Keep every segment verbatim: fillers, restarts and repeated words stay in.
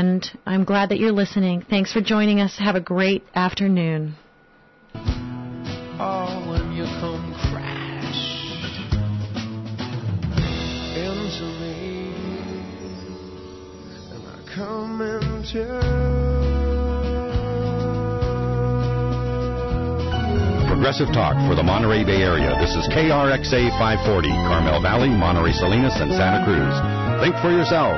and I'm glad that you're listening. Thanks for joining us. Have a great afternoon. Oh, when you come crash into me, and I come into Progressive Talk for the Monterey Bay Area. This is K R X A five forty, Carmel Valley, Monterey Salinas, and Santa Cruz. Think for yourself.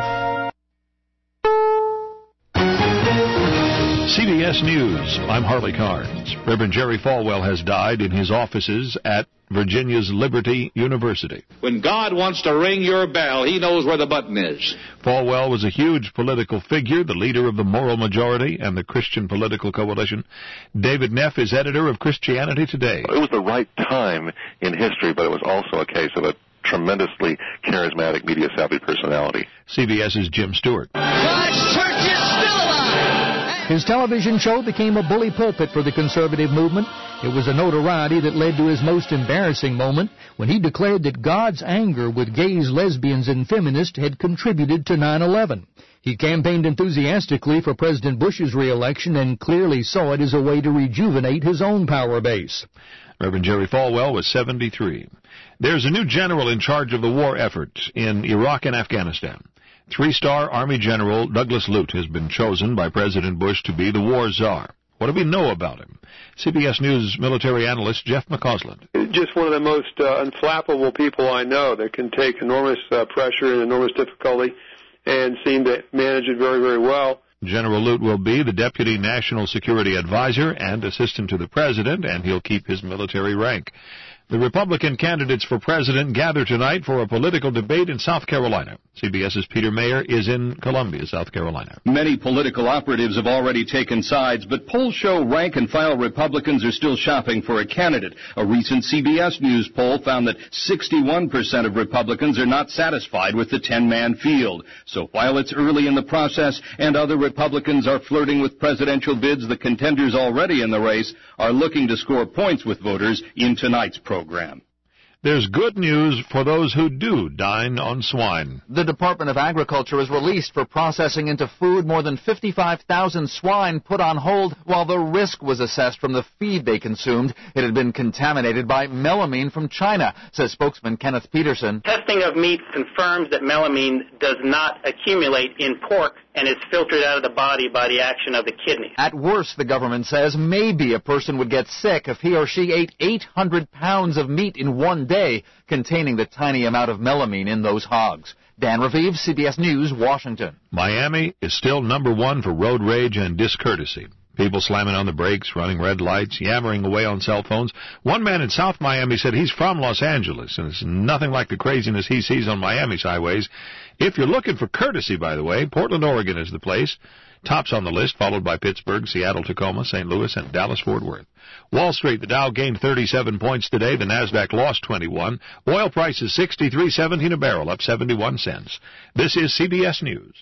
C B S News, I'm Harley Carnes. Reverend Jerry Falwell has died in his offices at Virginia's Liberty University. When God wants to ring your bell, he knows where the button is. Falwell was a huge political figure, the leader of the Moral Majority and the Christian Political Coalition. David Neff is editor of Christianity Today. It was the right time in history, but it was also a case of a tremendously charismatic, media-savvy personality. CBS's Jim Stewart. God's church is still alive! His television show became a bully pulpit for the conservative movement. It was a notoriety that led to his most embarrassing moment when he declared that God's anger with gays, lesbians, and feminists had contributed to nine eleven. He campaigned enthusiastically for President Bush's re-election and clearly saw it as a way to rejuvenate his own power base. Reverend Jerry Falwell was seventy-three. There's a new general in charge of the war effort in Iraq and Afghanistan. Three-star Army General Douglas Lute has been chosen by President Bush to be the war czar. What do we know about him? C B S News military analyst Jeff McCausland. Just one of the most uh, unflappable people I know that can take enormous uh, pressure and enormous difficulty and seem to manage it very, very well. General Lute will be the Deputy National Security Advisor and Assistant to the President, and he'll keep his military rank. The Republican candidates for president gather tonight for a political debate in South Carolina. CBS's Peter Mayer is in Columbia, South Carolina. Many political operatives have already taken sides, but polls show rank-and-file Republicans are still shopping for a candidate. A recent C B S News poll found that sixty-one percent of Republicans are not satisfied with the ten-man field. So while it's early in the process and other Republicans are flirting with presidential bids, the contenders already in the race are looking to score points with voters in tonight's program. Program. There's good news for those who do dine on swine. The Department of Agriculture has released for processing into food more than fifty-five thousand swine put on hold while the risk was assessed from the feed they consumed. It had been contaminated by melamine from China, says spokesman Kenneth Peterson. Testing of meat confirms that melamine does not accumulate in pork and is filtered out of the body by the action of the kidney. At worst, the government says, maybe a person would get sick if he or she ate eight hundred pounds of meat in one day containing the tiny amount of melamine in those hogs. Dan Raviv, C B S News, Washington. Miami is still number one for road rage and discourtesy. People slamming on the brakes, running red lights, yammering away on cell phones. One man in South Miami said he's from Los Angeles, and it's nothing like the craziness he sees on Miami's highways. If you're looking for courtesy, by the way, Portland, Oregon is the place. Tops on the list, followed by Pittsburgh, Seattle, Tacoma, Saint Louis, and Dallas-Fort Worth. Wall Street, the Dow gained thirty-seven points today. The Nasdaq lost twenty-one. Oil prices sixty-three seventeen a barrel, up seventy-one cents. This is C B S News.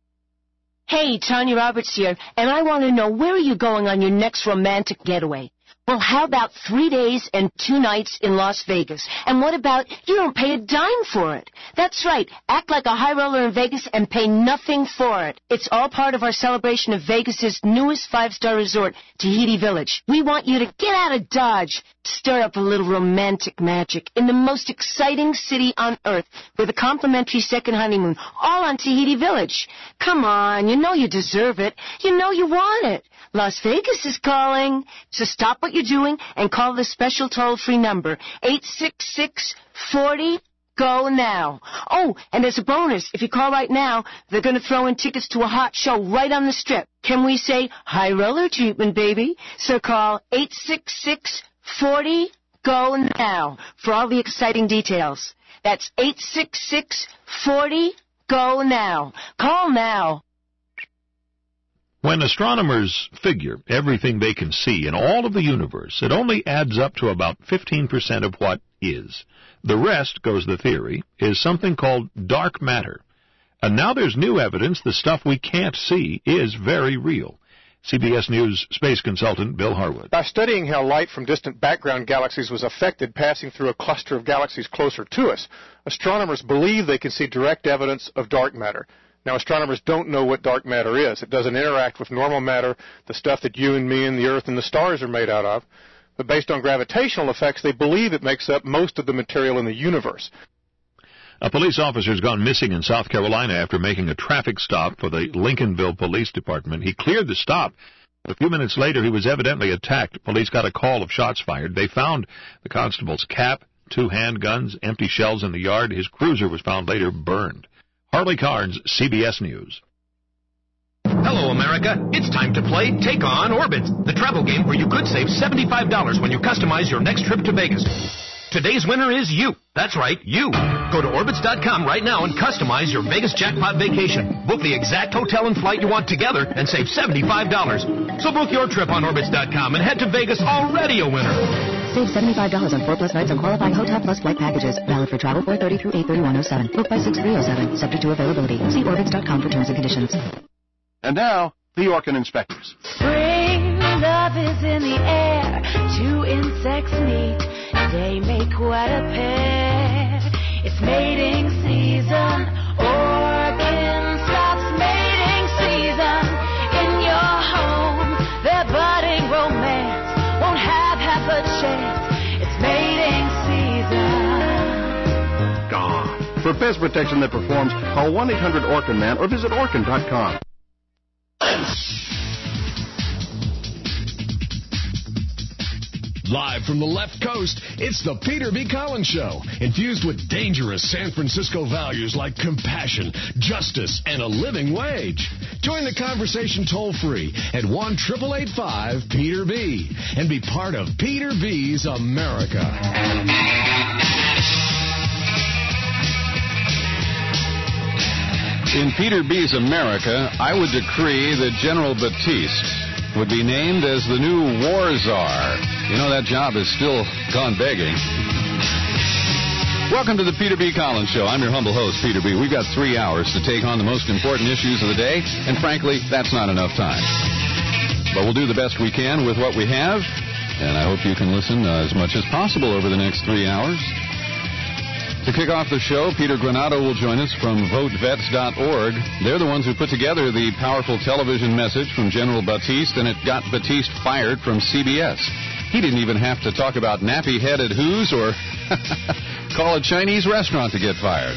Hey, Tanya Roberts here, and I want to know, where are you going on your next romantic getaway? Well, how about three days and two nights in Las Vegas? And what about you don't pay a dime for it? That's right. Act like a high roller in Vegas and pay nothing for it. It's all part of our celebration of Vegas's newest five-star resort, Tahiti Village. We want you to get out of Dodge, stir up a little romantic magic in the most exciting city on earth with a complimentary second honeymoon, all on Tahiti Village. Come on, you know you deserve it. You know you want it. Las Vegas is calling. So stop what you're doing and call the special toll-free number, eight six six, four zero, G O now. Oh, and as a bonus, if you call right now, they're going to throw in tickets to a hot show right on the Strip. Can we say high roller treatment, baby? So call eight six six, four zero, G O now for all the exciting details. That's eight six six, four zero, G O now. Call now. When astronomers figure everything they can see in all of the universe, it only adds up to about fifteen percent of what is. The rest, goes the theory, is something called dark matter. And now there's new evidence the stuff we can't see is very real. C B S News space consultant Bill Harwood. By studying how light from distant background galaxies was affected passing through a cluster of galaxies closer to us, astronomers believe they can see direct evidence of dark matter. Now, astronomers don't know what dark matter is. It doesn't interact with normal matter, the stuff that you and me and the Earth and the stars are made out of. But based on gravitational effects, they believe it makes up most of the material in the universe. A police officer has gone missing in South Carolina after making a traffic stop for the Lincolnville Police Department. He cleared the stop. A few minutes later, he was evidently attacked. Police got a call of shots fired. They found the constable's cap, two handguns, empty shells in the yard. His cruiser was found later burned. Harley Carnes, C B S News. Hello, America. It's time to play Take On Orbit, the travel game where you could save seventy-five dollars when you customize your next trip to Vegas. Today's winner is you. That's right, you. Go to Orbitz dot com right now and customize your Vegas jackpot vacation. Book the exact hotel and flight you want together and save seventy-five dollars. So book your trip on Orbitz dot com and head to Vegas already a winner. Save seventy-five dollars on four plus nights on qualifying hotel plus flight packages. Valid for travel four thirty through eight thirty-one oh seven. Booked by six three oh seven. Subject to availability. See Orbitz dot com for terms and conditions. And now, the Orkin inspectors. Spring love is in the air. Two insects meet. They make quite a pair. It's mating season. Orkin stops mating season. In your home, their budding romance won't have half a chance. It's mating season. Gone. For pest protection that performs, call one eight hundred Orkin Man or visit Orkin dot com. Live from the left coast, it's the Peter B. Collins Show, infused with dangerous San Francisco values like compassion, justice, and a living wage. Join the conversation toll-free at one eight eight eight five Peter B. and be part of Peter B's America. In Peter B's America, I would decree that General Batiste would be named as the new war czar. You know, that job has still gone begging. Welcome to the Peter B. Collins Show. I'm your humble host, Peter B. We've got three hours to take on the most important issues of the day, and frankly, that's not enough time. But we'll do the best we can with what we have, and I hope you can listen uh, as much as possible over the next three hours. To kick off the show, Peter Granado will join us from vote vets dot org. They're the ones who put together the powerful television message from General Batiste, and it got Batiste fired from C B S. He didn't even have to talk about nappy-headed who's or call a Chinese restaurant to get fired.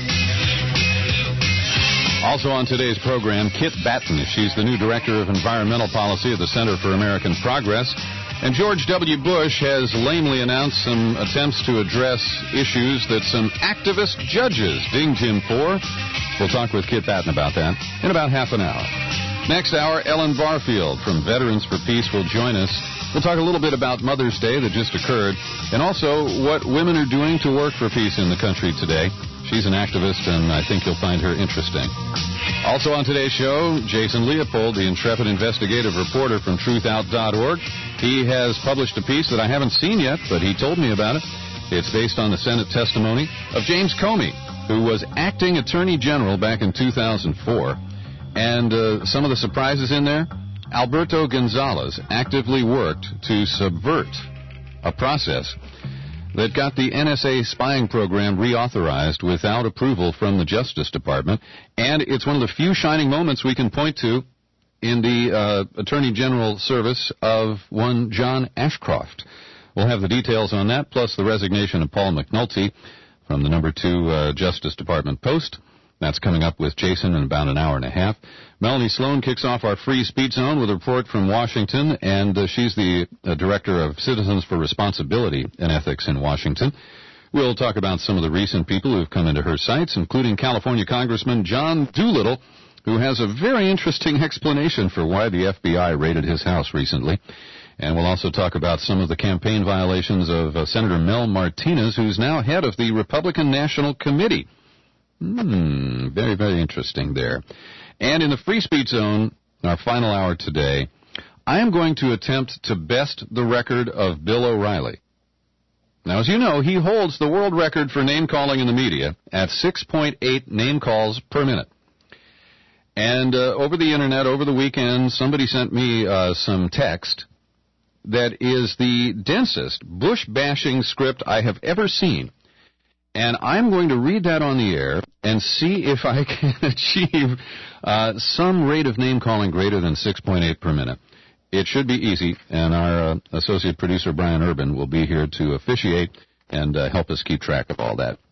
Also on today's program, Kit Batten. She's the new Director of Environmental Policy at the Center for American Progress. And George W. Bush has lamely announced some attempts to address issues that some activist judges dinged him for. We'll talk with Kit Batten about that in about half an hour. Next hour, Ellen Barfield from Veterans for Peace will join us. We'll talk a little bit about Mother's Day that just occurred, and also what women are doing to work for peace in the country today. She's an activist, and I think you'll find her interesting. Also on today's show, Jason Leopold, the intrepid investigative reporter from truth out dot org. He has published a piece that I haven't seen yet, but he told me about it. It's based on the Senate testimony of James Comey, who was acting Attorney General back in two thousand four. And uh, some of the surprises in there, Alberto Gonzales actively worked to subvert a process that got the N S A spying program reauthorized without approval from the Justice Department. And it's one of the few shining moments we can point to in the uh, Attorney General service of one John Ashcroft. We'll have the details on that, plus the resignation of Paul McNulty from the number two uh, Justice Department post. That's coming up with Jason in about an hour and a half. Melanie Sloan kicks off our free speech zone with a report from Washington, and uh, she's the uh, Director of Citizens for Responsibility and Ethics in Washington. We'll talk about some of the recent people who've come into her sights, including California Congressman John Doolittle, who has a very interesting explanation for why the F B I raided his house recently. And we'll also talk about some of the campaign violations of uh, Senator Mel Martinez, who's now head of the Republican National Committee. Hmm, very, very interesting there. And in the Free Speech Zone, our final hour today, I am going to attempt to best the record of Bill O'Reilly. Now, as you know, he holds the world record for name-calling in the media at six point eight name calls per minute. And uh, over the Internet, over the weekend, somebody sent me uh, some text that is the densest Bush-bashing script I have ever seen. And I'm going to read that on the air and see if I can achieve uh, some rate of name-calling greater than six point eight per minute. It should be easy, and our uh, associate producer, Brian Urban, will be here to officiate and uh, help us keep track of all that.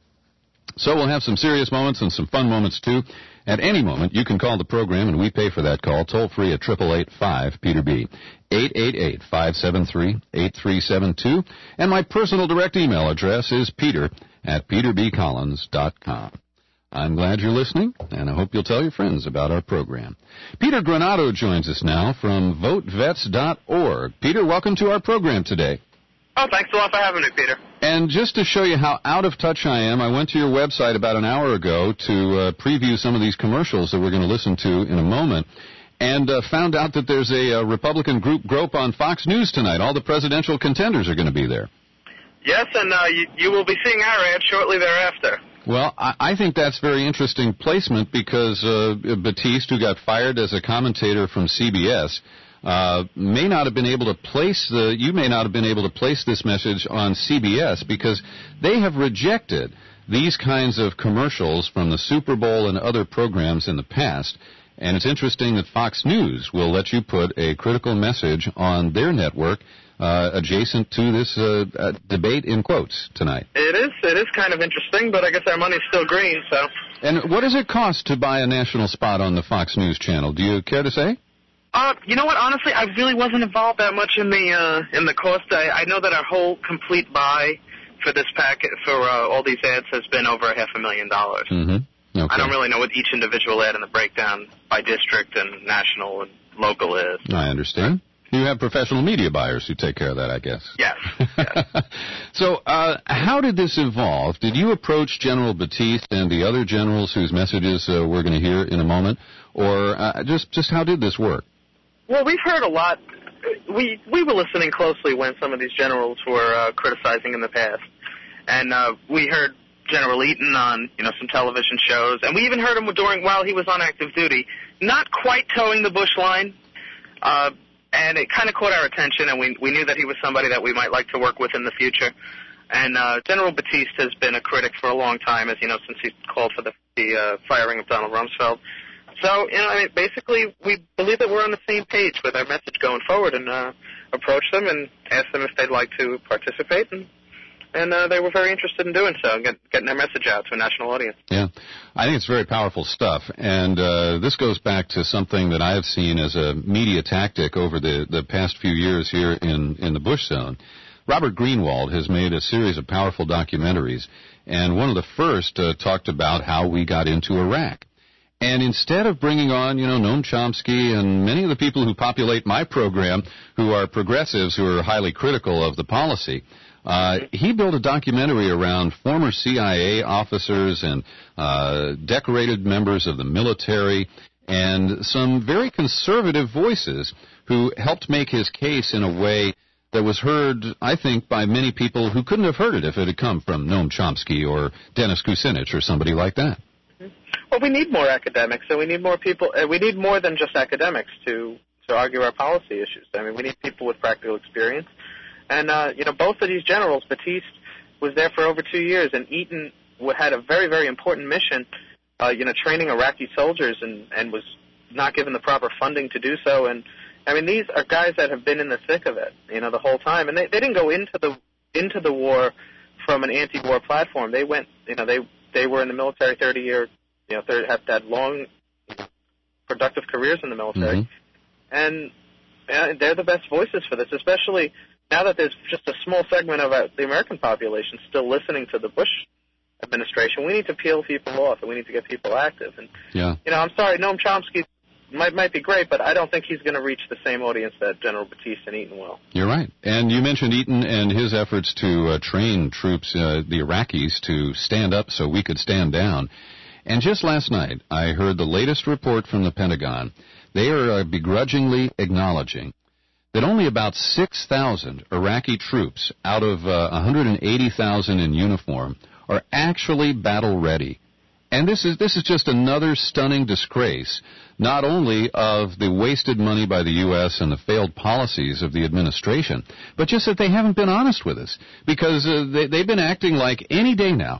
So we'll have some serious moments and some fun moments, too. At any moment, you can call the program, and we pay for that call, toll-free at eight eight eight, five, Peter B. eight eight eight, five seven three, eight three seven two. And my personal direct email address is peter at peter b collins dot com. I'm glad you're listening, and I hope you'll tell your friends about our program. Peter Granado joins us now from vote vets dot org. Peter, welcome to our program today. Oh, thanks a lot for having me, Peter. And just to show you how out of touch I am, I went to your website about an hour ago to uh, preview some of these commercials that we're going to listen to in a moment, and uh, found out that there's a, a Republican group grope on Fox News tonight. All the presidential contenders are going to be there. Yes, and uh, you, you will be seeing our ad shortly thereafter. Well, I, I think that's very interesting placement because uh, Batiste, who got fired as a commentator from C B S, uh, may not have been able to place the. You may not have been able to place this message on C B S because they have rejected these kinds of commercials from the Super Bowl and other programs in the past. And it's interesting that Fox News will let you put a critical message on their network uh, adjacent to this uh, uh, debate in quotes tonight. It is. It is kind of interesting, but I guess our money's still green, so. And what does it cost to buy a national spot on the Fox News channel? Do you care to say? Uh, you know what? Honestly, I really wasn't involved that much in the uh, in the cost. I, I know that our whole complete buy for this packet for uh, all these ads has been over a half a million dollars. Mm-hmm. Okay. I don't really know what each individual ad in the breakdown by district and national and local is. I understand. You have professional media buyers who take care of that, I guess. Yes. yes. So uh, how did this evolve? Did you approach General Batiste and the other generals whose messages uh, we're going to hear in a moment? Or uh, just, just how did this work? Well, we've heard a lot. We, we were listening closely when some of these generals were uh, criticizing in the past. And uh, we heard General Eaton on, you know, some television shows, and we even heard him during while he was on active duty, not quite towing the Bush line, uh, and it kind of caught our attention, and we we knew that he was somebody that we might like to work with in the future. And uh, General Batiste has been a critic for a long time, as you know, since he called for the, the uh, firing of Donald Rumsfeld. So, you know, I mean, basically, we believe that we're on the same page with our message going forward, and uh, approach them and ask them if they'd like to participate, and And uh, they were very interested in doing so, get, getting their message out to a national audience. Yeah, I think it's very powerful stuff. And uh, this goes back to something that I have seen as a media tactic over the, the past few years here in, in the Bush Zone. Robert Greenwald has made a series of powerful documentaries, and one of the first uh, talked about how we got into Iraq. And instead of bringing on, you know, Noam Chomsky and many of the people who populate my program who are progressives who are highly critical of the policy, Uh, he built a documentary around former C I A officers and uh, decorated members of the military and some very conservative voices who helped make his case in a way that was heard, I think, by many people who couldn't have heard it if it had come from Noam Chomsky or Dennis Kucinich or somebody like that. Well, we need more academics, and we need more people. Uh, we need more than just academics to, to argue our policy issues. I mean, we need people with practical experience. And, uh, you know, both of these generals, Batiste was there for over two years, and Eaton had a very, very important mission, uh, you know, training Iraqi soldiers and, and was not given the proper funding to do so. And, I mean, these are guys that have been in the thick of it, you know, the whole time. And they, they didn't go into the into the war from an anti-war platform. They went, you know, they they were in the military thirty-year, you know, thirty, have had long, productive careers in the military. Mm-hmm. And uh, they're the best voices for this, especially now that there's just a small segment of uh, the American population still listening to the Bush administration. We need to peel people off, and we need to get people active. And, yeah. you know, I'm sorry, Noam Chomsky might might be great, but I don't think he's going to reach the same audience that General Batiste and Eaton will. You're right. And you mentioned Eaton and his efforts to uh, train troops, uh, the Iraqis, to stand up so we could stand down. And just last night, I heard the latest report from the Pentagon. They are uh, begrudgingly acknowledging that only about six thousand Iraqi troops out of uh, one hundred eighty thousand in uniform are actually battle-ready. And this is this is just another stunning disgrace, not only of the wasted money by the U S and the failed policies of the administration, but just that they haven't been honest with us, because uh, they, they've been acting like any day now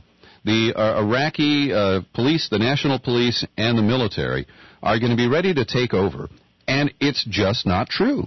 the uh, Iraqi uh, police, the national police, and the military are going to be ready to take over. And it's just not true.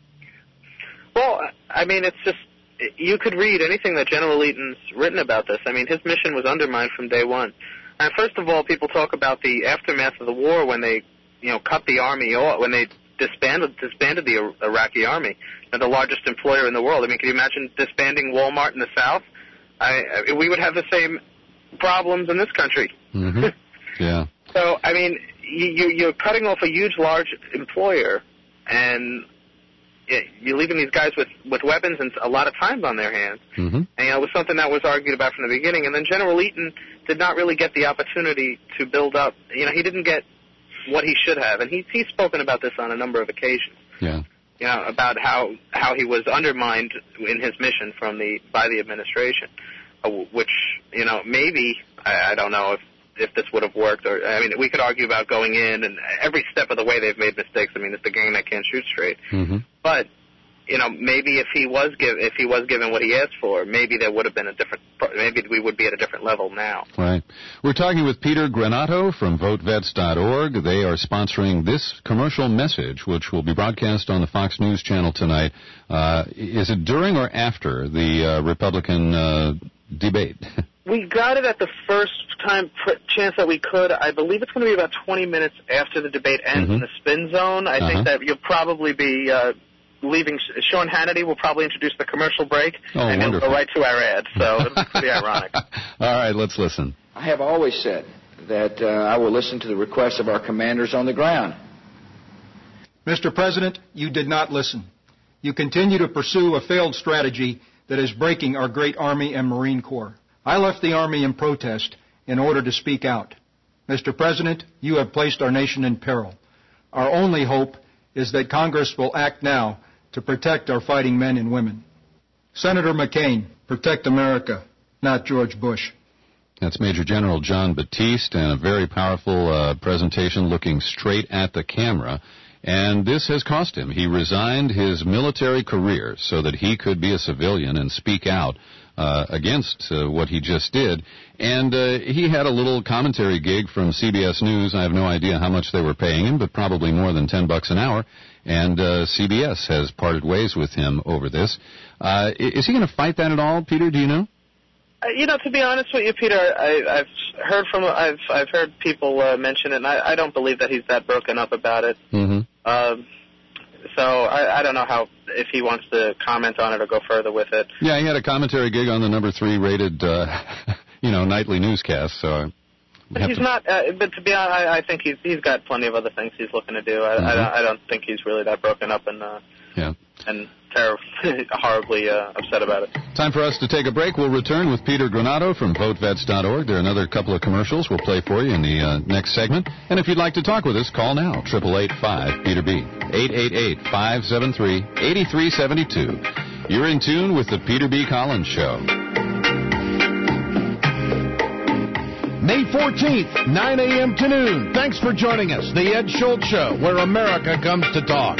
Well, I mean, it's just, you could read anything that General Eaton's written about this. I mean, his mission was undermined from day one. And first of all, people talk about the aftermath of the war when they, you know, cut the army off, when they disbanded disbanded the Iraqi army, and the largest employer in the world. I mean, can you imagine disbanding Walmart in the South? I, I, we would have the same problems in this country. Mm-hmm. Yeah. So, I mean, you, you're cutting off a huge, large employer, and you're leaving these guys with, with weapons and a lot of time on their hands. Mm-hmm. And, you know, it was something that was argued about from the beginning. And then General Eaton did not really get the opportunity to build up. You know, he didn't get what he should have. And he, he's spoken about this on a number of occasions. Yeah. You know, about how, how he was undermined in his mission from the by the administration, uh, which, you know, maybe, I, I don't know if, if this would have worked. Or I mean, we could argue about going in, and every step of the way they've made mistakes. I mean, it's the game that can't shoot straight. Mm-hmm. But, you know, maybe if he was give, if he was given what he asked for, maybe there would have been a different, maybe we would be at a different level now. Right. We're talking with Peter Granato from vote vets dot org. They are sponsoring this commercial message, which will be broadcast on the Fox News channel tonight. Uh, is it during or after the uh, Republican uh, debate? We got it at the first time pr- chance that we could. I believe it's going to be about twenty minutes after the debate ends Mm-hmm. in the spin zone. I Uh-huh. think that you'll probably be uh, leaving. Sean Hannity will probably introduce the commercial break, Oh, and he'll wonderful. go right to our ad. So it's pretty ironic. All right, let's listen. I have always said that uh, I will listen to the requests of our commanders on the ground. Mister President, you did not listen. You continue to pursue a failed strategy that is breaking our great Army and Marine Corps. I left the Army in protest in order to speak out. Mister President, you have placed our nation in peril. Our only hope is that Congress will act now to protect our fighting men and women. Senator McCain, protect America, not George Bush. That's Major General John Batiste, and a very powerful uh, presentation looking straight at the camera. And this has cost him. He resigned his military career so that he could be a civilian and speak out uh, against uh, what he just did. And uh, he had a little commentary gig from C B S News. I have no idea how much they were paying him, but probably more than ten bucks an hour. And uh, C B S has parted ways with him over this. Uh, is he going to fight that at all, Peter? Do you know? Uh, you know, to be honest with you, Peter, I, I've heard from I've I've heard people uh, mention it, and I, I don't believe that he's that broken up about it. Mm-hmm. Um, so I, I don't know how if he wants to comment on it or go further with it. Yeah, he had a commentary gig on the number three rated, uh, you know, nightly newscast. So, but he's to... not. Uh, but to be honest, I, I think he's he's got plenty of other things he's looking to do. I, mm-hmm. I, don't, I don't think he's really that broken up and uh, yeah, and terribly, horribly uh, upset about it. Time for us to take a break. We'll return with Peter Granato from vote vets dot org. There are another couple of commercials we'll play for you in the uh, next segment. And if you'd like to talk with us, call now, eight eight eight, five, Peter B, eight eight eight, five seven three, eight three seven two. You're in tune with the Peter B. Collins Show. May fourteenth, nine a.m. to noon. Thanks for joining us. The Ed Schultz Show, where America comes to talk.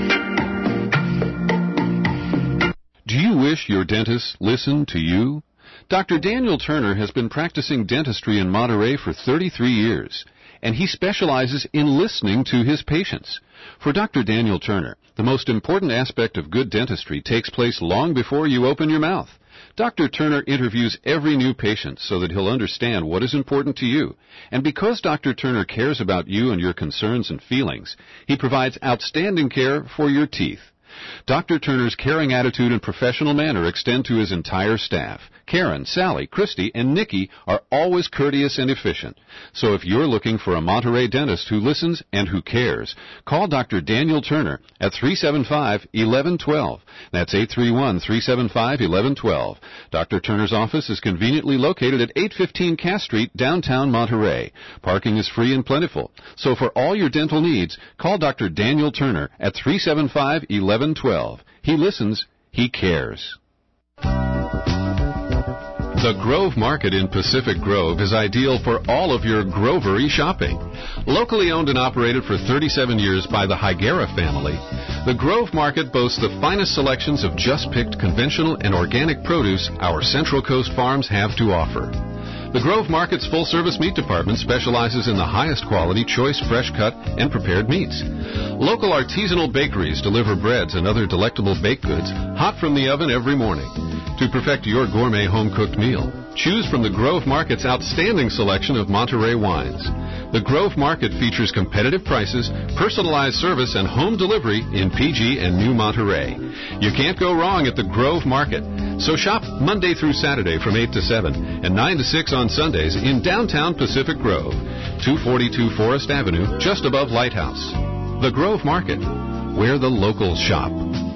Do you wish your dentist listened to you? Doctor Daniel Turner has been practicing dentistry in Monterey for thirty-three years, and he specializes in listening to his patients. For Doctor Daniel Turner, the most important aspect of good dentistry takes place long before you open your mouth. Doctor Turner interviews every new patient so that he'll understand what is important to you. And because Doctor Turner cares about you and your concerns and feelings, he provides outstanding care for your teeth. Doctor Turner's caring attitude and professional manner extend to his entire staff. Karen, Sally, Christy, and Nikki are always courteous and efficient. So if you're looking for a Monterey dentist who listens and who cares, call Doctor Daniel Turner at three seven five, one one one two. That's eight three one, three seven five, one one one two. Doctor Turner's office is conveniently located at eight fifteen Cass Street, downtown Monterey. Parking is free and plentiful. So for all your dental needs, call Doctor Daniel Turner at three seven five, one one one two. He listens. He cares. The Grove Market in Pacific Grove is ideal for all of your grovery shopping. Locally owned and operated for thirty-seven years by the Higuera family, the Grove Market boasts the finest selections of just-picked conventional and organic produce our Central Coast farms have to offer. The Grove Market's full-service meat department specializes in the highest quality, choice, fresh-cut, and prepared meats. Local artisanal bakeries deliver breads and other delectable baked goods hot from the oven every morning. To perfect your gourmet home-cooked meal, choose from the Grove Market's outstanding selection of Monterey wines. The Grove Market features competitive prices, personalized service, and home delivery in P G and New Monterey. You can't go wrong at the Grove Market. So shop Monday through Saturday from eight to seven and nine to six on Sundays in downtown Pacific Grove, two forty-two Forest Avenue, just above Lighthouse. The Grove Market, where the locals shop.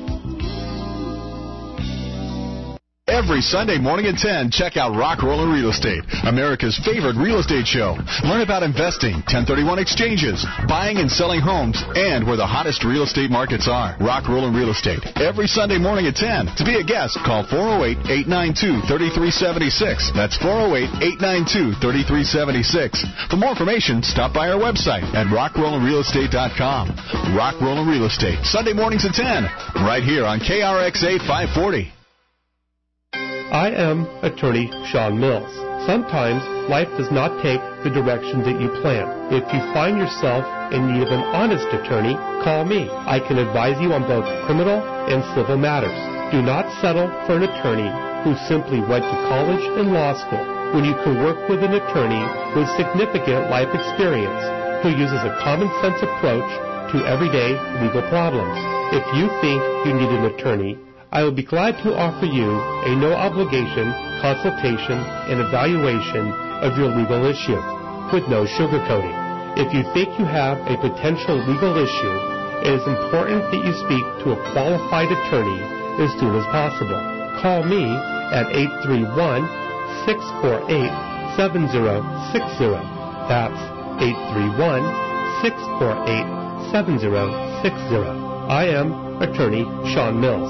Every Sunday morning at ten, check out Rock Rollin' Real Estate, America's favorite real estate show. Learn about investing, ten thirty-one exchanges, buying and selling homes, and where the hottest real estate markets are. Rock Rollin' Real Estate, every Sunday morning at ten. To be a guest, call four oh eight, eight nine two, three three seven six. That's four oh eight, eight nine two, three three seven six. For more information, stop by our website at rock rollin real estate dot com. Rock Rollin' Real Estate, Sunday mornings at ten, right here on K R X A five forty. I am attorney Sean Mills. Sometimes life does not take the direction that you plan. If you find yourself in need of an honest attorney, call me. I can advise you on both criminal and civil matters. Do not settle for an attorney who simply went to college and law school when you can work with an attorney with significant life experience who uses a common sense approach to everyday legal problems. If you think you need an attorney, I will be glad to offer you a no-obligation consultation and evaluation of your legal issue with no sugarcoating. If you think you have a potential legal issue, it is important that you speak to a qualified attorney as soon as possible. Call me at eight three one, six four eight, seven zero six zero. That's eight three one, six four eight, seven zero six zero. I am attorney Sean Mills.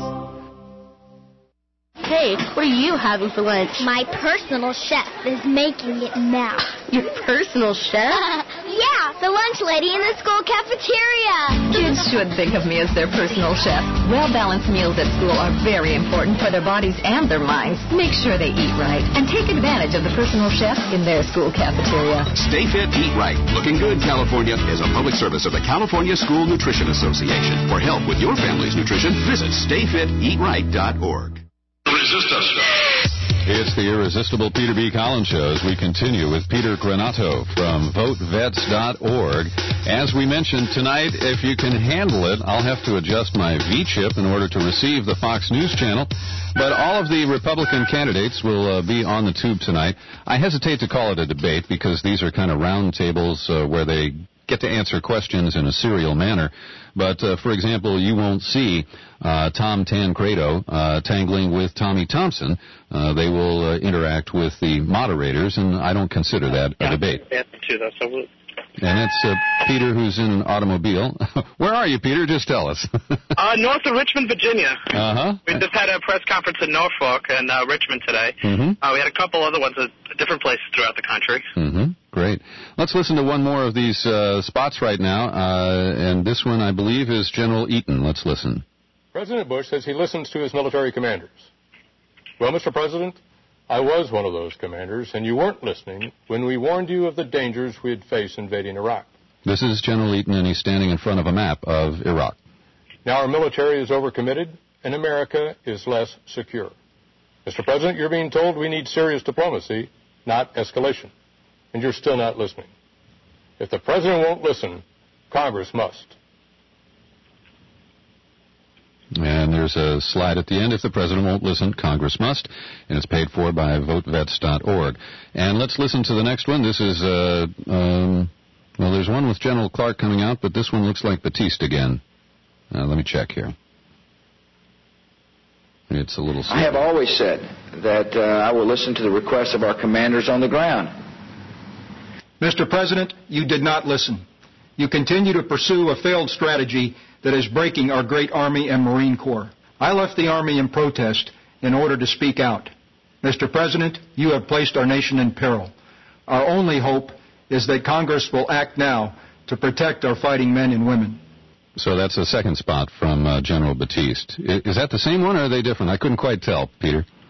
Hey, what are you having for lunch? My personal chef is making it now. Your personal chef? Yeah, the lunch lady in the school cafeteria. Kids should think of me as their personal chef. Well-balanced meals at school are very important for their bodies and their minds. Make sure they eat right and take advantage of the personal chef in their school cafeteria. Stay Fit, Eat Right. Looking Good, California is a public service of the California School Nutrition Association. For help with your family's nutrition, visit stay fit eat right dot org. Resist us. It's the irresistible Peter B. Collins Show as we continue with Peter Granato from vote vets dot org. As we mentioned tonight, if you can handle it, I'll have to adjust my V-chip in order to receive the Fox News channel. But all of the Republican candidates will uh, be on the tube tonight. I hesitate to call it a debate because these are kind of round tables uh, where they get to answer questions in a serial manner. But, uh, for example, you won't see uh, Tom Tancredo uh, tangling with Tommy Thompson. Uh, they will uh, interact with the moderators, and I don't consider that a debate. Too, though, so we'll... And it's uh, Peter, who's in an automobile. Where are you, Peter? Just tell us. uh, north of Richmond, Virginia. Uh-huh. We just had a press conference in Norfolk and uh, Richmond today. Mm-hmm. Uh, we had a couple other ones at different places throughout the country. Mm-hmm. Great. Let's listen to one more of these uh, spots right now. Uh, and this one, I believe, is General Eaton. Let's listen. President Bush says he listens to his military commanders. Well, Mister President, I was one of those commanders, and you weren't listening when we warned you of the dangers we'd face invading Iraq. This is General Eaton, and he's standing in front of a map of Iraq. Now our military is overcommitted, and America is less secure. Mister President, you're being told we need serious diplomacy, not escalation, and you're still not listening. If the President won't listen, Congress must. And there's a slide at the end. If the President won't listen, Congress must. And it's paid for by vote vets dot org. And let's listen to the next one. This is, uh, um, well, there's one with General Clark coming out, but this one looks like Batiste again. Uh, let me check here. It's a little slow. I have always said that uh, I will listen to the requests of our commanders on the ground. Mister President, you did not listen. You continue to pursue a failed strategy that is breaking our great Army and Marine Corps. I left the Army in protest in order to speak out. Mister President, you have placed our nation in peril. Our only hope is that Congress will act now to protect our fighting men and women. So that's a second spot from uh, General Batiste. Is that the same one, or are they different? I couldn't quite tell, Peter.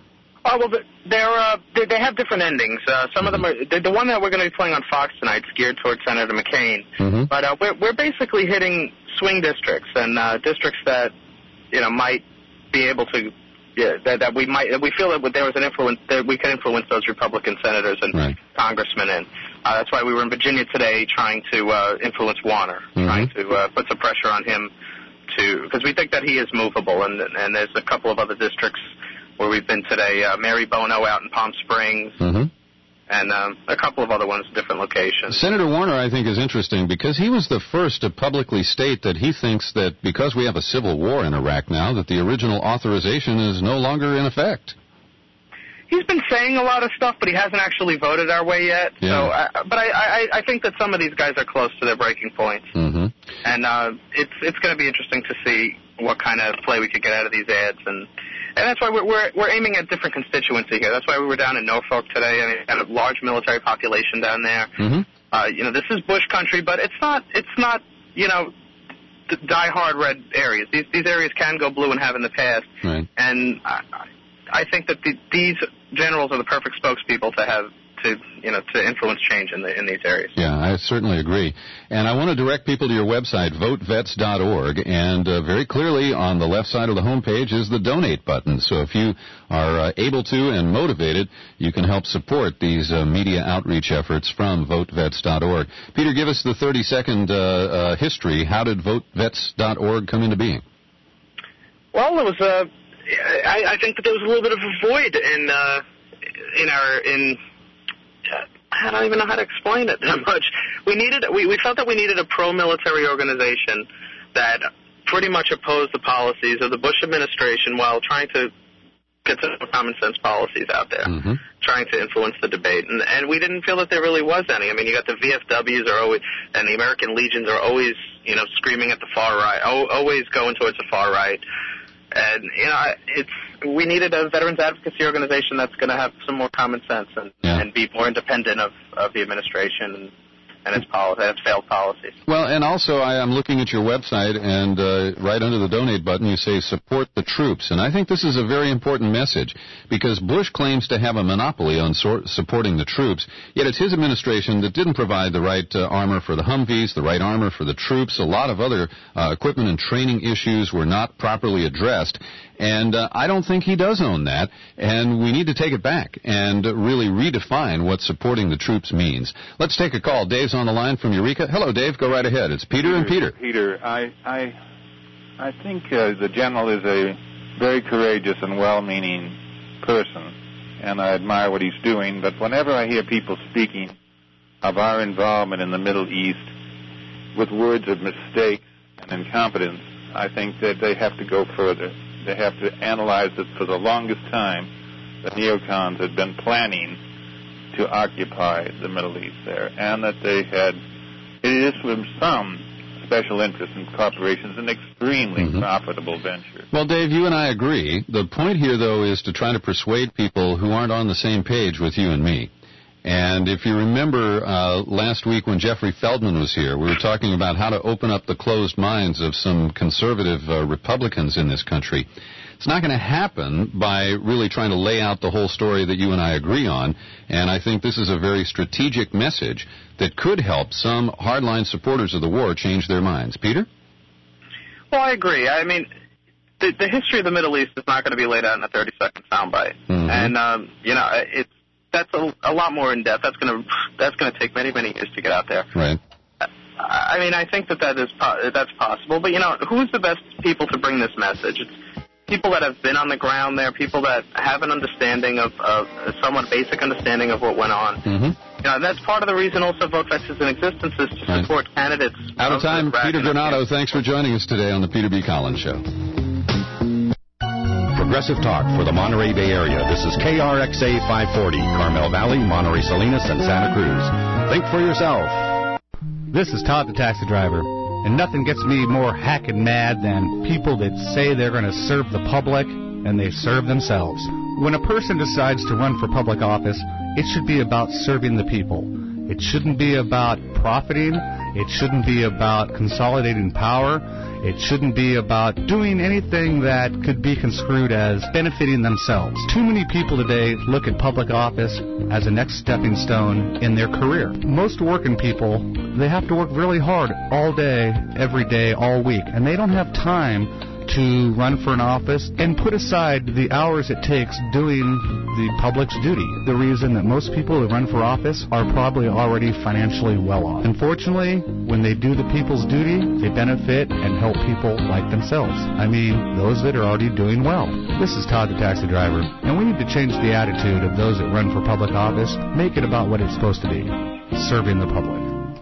Oh, well, they're, uh, they, they have different endings. Uh, some mm-hmm. of them are, the, the one that we're going to be playing on Fox tonight is geared towards Senator McCain. Mm-hmm. But uh, we're, we're basically hitting swing districts and uh, districts that, you know, might be able to, yeah, that, that we might, that we feel that there was an influence, that we can influence those Republican senators and right. congressmen in. Uh, that's why we were in Virginia today trying to uh, influence Warner, mm-hmm. trying to uh, put some pressure on him to, because we think that he is movable, and and there's a couple of other districts where we've been today, uh, Mary Bono out in Palm Springs, mm-hmm. and um, a couple of other ones, different locations. Senator Warner, I think, is interesting because he was the first to publicly state that he thinks that because we have a civil war in Iraq now, that the original authorization is no longer in effect. He's been saying a lot of stuff, but he hasn't actually voted our way yet. Yeah. So, uh, but I, I, I think that some of these guys are close to their breaking points, mm-hmm. and uh, it's it's going to be interesting to see what kind of play we could get out of these ads, and and that's why we're we're, we're aiming at different constituency here. That's why we were down in Norfolk today. I mean, we had a large military population down there. Mm-hmm. Uh, you know, this is Bush country, but it's not it's not you know die-hard red areas. These these areas can go blue and have in the past, right. and I, I think that the, these generals are the perfect spokespeople to have to you know to influence change in the in these areas. Yeah, I certainly agree. And I want to direct people to your website, vote vets dot org, and uh, very clearly on the left side of the homepage is the donate button. So if you are uh, able to and motivated, you can help support these uh, media outreach efforts from vote vets dot org. Peter, give us the thirty-second uh, uh, history. How did vote vets dot org come into being? Well, it was a. I, I think that there was a little bit of a void in uh, in our in. Uh, I don't even know how to explain it that much. We needed we, we felt that we needed a pro-military organization that pretty much opposed the policies of the Bush administration while trying to get some common sense policies out there, mm-hmm. trying to influence the debate. And and we didn't feel that there really was any. I mean, you got the V F Ws are always and the American Legions are always you know screaming at the far right, always going towards the far right. And, you know, it's we needed a veterans advocacy organization that's going to have some more common sense and, yeah. and be more independent of, of the administration and, and its policy, and its failed policies. Well, and also I am looking at your website, and uh, right under the donate button you say support the troops. And I think this is a very important message because Bush claims to have a monopoly on so- supporting the troops, yet it's his administration that didn't provide the right uh, armor for the Humvees, the right armor for the troops. A lot of other uh, equipment and training issues were not properly addressed. And uh, I don't think he does own that, and we need to take it back and really redefine what supporting the troops means. Let's take a call. Dave's on the line from Eureka. Hello, Dave. Go right ahead. It's Peter, Peter and Peter. Peter, I I, I think uh, the general is a very courageous and well-meaning person, and I admire what he's doing. But whenever I hear people speaking of our involvement in the Middle East with words of mistakes and incompetence, I think that they have to go further. They have to analyze that for the longest time, the neocons had been planning to occupy the Middle East there, and that they had, it is from some special interest in corporations, an extremely mm-hmm. profitable venture. Well, Dave, you and I agree. The point here, though, is to try to persuade people who aren't on the same page with you and me. And if you remember uh, last week when Jeffrey Feldman was here, we were talking about how to open up the closed minds of some conservative uh, Republicans in this country. It's not going to happen by really trying to lay out the whole story that you and I agree on, and I think this is a very strategic message that could help some hardline supporters of the war change their minds. Peter? Well, I agree. I mean, the, the history of the Middle East is not going to be laid out in a thirty-second soundbite. Mm-hmm. And, um, you know, it's that's a, a lot more in depth. That's going to that's going to take many many years to get out there. Right. I mean, I think that that is po- that's possible. But you know, who's the best people to bring this message? It's people that have been on the ground there, people that have an understanding of, of a somewhat basic understanding of what went on. Mm-hmm. You know, that's part of the reason also VoteVets is in existence is to right. support candidates. Out of time, Peter Granado. Thanks for joining us today on the Peter B. Collins Show. Progressive Talk for the Monterey Bay Area. This is K R X A five forty, Carmel Valley, Monterey Salinas, and Santa Cruz. Think for yourself. This is Todd the taxi driver, and nothing gets me more hacking mad than people that say they're going to serve the public and they serve themselves. When a person decides to run for public office, it should be about serving the people. It shouldn't be about profiting. It shouldn't be about consolidating power. It shouldn't be about doing anything that could be construed as benefiting themselves. Too many people today look at public office as a next stepping stone in their career. Most working people, they have to work really hard all day, every day, all week, and they don't have time to run for an office and put aside the hours it takes doing the public's duty. The reason that most people who run for office are probably already financially well off. Unfortunately, when they do the people's duty, they benefit and help people like themselves. I mean, those that are already doing well. This is Todd the Taxi Driver, and we need to change the attitude of those that run for public office. Make it about what it's supposed to be, serving the public.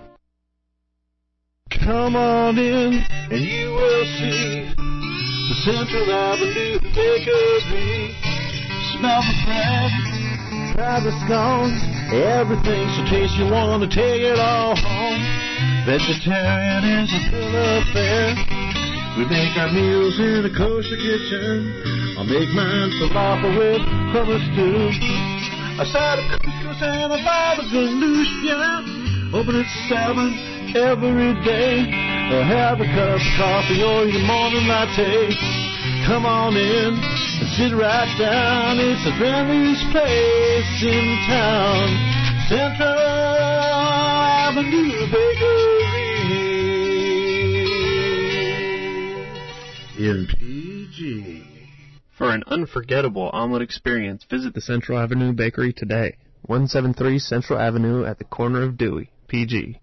Come on in, and you will see the Central Avenue Bakery. Smell the bread, try the scones, everything's so tasty you want to take it all home. Vegetarian is a bill of fare. We make our meals in a kosher kitchen. I'll make mine falafel with hummus too. A side of couscous and a bite of galush. Open at seven every day. Or have a cup of coffee or your morning latte. Come on in and sit right down. It's the friendliest place in town. Central Avenue Bakery in P G. For an unforgettable omelet experience, visit the Central Avenue Bakery today. one seventy-three Central Avenue at the corner of Dewey, P G.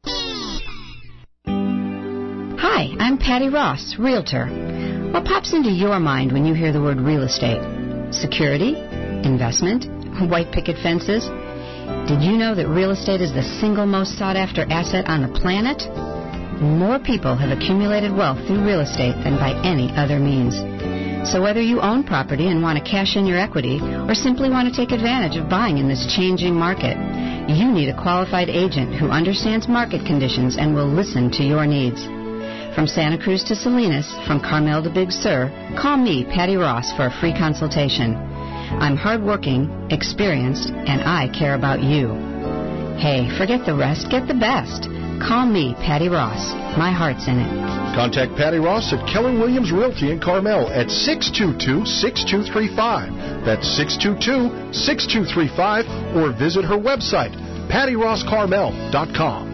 Hi, I'm Patty Ross, Realtor. What pops into your mind when you hear the word real estate? Security? Investment? White picket fences? Did you know that real estate is the single most sought-after asset on the planet? More people have accumulated wealth through real estate than by any other means. So whether you own property and want to cash in your equity or simply want to take advantage of buying in this changing market, you need a qualified agent who understands market conditions and will listen to your needs. From Santa Cruz to Salinas, from Carmel to Big Sur, call me, Patty Ross, for a free consultation. I'm hardworking, experienced, and I care about you. Hey, forget the rest, get the best. Call me, Patty Ross. My heart's in it. Contact Patty Ross at Keller Williams Realty in Carmel at six two two, six two three five. That's six two two, six two three five, or visit her website, patty ross carmel dot com.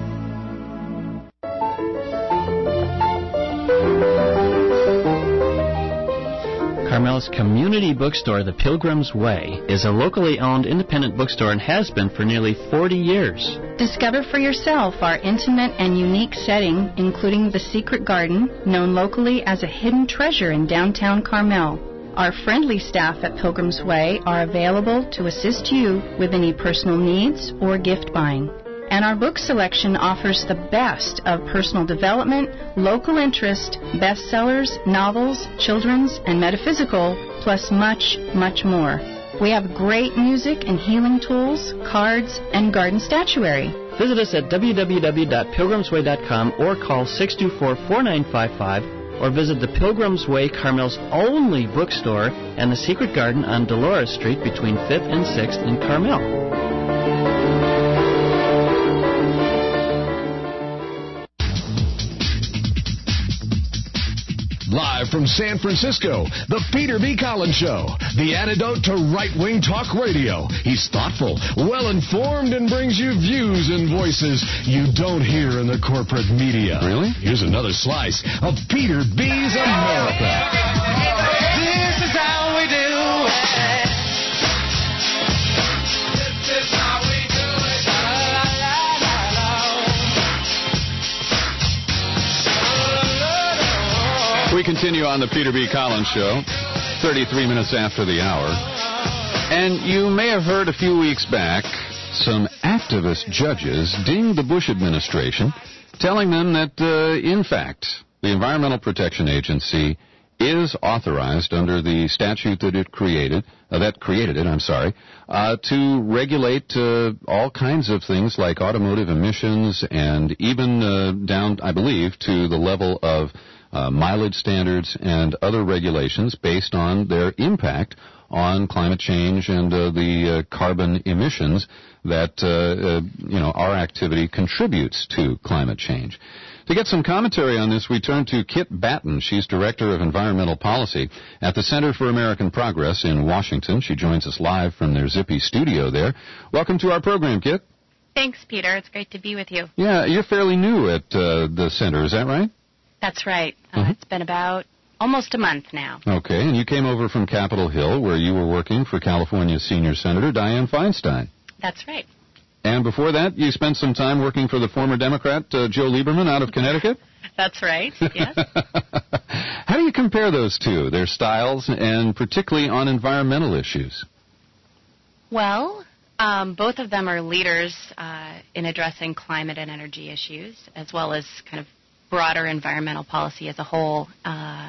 Carmel's community bookstore, The Pilgrim's Way, is a locally owned independent bookstore and has been for nearly forty years. Discover for yourself our intimate and unique setting, including the Secret Garden, known locally as a hidden treasure in downtown Carmel. Our friendly staff at Pilgrim's Way are available to assist you with any personal needs or gift buying. And our book selection offers the best of personal development, local interest, bestsellers, novels, children's, and metaphysical, plus much, much more. We have great music and healing tools, cards, and garden statuary. Visit us at w w w dot pilgrims way dot com or call six two four, four nine five five or visit the Pilgrim's Way, Carmel's only bookstore, and the Secret Garden on Dolores Street between fifth and sixth in Carmel. Live from San Francisco, the Peter B. Collins Show, the antidote to right-wing talk radio. He's thoughtful, well-informed, and brings you views and voices you don't hear in the corporate media. Really? Here's another slice of Peter B.'s America. This is how we do it. This is how we do it. La, la, la, la, We continue on the Peter B. Collins Show, thirty-three minutes after the hour. And you may have heard a few weeks back some activist judges dinged the Bush administration, telling them that, uh, in fact, the Environmental Protection Agency is authorized under the statute that it created, uh, that created it, I'm sorry, uh, to regulate uh, all kinds of things like automotive emissions and even uh, down, I believe, to the level of uh, mileage standards, and other regulations based on their impact on climate change and uh, the uh, carbon emissions that uh, uh, you know our activity contributes to climate change. To get some commentary on this, we turn to Kit Batten. She's Director of Environmental Policy at the Center for American Progress in Washington. She joins us live from their Zippy studio there. Welcome to our program, Kit. Thanks, Peter. It's great to be with you. Yeah, you're fairly new at uh, the center, is that right? That's right. Uh, Uh-huh. It's been about almost a month now. Okay, and you came over from Capitol Hill, where you were working for California Senior Senator Dianne Feinstein. That's right. And before that, you spent some time working for the former Democrat uh, Joe Lieberman out of Connecticut? That's right, yes. How do you compare those two, their styles, and particularly on environmental issues? Well, um, both of them are leaders uh, in addressing climate and energy issues, as well as kind of broader environmental policy as a whole. Uh,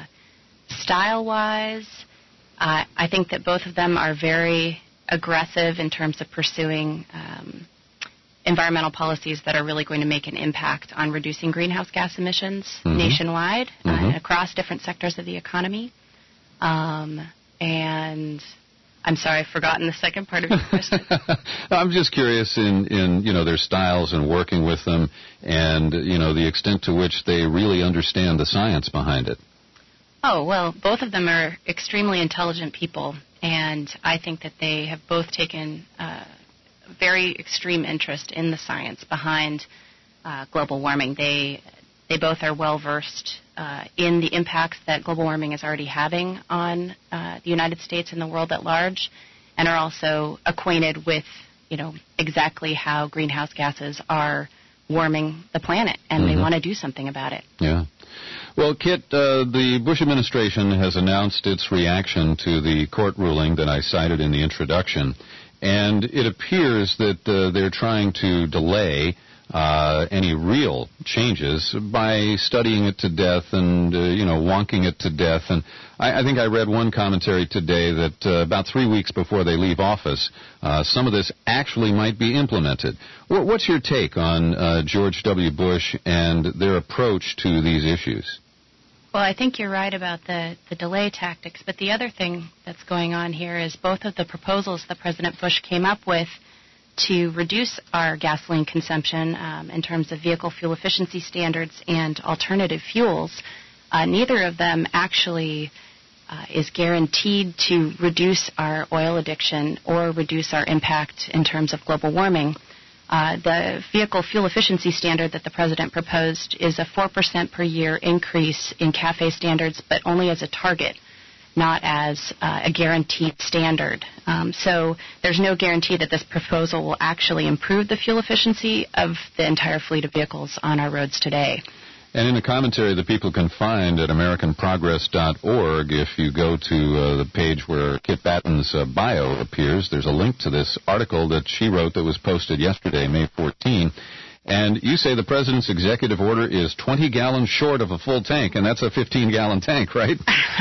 style-wise, uh, I think that both of them are very aggressive in terms of pursuing um, environmental policies that are really going to make an impact on reducing greenhouse gas emissions Mm-hmm. nationwide Mm-hmm. uh, across different sectors of the economy. Um, and I'm sorry, I've forgotten the second part of your question. I'm just curious in, in, you know, their styles and working with them and, you know, the extent to which they really understand the science behind it. Oh, well, both of them are extremely intelligent people, and I think that they have both taken uh, very extreme interest in the science behind uh, global warming. They they both are well versed uh, in the impacts that global warming is already having on uh, the United States and the world at large, and are also acquainted with, you know, exactly how greenhouse gases are warming the planet, and Mm-hmm. they want to do something about it. Yeah. Well, Kit, uh, the Bush administration has announced its reaction to the court ruling that I cited in the introduction, and it appears that uh, they're trying to delay uh, any real changes by studying it to death and, uh, you know, wonking it to death. And I, I think I read one commentary today that uh, about three weeks before they leave office, uh, some of this actually might be implemented. What, what's your take on uh, George W. Bush and their approach to these issues? Well, I think you're right about the, the delay tactics, but the other thing that's going on here is both of the proposals that President Bush came up with to reduce our gasoline consumption um, in terms of vehicle fuel efficiency standards and alternative fuels, uh, neither of them actually uh, is guaranteed to reduce our oil addiction or reduce our impact in terms of global warming. Uh, the vehicle fuel efficiency standard that the President proposed is a four percent per year increase in C A F E standards, but only as a target, not as uh, a guaranteed standard. Um, so there's no guarantee that this proposal will actually improve the fuel efficiency of the entire fleet of vehicles on our roads today. And in the commentary that people can find at American Progress dot org, if you go to uh, the page where Kit Batten's uh, bio appears, there's a link to this article that she wrote that was posted yesterday, May fourteenth. And you say the president's executive order is twenty gallons short of a full tank, and that's a fifteen-gallon tank, right?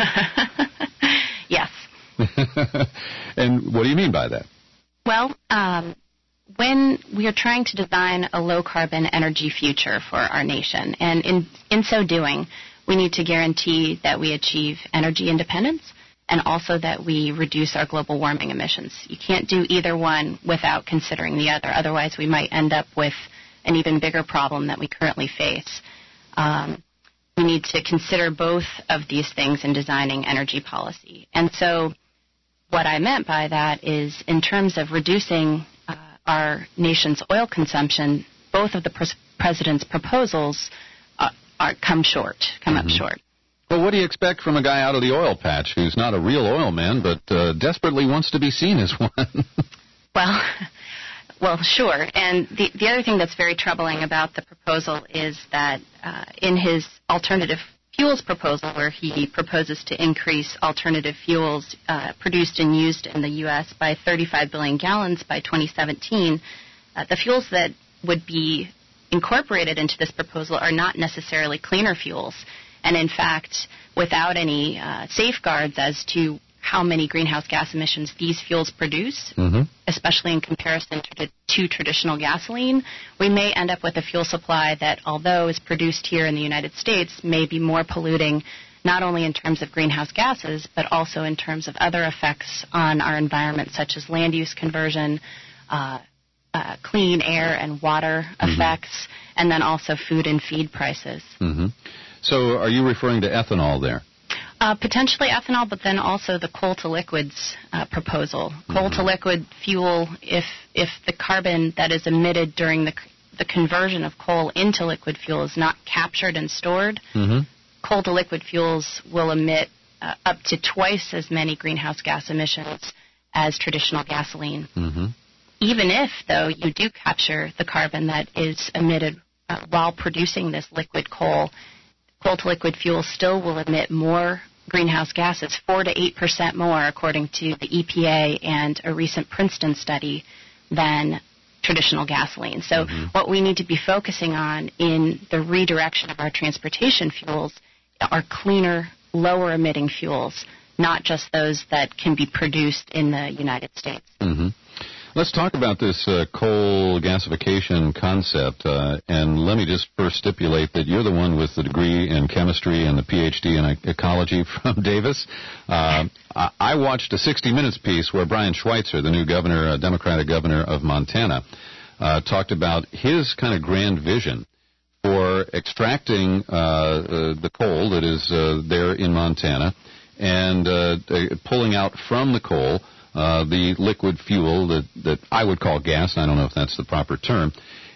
Yes. And what do you mean by that? Well, um, when we are trying to design a low-carbon energy future for our nation, and in, in so doing, we need to guarantee that we achieve energy independence and also that we reduce our global warming emissions. You can't do either one without considering the other. Otherwise, we might end up with an even bigger problem that we currently face. Um, we need to consider both of these things in designing energy policy. And so what I meant by that is in terms of reducing uh, our nation's oil consumption, both of the pres- president's proposals uh, are come short, come Mm-hmm. up short. Well, what do you expect from a guy out of the oil patch who's not a real oil man but uh, desperately wants to be seen as one? Well, well, sure. And the, the other thing that's very troubling about the proposal is that uh, in his alternative fuels proposal, where he proposes to increase alternative fuels uh, produced and used in the U S by thirty-five billion gallons by twenty seventeen, uh, the fuels that would be incorporated into this proposal are not necessarily cleaner fuels. And in fact, without any uh, safeguards as to how many greenhouse gas emissions these fuels produce, mm-hmm. especially in comparison to, to traditional gasoline, we may end up with a fuel supply that, although is produced here in the United States, may be more polluting, not only in terms of greenhouse gases, but also in terms of other effects on our environment, such as land use conversion, uh, uh, clean air and water mm-hmm. effects, and then also food and feed prices. Mm-hmm. So are you referring to ethanol there? Uh, potentially ethanol, but then also the coal-to-liquids uh, proposal. Mm-hmm. Coal-to-liquid fuel, if if the carbon that is emitted during the the conversion of coal into liquid fuel is not captured and stored, mm-hmm. coal-to-liquid fuels will emit uh, up to twice as many greenhouse gas emissions as traditional gasoline. Mm-hmm. Even if, though, you do capture the carbon that is emitted uh, while producing this liquid coal, coal-to-liquid fuel still will emit more greenhouse gases, four to eight percent more, according to the E P A and a recent Princeton study, than traditional gasoline. So mm-hmm. what we need to be focusing on in the redirection of our transportation fuels are cleaner, lower-emitting fuels, not just those that can be produced in the United States. Mm-hmm. Let's talk about this uh, coal gasification concept, uh, and let me just first stipulate that you're the one with the degree in chemistry and the P H D in ecology from Davis. Uh, I watched a sixty minutes piece where Brian Schweitzer, the new governor, uh, Democratic governor of Montana, uh, talked about his kind of grand vision for extracting uh, uh, the coal that is uh, there in Montana and uh, pulling out from the coal Uh, the liquid fuel that, that I would call gas. I don't know if that's the proper term.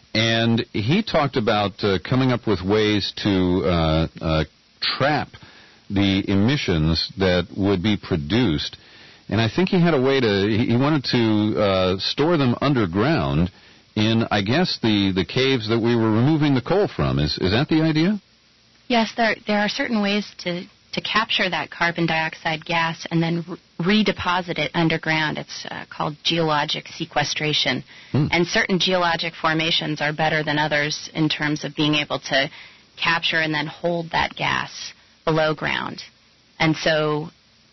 And he talked about uh, coming up with ways to uh, uh, trap the emissions that would be produced. And I think he had a way to, he wanted to uh, store them underground in, I guess, the, the caves that we were removing the coal from. Is, is that the idea? Yes, there, there are certain ways to to capture that carbon dioxide gas and then re- redeposit it underground. It's uh, called geologic sequestration. Hmm. And certain geologic formations are better than others in terms of being able to capture and then hold that gas below ground. And so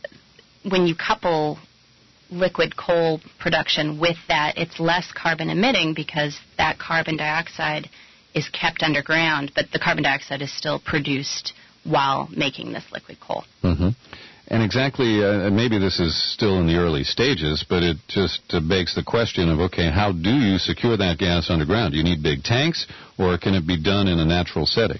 when you couple liquid coal production with that, it's less carbon emitting because that carbon dioxide is kept underground, but the carbon dioxide is still produced while making this liquid coal. Mm-hmm. And exactly, uh, maybe this is still in the early stages, but it just uh, begs the question of, okay, how do you secure that gas underground? Do you need big tanks, or can it be done in a natural setting?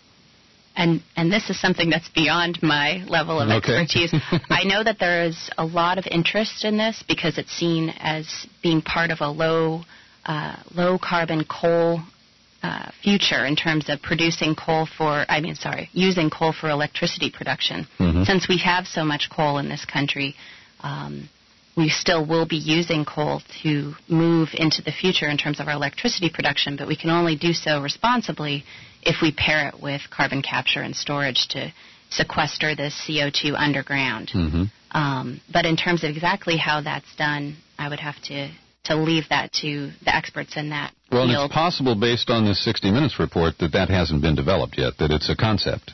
And and this is something that's beyond my level of okay. expertise. I know that there is a lot of interest in this because it's seen as being part of a low uh, low carbon coal Uh, future in terms of producing coal for, I mean, sorry, using coal for electricity production. Mm-hmm. Since we have so much coal in this country, um, we still will be using coal to move into the future in terms of our electricity production, but we can only do so responsibly if we pair it with carbon capture and storage to sequester this C O two underground. Mm-hmm. Um, but in terms of exactly how that's done, I would have to to leave that to the experts in that well, field. Well, it's possible based on this sixty minutes report that that hasn't been developed yet, that it's a concept.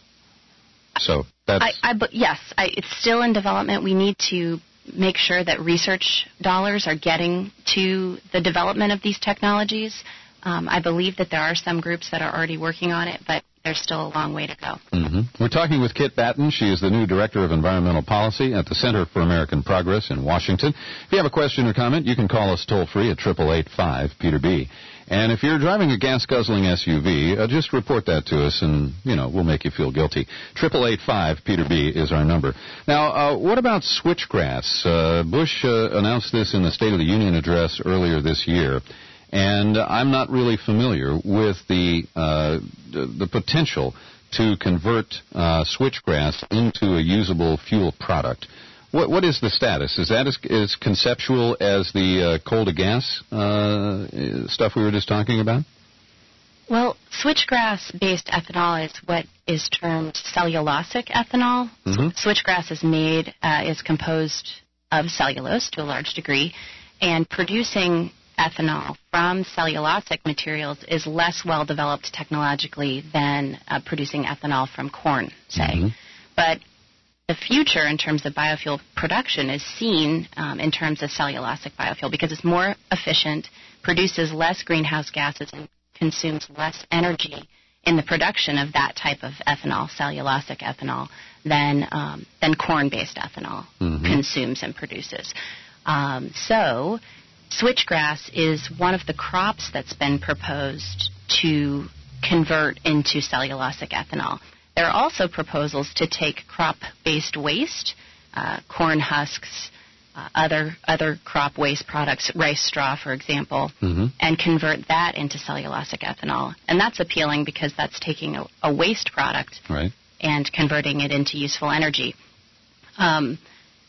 So that's... I, I, but yes, I, it's still in development. We need to make sure that research dollars are getting to the development of these technologies. Um, I believe that there are some groups that are already working on it, but there's still a long way to go. Mm-hmm. We're talking with Kit Batten. She is the new Director of Environmental Policy at the Center for American Progress in Washington. If you have a question or comment, you can call us toll-free at eight eight eight, five, Peter B. And if you're driving a gas-guzzling S U V, uh, just report that to us, and, you know, we'll make you feel guilty. eight eight eight, five, Peter B. is our number. Now, uh, what about switchgrass? Uh, Bush uh, announced this in the State of the Union address earlier this year. And I'm not really familiar with the uh, the potential to convert uh, switchgrass into a usable fuel product. What what is the status? Is that as, as conceptual as the uh, coal to gas uh, stuff we were just talking about? Well, switchgrass-based ethanol is what is termed cellulosic ethanol. Mm-hmm. Switchgrass is made uh, is composed of cellulose to a large degree, and producing ethanol from cellulosic materials is less well developed technologically than uh, producing ethanol from corn, say. Mm-hmm. But the future in terms of biofuel production is seen um, in terms of cellulosic biofuel because it's more efficient, produces less greenhouse gases, and consumes less energy in the production of that type of ethanol, cellulosic ethanol, than um, than corn-based ethanol mm-hmm. consumes and produces. Um, so switchgrass is one of the crops that's been proposed to convert into cellulosic ethanol. There are also proposals to take crop-based waste, uh, corn husks, uh, other other crop waste products, rice straw, for example, mm-hmm. and convert that into cellulosic ethanol. And that's appealing because that's taking a, a waste product right. and converting it into useful energy. Um,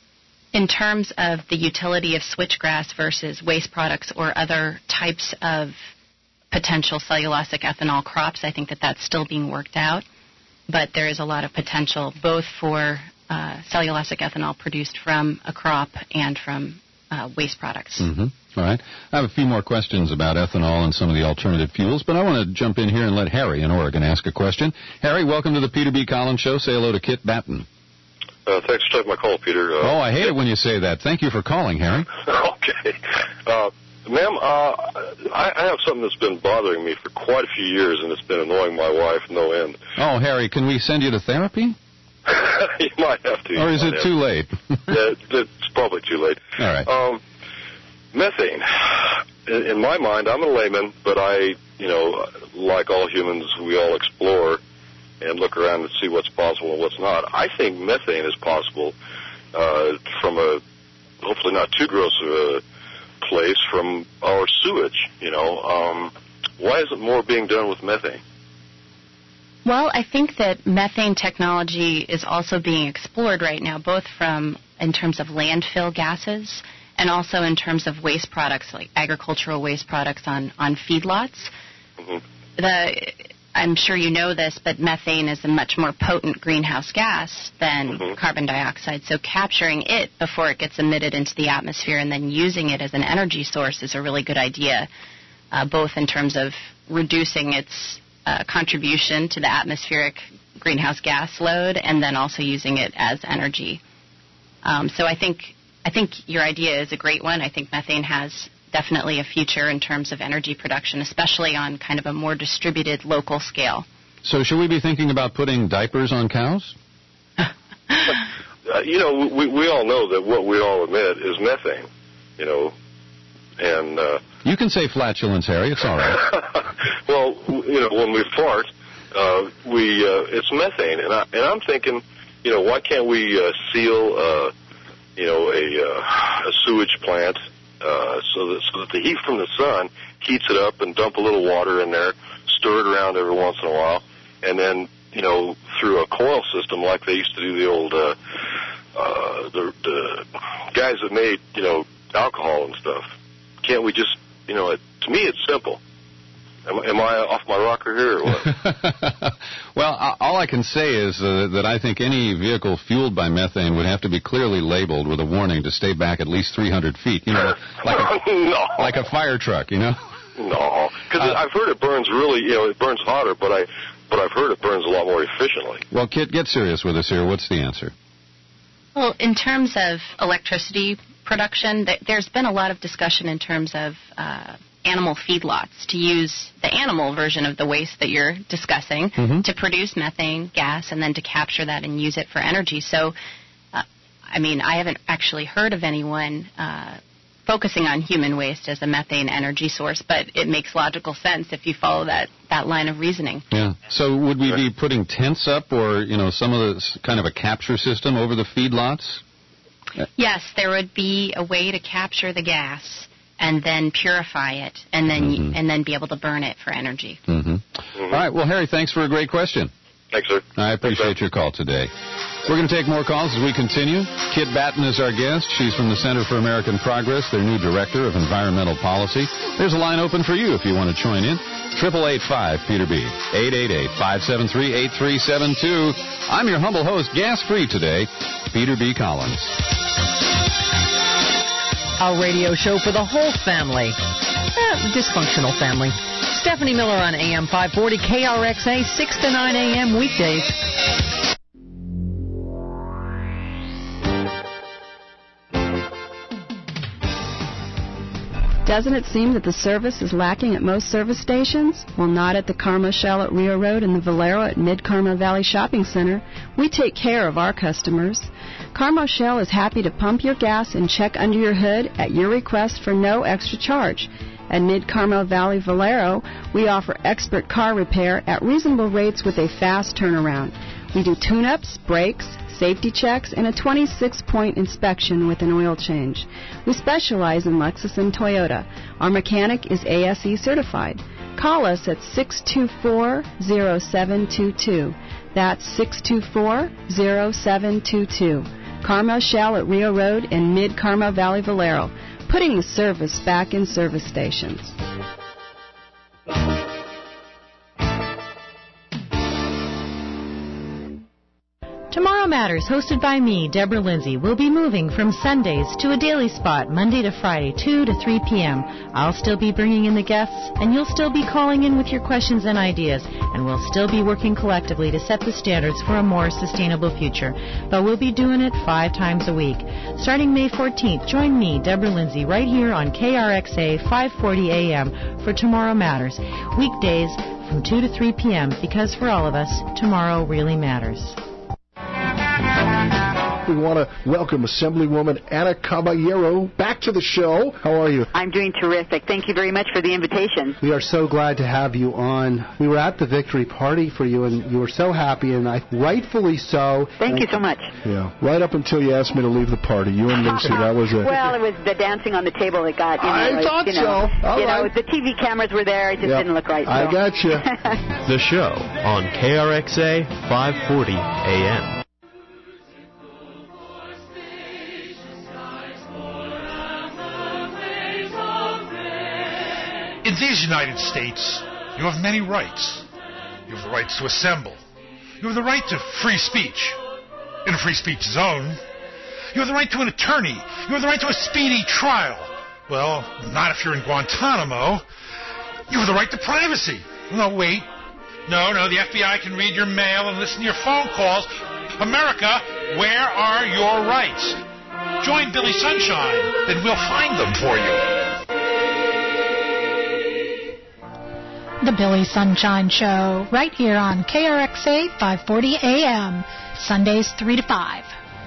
in terms of the utility of switchgrass versus waste products or other types of potential cellulosic ethanol crops, I think that that's still being worked out. But there is a lot of potential both for uh, cellulosic ethanol produced from a crop and from uh, waste products. Mm-hmm. All right. I have a few more questions about ethanol and some of the alternative fuels, but I want to jump in here and let Harry in Oregon ask a question. Harry, welcome to the Peter B. Collins Show. Say hello to Kit Batten. Uh, thanks for taking my call, Peter. Uh, oh, I hate it when you say that. Thank you for calling, Harry. Okay. Uh, ma'am, uh, I, I have something that's been bothering me for quite a few years, and it's been annoying my wife no end. Oh, Harry, can we send you to therapy? You might have to. Or is it too late? Yeah, it's probably too late. All right. Um, methane. In, in my mind, I'm a layman, but I, you know, like all humans, we all explore and look around and see what's possible and what's not. I think methane is possible uh, from a hopefully not too gross of a place from our sewage. You know, um, why isn't more being done with methane? Well, I think that methane technology is also being explored right now, both from in terms of landfill gases and also in terms of waste products, like agricultural waste products on, on feedlots. Mm-hmm. The, I'm sure you know this, but methane is a much more potent greenhouse gas than mm-hmm. carbon dioxide. So capturing it before it gets emitted into the atmosphere and then using it as an energy source is a really good idea, uh, both in terms of reducing its uh, contribution to the atmospheric greenhouse gas load and then also using it as energy. Um, so I think I think your idea is a great one. I think methane has definitely a future in terms of energy production, especially on kind of a more distributed local scale. So should we be thinking about putting diapers on cows? uh, you know, we, we all know that what we all emit is methane, you know, and... Uh, you can say flatulence, Harry. It's all right. Well, you know, when we fart, uh, we uh, it's methane, and, I, and I'm thinking, you know, why can't we uh, seal, uh, you know, a, uh, a sewage plant uh, so that so that the heat from the sun heats it up and dump a little water in there, stir it around every once in a while, and then, you know, through a coil system like they used to do the old uh, uh, the, the guys that made, you know, alcohol and stuff. Can't we just, you know, it, to me it's simple. Am, am I off my rocker here or what? Well, all I can say is uh, that I think any vehicle fueled by methane would have to be clearly labeled with a warning to stay back at least three hundred feet, you know, like a, no. like a fire truck, you know? No, because uh, I've heard it burns really, you know, it burns hotter, but, I, but I've heard it burns a lot more efficiently. Well, Kit, get serious with us here. What's the answer? Well, in terms of electricity production, there's been a lot of discussion in terms of uh, animal feedlots to use the animal version of the waste that you're discussing mm-hmm. to produce methane gas and then to capture that and use it for energy. So, uh, I mean, I haven't actually heard of anyone uh, focusing on human waste as a methane energy source, but it makes logical sense if you follow that, that line of reasoning. Yeah. So would we be putting tents up or, you know, some of the kind of a capture system over the feedlots? Yes, there would be a way to capture the gas and then purify it and then mm-hmm. and then be able to burn it for energy. Mm-hmm. Mm-hmm. All right. Well, Harry, thanks for a great question. Thanks, sir. I appreciate Thanks, your call today. We're going to take more calls as we continue. Kit Batten is our guest. She's from the Center for American Progress, their new Director of Environmental Policy. There's a line open for you if you want to join in. eight eight eight five Peter B. eight eight eight, five seven three, eight three seven two. I'm your humble host, gas-free today, Peter B. Collins. A radio show for the whole family. Eh, dysfunctional family. Stephanie Miller on A M five forty K R X A, six to nine a.m. weekdays. Doesn't it seem that the service is lacking at most service stations? Well, not at the Carmel Shell at Rio Road and the Valero at Mid-Carmel Valley Shopping Center. We take care of our customers. Carmel Shell is happy to pump your gas and check under your hood at your request for no extra charge. At Mid-Carmel Valley Valero, we offer expert car repair at reasonable rates with a fast turnaround. We do tune-ups, brakes, safety checks, and a twenty-six point inspection with an oil change. We specialize in Lexus and Toyota. Our mechanic is A S E certified. Call us at six two four, zero seven two two. That's six two four, zero seven two two. Carmel Shell at Rio Road and Mid-Carmel Valley Valero, putting the service back in service stations. Tomorrow Matters, hosted by me, Deborah Lindsay, will be moving from Sundays to a daily spot, Monday to Friday, two to three p.m. I'll still be bringing in the guests, and you'll still be calling in with your questions and ideas, and we'll still be working collectively to set the standards for a more sustainable future. But we'll be doing it five times a week. Starting May fourteenth, join me, Deborah Lindsay, right here on K R X A five forty A M for Tomorrow Matters. Weekdays from two to three p.m. because for all of us, tomorrow really matters. We want to welcome Assemblywoman Anna Caballero back to the show. How are you? I'm doing terrific. Thank you very much for the invitation. We are so glad to have you on. We were at the victory party for you, and you were so happy, and I rightfully so. Thank and you so much. Yeah, right up until you asked me to leave the party. You and Lucy, that was it. Well, it was the dancing on the table that got, you know. I like, thought you know, so. All you right. know, the T V cameras were there. It just yep. didn't look right. So. I got you. The show on K R X A five forty A M. In these United States, you have many rights. You have the right to assemble. You have the right to free speech in a free speech zone. You have the right to an attorney. You have the right to a speedy trial. Well, not if you're in Guantanamo. You have the right to privacy. No, wait. No, no, the F B I can read your mail and listen to your phone calls. America, where are your rights? Join Billy Sunshine, and we'll find them for you. The Billy Sunshine Show, right here on K R X A five forty A M, Sundays three to five.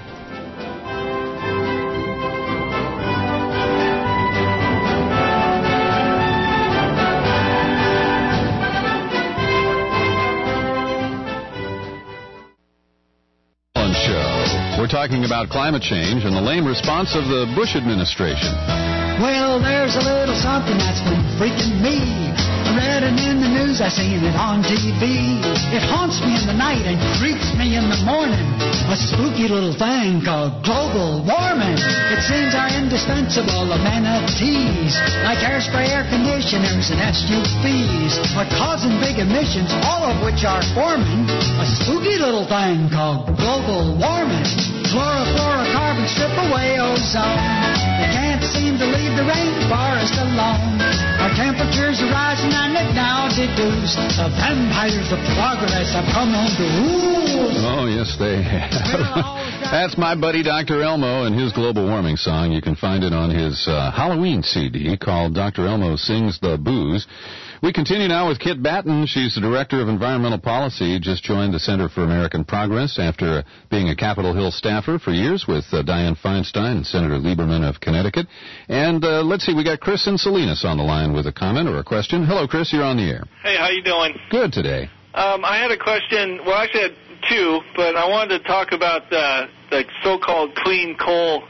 Show. We're talking about climate change and the lame response of the Bush administration. Well, there's a little something that's been freaking me. I read it in the news, I seen it on T V. It haunts me in the night and creeps me in the morning. A spooky little thing called global warming. It seems our indispensable amenities, like hairspray, air conditioners, and S U Vs, are causing big emissions, all of which are forming a spooky little thing called global warming. Chlorofluorocarbons strip away ozone. They can't seem to leave the rainforest alone. Our temperatures are rising and they've now deduced the vampires of progress have come on to rule. Oh, yes, they have. That's my buddy Doctor Elmo and his global warming song. You can find it on his uh, Halloween C D called Doctor Elmo Sings the Booze. We continue now with Kit Batten. She's the Director of Environmental Policy, just joined the Center for American Progress after uh, being a Capitol Hill staffer for years with uh, Dianne Feinstein and Senator Lieberman of Connecticut. And uh, let's see, we got Chris in Salinas on the line with a comment or a question. Hello, Chris, you're on the air. Hey, how you doing? Good today. Um, I had a question, well, actually I had two, but I wanted to talk about the, the so-called clean coal.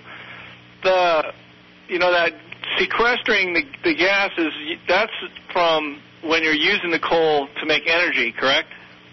The, you know, that sequestering the, the gases, that's from when you're using the coal to make energy, correct?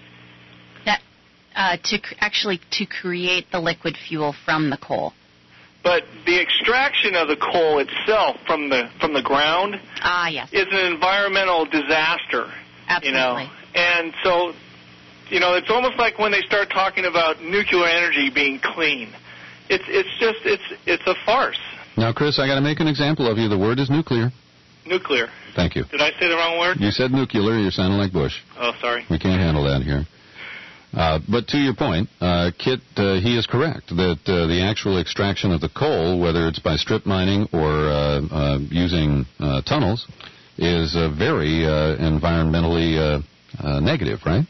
That uh, to cr- actually to create the liquid fuel from the coal. But the extraction of the coal itself from the from the ground ah, yes. is an environmental disaster. Absolutely. You know, and so, you know, it's almost like when they start talking about nuclear energy being clean. It's it's just it's it's a farce. Now, Chris, I got to make an example of you. The word is nuclear. Nuclear. Thank you. Did I say the wrong word? You said nuclear. You're sounding like Bush. Oh, sorry. We can't handle that here. Uh, but to your point, uh, Kit, uh, he is correct that uh, the actual extraction of the coal, whether it's by strip mining or uh, uh, using uh, tunnels, is uh, very uh, environmentally uh, uh, negative, right?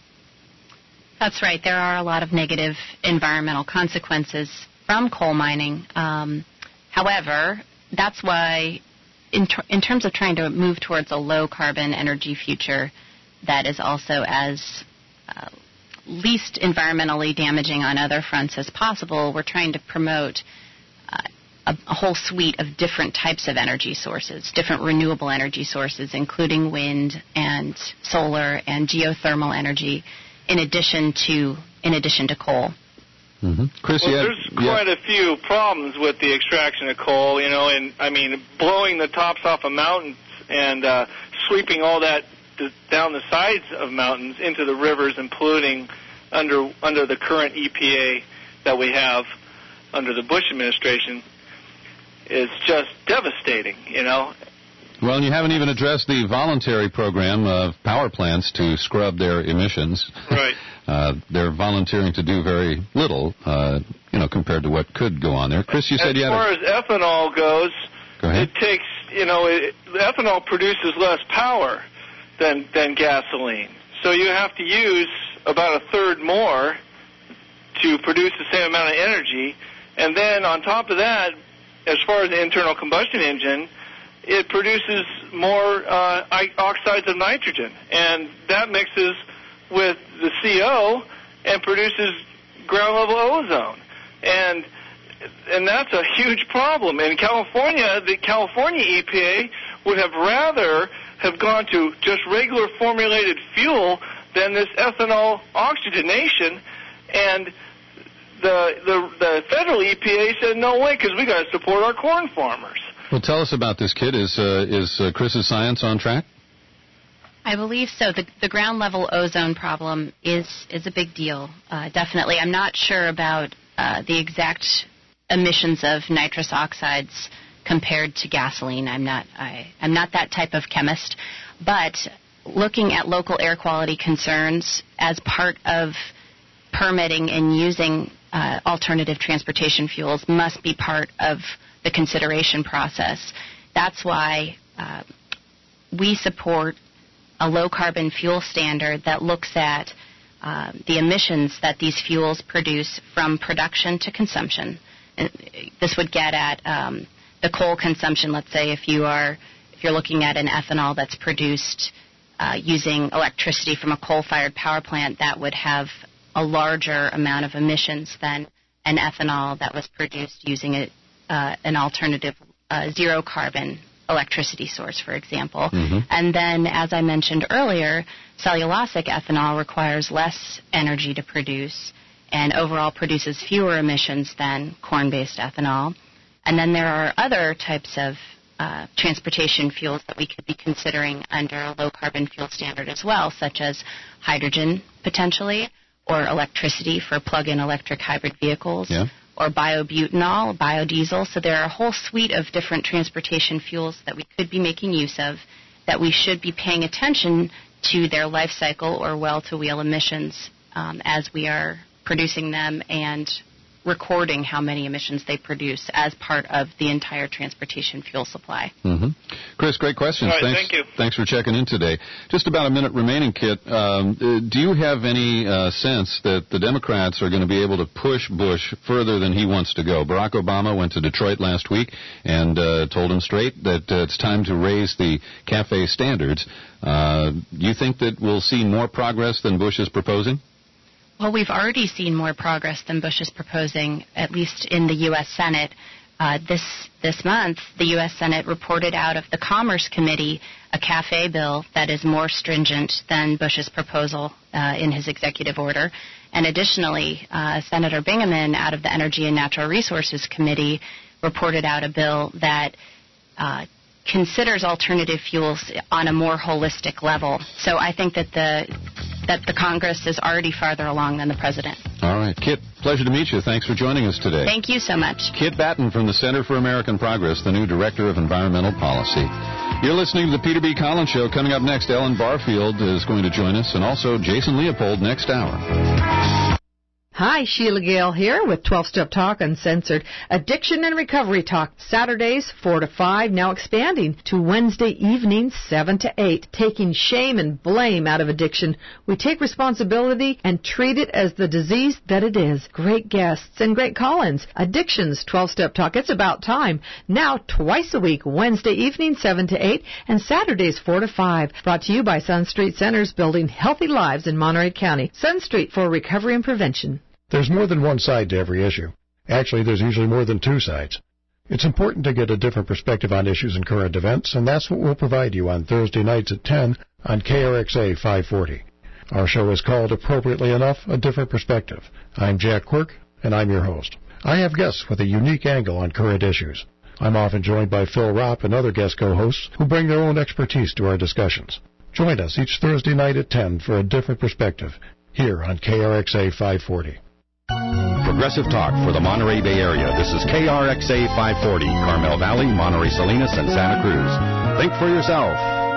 That's right. There are a lot of negative environmental consequences from coal mining. Um, however, that's why in, ter- in terms of trying to move towards a low-carbon energy future that is also as uh, least environmentally damaging on other fronts as possible, we're trying to promote uh, a, a whole suite of different types of energy sources, different renewable energy sources, including wind and solar and geothermal energy, in addition to in addition to coal. Mm-hmm. Chris, well, had, there's quite yeah. a few problems with the extraction of coal, you know, and I mean, blowing the tops off of mountains and uh, sweeping all that down the sides of mountains into the rivers and polluting under under the current E P A that we have under the Bush administration is just devastating, you know. Well, and you haven't even addressed the voluntary program of power plants to scrub their emissions. Right. uh, they're volunteering to do very little, uh, you know, compared to what could go on there. Chris, you said as you had far a... as ethanol goes, Go ahead. it takes, you know, it, ethanol produces less power than than gasoline. So you have to use about a third more to produce the same amount of energy. And then on top of that, as far as the internal combustion engine, it produces more uh, oxides of nitrogen. And that mixes with the C O and produces ground-level ozone. And and that's a huge problem. In California, the California E P A would have rather have gone to just regular formulated fuel than this ethanol oxygenation, and the the, the federal E P A said no way because we got to support our corn farmers. Well, tell us about this, Kid. Is uh, is uh, Chris's science on track? I believe so. The, the ground level ozone problem is is a big deal. Uh, definitely, I'm not sure about uh, the exact emissions of nitrous oxides compared to gasoline. I'm not I, I'm not that type of chemist, but looking at local air quality concerns as part of permitting and using uh, alternative transportation fuels must be part of the consideration process. That's why uh, we support a low-carbon fuel standard that looks at uh, the emissions that these fuels produce from production to consumption. And this would get at um, the coal consumption. Let's say if you are if you're looking at an ethanol that's produced uh, using electricity from a coal-fired power plant, that would have a larger amount of emissions than an ethanol that was produced using a, uh, an alternative uh, zero-carbon electricity source, for example. Mm-hmm. And then, as I mentioned earlier, cellulosic ethanol requires less energy to produce and overall produces fewer emissions than corn-based ethanol. And then there are other types of uh, transportation fuels that we could be considering under a low-carbon fuel standard as well, such as hydrogen, potentially, or electricity for plug-in electric hybrid vehicles, yeah. or biobutanol, biodiesel. So there are a whole suite of different transportation fuels that we could be making use of that we should be paying attention to their life cycle or well-to-wheel emissions um, as we are producing them and recording how many emissions they produce as part of the entire transportation fuel supply. Mm-hmm. Chris, great questions. All right, thanks, thank you. Thanks for checking in today. Just about a minute remaining, Kit. Um, uh, do you have any uh, sense that the Democrats are going to be able to push Bush further than he wants to go? Barack Obama went to Detroit last week and uh, told him straight that uh, it's time to raise the CAFE standards. Uh, you think that we'll see more progress than Bush is proposing? Well, we've already seen more progress than Bush is proposing, at least in the U S Senate. Uh, this this month, the U S Senate reported out of the Commerce Committee a CAFE bill that is more stringent than Bush's proposal uh, in his executive order. And additionally, uh, Senator Bingaman out of the Energy and Natural Resources Committee reported out a bill that uh, considers alternative fuels on a more holistic level. So I think that the that the Congress is already farther along than the President. All right. Kit, pleasure to meet you. Thanks for joining us today. Thank you so much. Kit Batten from the Center for American Progress, the new Director of Environmental Policy. You're listening to the Peter B. Collins Show. Coming up next, Ellen Barfield is going to join us, and also Jason Leopold next hour. Hi, Sheila Gale here with twelve-Step Talk Uncensored. Addiction and Recovery Talk, Saturdays four to five, now expanding to Wednesday evenings seven to eight. Taking shame and blame out of addiction. We take responsibility and treat it as the disease that it is. Great guests and great call-ins. Addictions, twelve-Step Talk, it's about time. Now twice a week, Wednesday evening seven to eight, and Saturdays four to five. Brought to you by Sun Street Centers, building healthy lives in Monterey County. Sun Street for recovery and prevention. There's more than one side to every issue. Actually, there's usually more than two sides. It's important to get a different perspective on issues and current events, and that's what we'll provide you on Thursday nights at ten on K R X A five forty. Our show is called, appropriately enough, A Different Perspective. I'm Jack Quirk, and I'm your host. I have guests with a unique angle on current issues. I'm often joined by Phil Ropp and other guest co-hosts who bring their own expertise to our discussions. Join us each Thursday night at ten for A Different Perspective, here on K R X A five forty. Progressive Talk for the Monterey Bay Area. This is K R X A five forty, Carmel Valley, Monterey Salinas, and Santa Cruz. Think for yourself.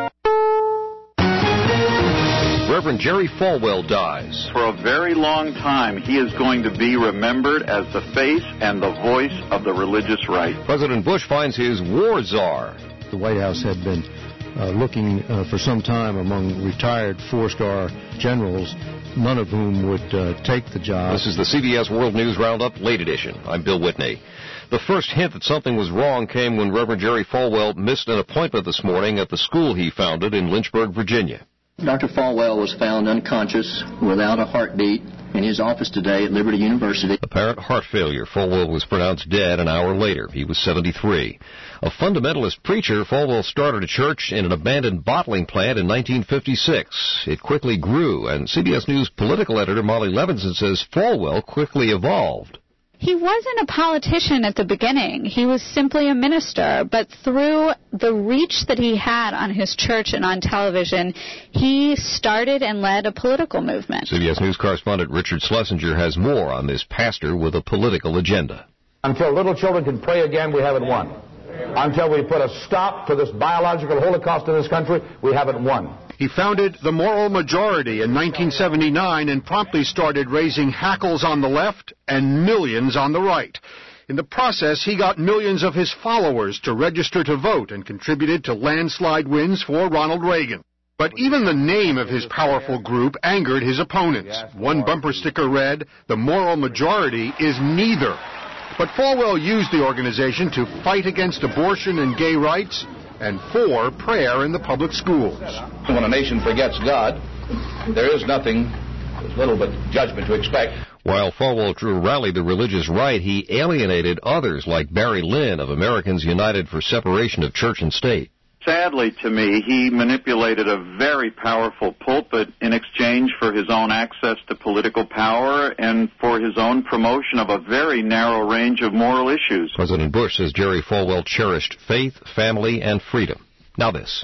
Reverend Jerry Falwell dies. For a very long time, he is going to be remembered as the face and the voice of the religious right. President Bush finds his war czar. The White House had been uh, looking uh, for some time among retired four-star generals, none of whom would uh, take the job. This is the C B S World News Roundup, late edition. I'm Bill Whitney. The first hint that something was wrong came when Reverend Jerry Falwell missed an appointment this morning at the school he founded in Lynchburg, Virginia. Doctor Falwell was found unconscious without a heartbeat in his office today at Liberty University. Apparent heart failure. Falwell was pronounced dead an hour later. He was seventy-three. A fundamentalist preacher, Falwell started a church in an abandoned bottling plant in nineteen fifty-six. It quickly grew, and C B S News political editor Molly Levinson says Falwell quickly evolved. He wasn't a politician at the beginning. He was simply a minister. But through the reach that he had on his church and on television, he started and led a political movement. C B S News correspondent Richard Schlesinger has more on this pastor with a political agenda. Until little children can pray again, we haven't won. Until we put a stop to this biological holocaust in this country, we haven't won. He founded the Moral Majority in nineteen seventy-nine and promptly started raising hackles on the left and millions on the right. In the process, he got millions of his followers to register to vote and contributed to landslide wins for Ronald Reagan. But even the name of his powerful group angered his opponents. One bumper sticker read, "The Moral Majority is neither." But Falwell used the organization to fight against abortion and gay rights and for prayer in the public schools. When a nation forgets God, there is nothing, there's little but judgment to expect. While Falwell rallied the religious right, he alienated others like Barry Lynn of Americans United for Separation of Church and State. Sadly, to me, he manipulated a very powerful pulpit in exchange for his own access to political power and for his own promotion of a very narrow range of moral issues. President Bush says Jerry Falwell cherished faith, family, and freedom. Now this.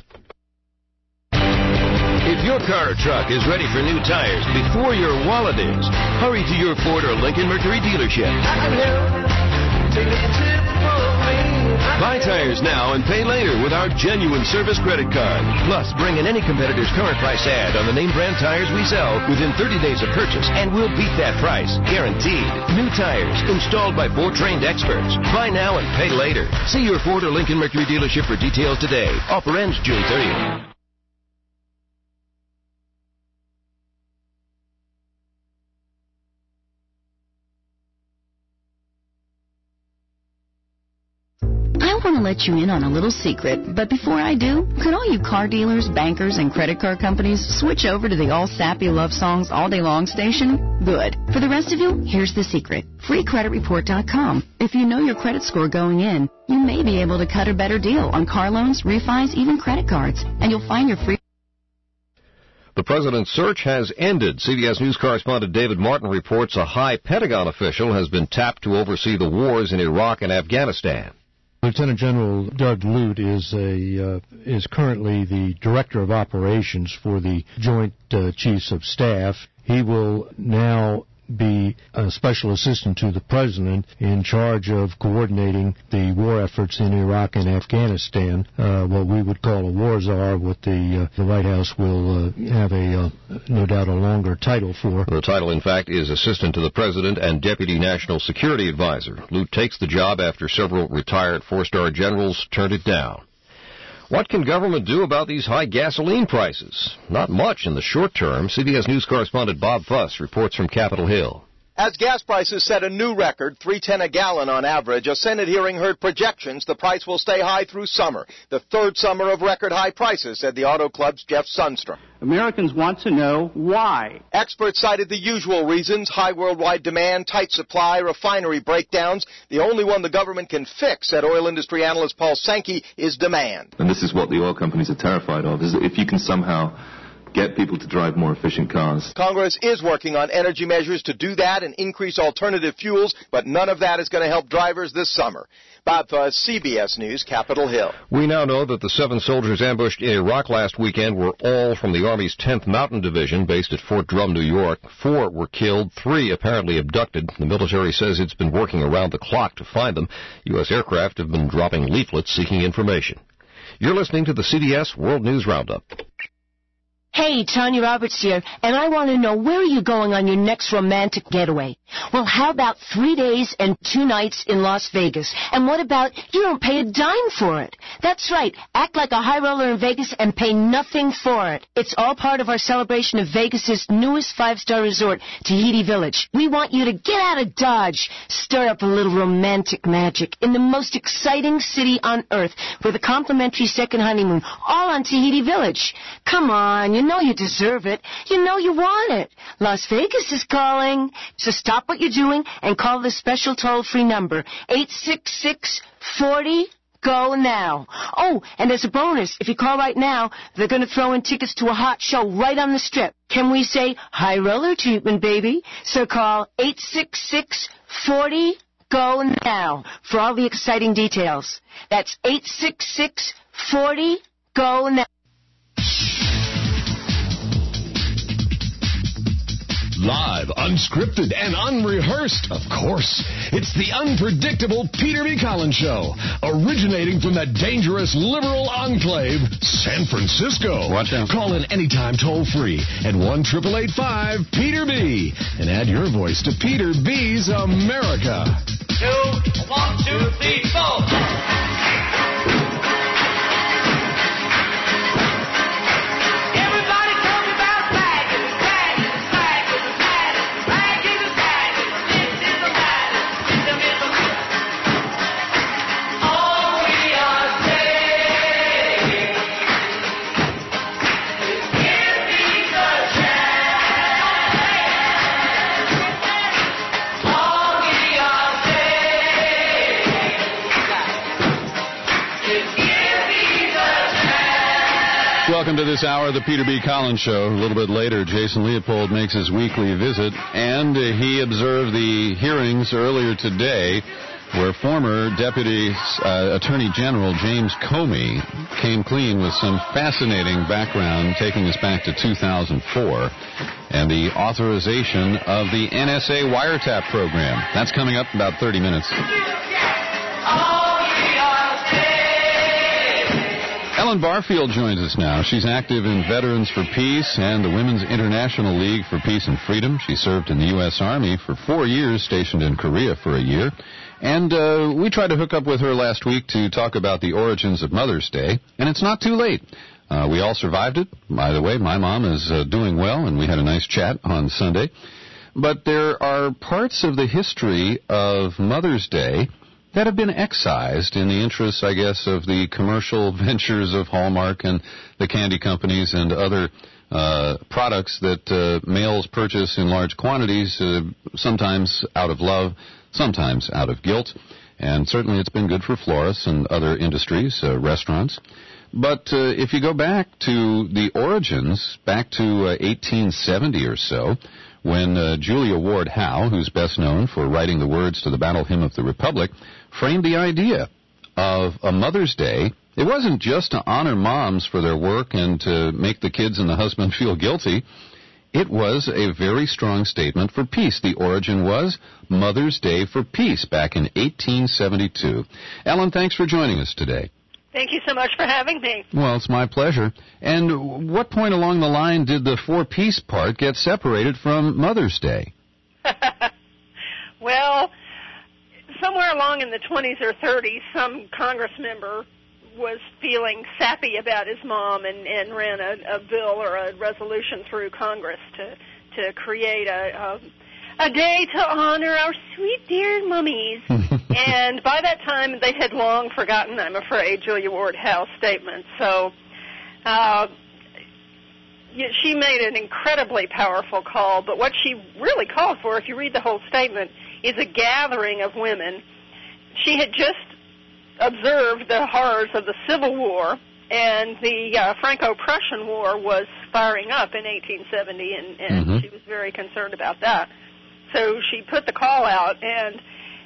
If your car or truck is ready for new tires before your wallet is, hurry to your Ford or Lincoln Mercury dealership. Buy tires now and pay later with our genuine service credit card. Plus, bring in any competitor's current price ad on the name brand tires we sell within thirty days of purchase, and we'll beat that price. Guaranteed. New tires, installed by four trained experts. Buy now and pay later. See your Ford or Lincoln Mercury dealership for details today. Offer ends June thirtieth. I want to let you in on a little secret, but before I do, could all you car dealers, bankers, and credit card companies switch over to the all sappy love songs all day long station? Good. For the rest of you, here's the secret. free credit report dot com. If you know your credit score going in, you may be able to cut a better deal on car loans, refis, even credit cards, and you'll find your free... The president's search has ended. C B S News correspondent David Martin reports a high Pentagon official has been tapped to oversee the wars in Iraq and Afghanistan. Lieutenant General Doug Lute is a uh, is currently the Director of Operations for the Joint uh, Chiefs of Staff. He will now be a special assistant to the president in charge of coordinating the war efforts in Iraq and Afghanistan, uh, what we would call a war czar, what the, uh, the White House will uh, have a, uh, no doubt, a longer title for. The title, in fact, is Assistant to the President and Deputy National Security Advisor. Lute takes the job after several retired four-star generals turned it down. What can government do about these high gasoline prices? Not much in the short term. C B S News correspondent Bob Fuss reports from Capitol Hill. As gas prices set a new record, three ten a gallon on average, a Senate hearing heard projections the price will stay high through summer. The third summer of record high prices, said the Auto Club's Jeff Sundstrom. Americans want to know why. Experts cited the usual reasons: high worldwide demand, tight supply, refinery breakdowns. The only one the government can fix, said oil industry analyst Paul Sankey, is demand. And this is what the oil companies are terrified of, is that if you can somehow get people to drive more efficient cars. Congress is working on energy measures to do that and increase alternative fuels, but none of that is going to help drivers this summer. Bob Fuss, C B S News, Capitol Hill. We now know that the seven soldiers ambushed in Iraq last weekend were all from the Army's tenth Mountain Division based at Fort Drum, New York. Four were killed, three apparently abducted. The military says it's been working around the clock to find them. U S aircraft have been dropping leaflets seeking information. You're listening to the C B S World News Roundup. Hey, Tanya Roberts here, and I want to know, where are you going on your next romantic getaway? Well, how about three days and two nights in Las Vegas? And what about you don't pay a dime for it? That's right. Act like a high roller in Vegas and pay nothing for it. It's all part of our celebration of Vegas's newest five-star resort, Tahiti Village. We want you to get out of Dodge, stir up a little romantic magic in the most exciting city on earth with a complimentary second honeymoon, all on Tahiti Village. Come on, you know you deserve it. You know you want it. Las Vegas is calling. So stop what you're doing and call the special toll-free number, eight six six, four zero, G O now. Oh, and as a bonus, if you call right now, they're going to throw in tickets to a hot show right on the Strip. Can we say high roller treatment, baby? So call eight six six, four zero, G O now for all the exciting details. That's eight six six, four zero, G O now. Live, unscripted, and unrehearsed, of course. It's the unpredictable Peter B. Collins Show, originating from the dangerous liberal enclave, San Francisco. Watch out. Call in anytime toll-free at one eight eight five, Peter B. and add your voice to Peter B's America. Two, one, two, three, four. Welcome to this hour of the Peter B. Collins Show. A little bit later, Jason Leopold makes his weekly visit, and uh, he observed the hearings earlier today where former Deputy uh, Attorney General James Comey came clean with some fascinating background, taking us back to two thousand four, and the authorization of the N S A wiretap program. That's coming up in about thirty minutes. Ellen Barfield joins us now. She's active in Veterans for Peace and the Women's International League for Peace and Freedom. She served in the U S Army for four years, stationed in Korea for a year. And uh, we tried to hook up with her last week to talk about the origins of Mother's Day, and it's not too late. Uh, we all survived it. By the way, my mom is uh, doing well, and we had a nice chat on Sunday. But there are parts of the history of Mother's Day that have been excised in the interests, I guess, of the commercial ventures of Hallmark and the candy companies and other uh, products that uh, males purchase in large quantities, uh, sometimes out of love, sometimes out of guilt. And certainly it's been good for florists and other industries, uh, restaurants. But uh, if you go back to the origins, back to uh, eighteen seventy or so, when uh, Julia Ward Howe, who's best known for writing the words to the Battle Hymn of the Republic, framed the idea of a Mother's Day. It wasn't just to honor moms for their work and to make the kids and the husband feel guilty. It was a very strong statement for peace. The origin was Mother's Day for Peace back in eighteen seventy-two. Ellen, thanks for joining us today. Thank you so much for having me. Well, it's my pleasure. And what point along the line did the for peace part get separated from Mother's Day? Well, somewhere along in the twenties or thirties, some Congress member was feeling sappy about his mom and, and ran a, a bill or a resolution through Congress to to create a, a, a day to honor our sweet dear mummies. And by that time, they had long forgotten, I'm afraid, Julia Ward Howe's statement. So uh, she made an incredibly powerful call, but what she really called for, if you read the whole statement, is a gathering of women. She had just observed the horrors of the Civil War, and the uh, Franco-Prussian War was firing up in eighteen seventy, and, and mm-hmm. she was very concerned about that. So she put the call out, and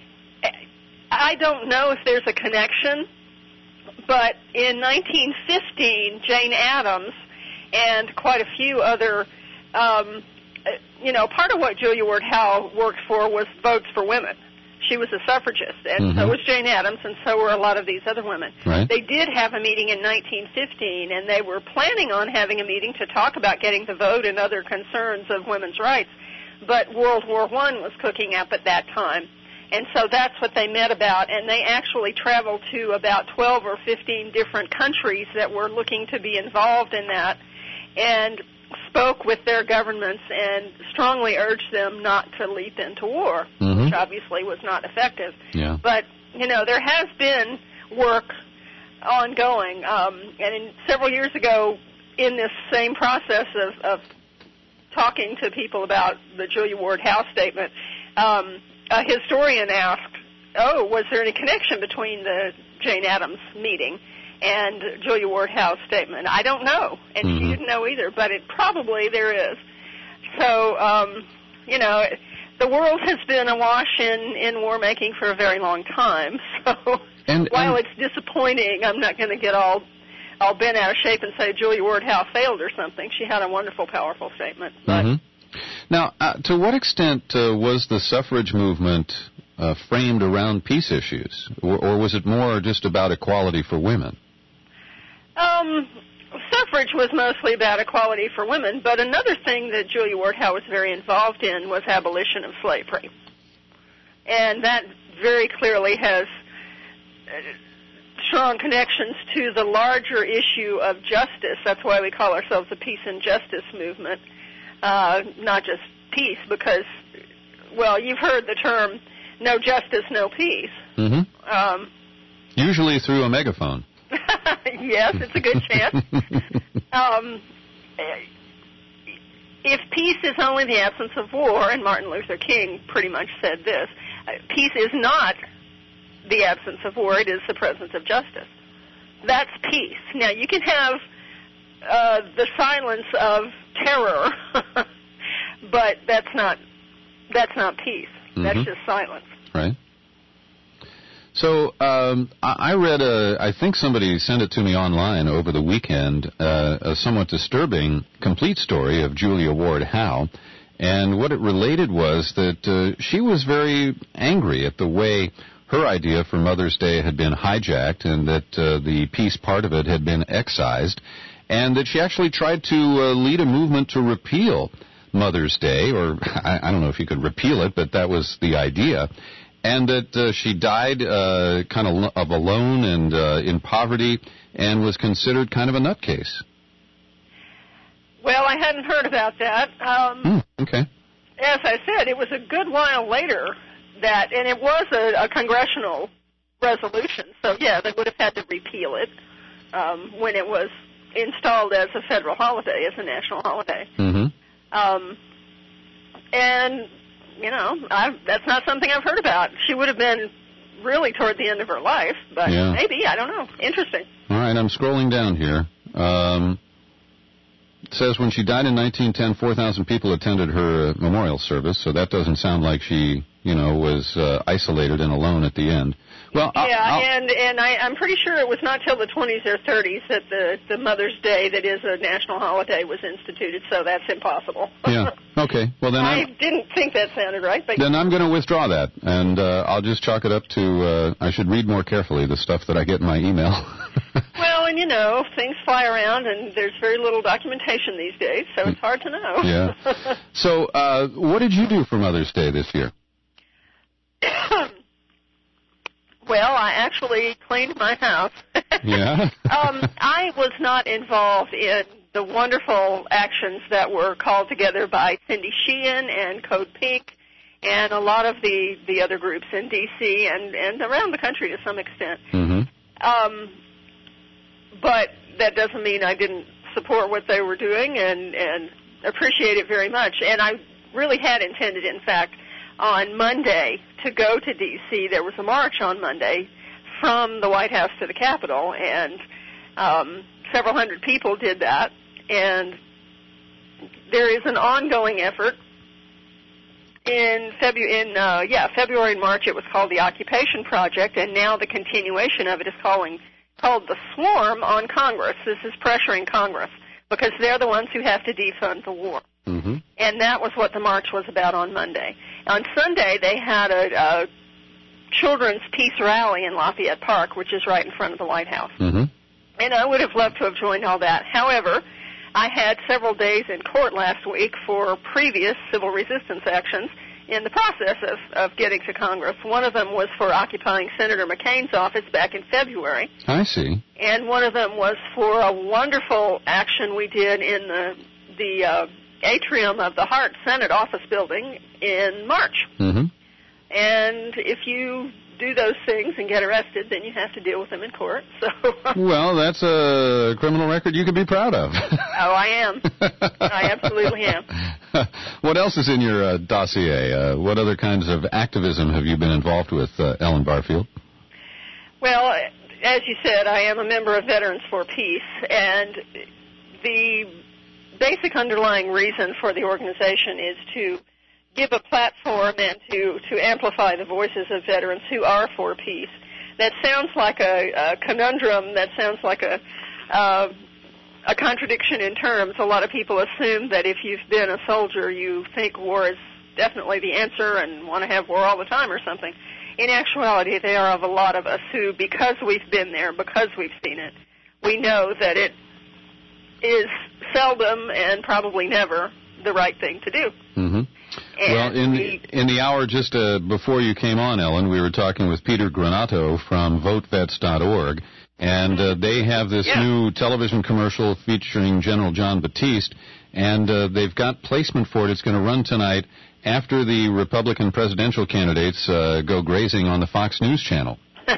I don't know if there's a connection, but in nineteen fifteen, Jane Addams and quite a few other, um, you know, part of what Julia Ward Howe worked for was votes for women. She was a suffragist, and mm-hmm. so was Jane Addams, and so were a lot of these other women. Right. They did have a meeting in nineteen fifteen, and they were planning on having a meeting to talk about getting the vote and other concerns of women's rights, but World War One was cooking up at that time, and so that's what they met about, and they actually traveled to about twelve or fifteen different countries that were looking to be involved in that, and spoke with their governments and strongly urged them not to leap into war, mm-hmm. which obviously was not effective. Yeah. But, you know, there has been work ongoing. Um, and in, several years ago, in this same process of, of talking to people about the Julia Ward Howe statement, um, a historian asked, oh, was there any connection between the Jane Addams meeting and Julia Ward Howe's statement? I don't know, and mm-hmm. she didn't know either, but it probably there is. So, um, you know, the world has been awash in, in war-making for a very long time, so and, while and it's disappointing, I'm not going to get all all bent out of shape and say Julia Ward Howe failed or something. She had a wonderful, powerful statement. But mm-hmm. Now, uh, to what extent uh, was the suffrage movement uh, framed around peace issues, or, or was it more just about equality for women? Um, suffrage was mostly about equality for women, but another thing that Julia Ward Howe was very involved in was abolition of slavery. And that very clearly has strong connections to the larger issue of justice. That's why we call ourselves the Peace and Justice Movement, uh, not just peace, because, well, you've heard the term, no justice, no peace. Mm-hmm. Um, Usually through a megaphone. Yes, it's a good chance. um, if peace is only the absence of war, and Martin Luther King pretty much said this, uh, peace is not the absence of war, it is the presence of justice. That's peace. Now, you can have uh, the silence of terror, but that's not that's not peace. Mm-hmm. That's just silence. Right. So um, I read a, I think somebody sent it to me online over the weekend, uh, a somewhat disturbing complete story of Julia Ward Howe. And what it related was that uh, she was very angry at the way her idea for Mother's Day had been hijacked and that uh, the peace part of it had been excised, and that she actually tried to uh, lead a movement to repeal Mother's Day, or I, I don't know if you could repeal it, but that was the idea. And that uh, she died uh, kind of, of alone and uh, in poverty and was considered kind of a nutcase. Well, I hadn't heard about that. Um, hmm, okay. As I said, it was a good while later that, and it was a, a congressional resolution, so yeah, they would have had to repeal it um, when it was installed as a federal holiday, as a national holiday. Mm-hmm. Um, and... You know, I, that's not something I've heard about. She would have been really toward the end of her life, but yeah. maybe, I don't know. Interesting. All right, I'm scrolling down here. Um, it says when she died in nineteen ten, four thousand people attended her uh, memorial service, so that doesn't sound like she you know, was uh, isolated and alone at the end. Well, yeah, I'll, I'll, and and I, I'm pretty sure it was not till the twenties or thirties that the the Mother's Day, that is a national holiday, was instituted. So that's impossible. Yeah. Okay. Well, then I I'm, didn't think that sounded right, but then I'm going to withdraw that, and uh, I'll just chalk it up to uh, I should read more carefully the stuff that I get in my email. Well, and you know, things fly around, and there's very little documentation these days, so it's hard to know. Yeah. So, uh, what did you do for Mother's Day this year? Well, I actually cleaned my house. Yeah. um, I was not involved in the wonderful actions that were called together by Cindy Sheehan and Code Pink and a lot of the, the other groups in D C and, and around the country to some extent. Mm-hmm. Um, but that doesn't mean I didn't support what they were doing and, and appreciate it very much. And I really had intended, in fact, on Monday to go to D C There was a march on Monday from the White House to the Capitol, and um, several hundred people did that. And there is an ongoing effort. In February, in uh, yeah, February and March, it was called the Occupation Project, and now the continuation of it is calling called the Swarm on Congress. This is pressuring Congress because they're the ones who have to defund the war. Mm-hmm. And that was what the march was about on Monday. On Sunday, they had a, a children's peace rally in Lafayette Park, which is right in front of the White House. Mm-hmm. And I would have loved to have joined all that. However, I had several days in court last week for previous civil resistance actions in the process of, of getting to Congress. One of them was for occupying Senator McCain's office back in February. I see. And one of them was for a wonderful action we did in the the uh, atrium of the Hart Senate office building in March. Mm-hmm. And if you do those things and get arrested, then you have to deal with them in court. So. Well, that's a criminal record you can be proud of. Oh, I am. I absolutely am. What else is in your uh, dossier? Uh, what other kinds of activism have you been involved with, uh, Ellen Barfield? Well, as you said, I am a member of Veterans for Peace, and the basic underlying reason for the organization is to give a platform and to, to amplify the voices of veterans who are for peace. That sounds like a, a conundrum. That sounds like a, uh, a contradiction in terms. A lot of people assume that if you've been a soldier, you think war is definitely the answer and want to have war all the time or something. In actuality, they are of a lot of us who, because we've been there, because we've seen it, we know that it is seldom and probably never the right thing to do. Mm-hmm. Well, in the, in the hour just uh, before you came on, Ellen, we were talking with Peter Granato from vote vets dot org, and uh, they have this yeah. new television commercial featuring General John Batiste, and uh, they've got placement for it. It's going to run tonight after the Republican presidential candidates uh, go grazing on the Fox News channel.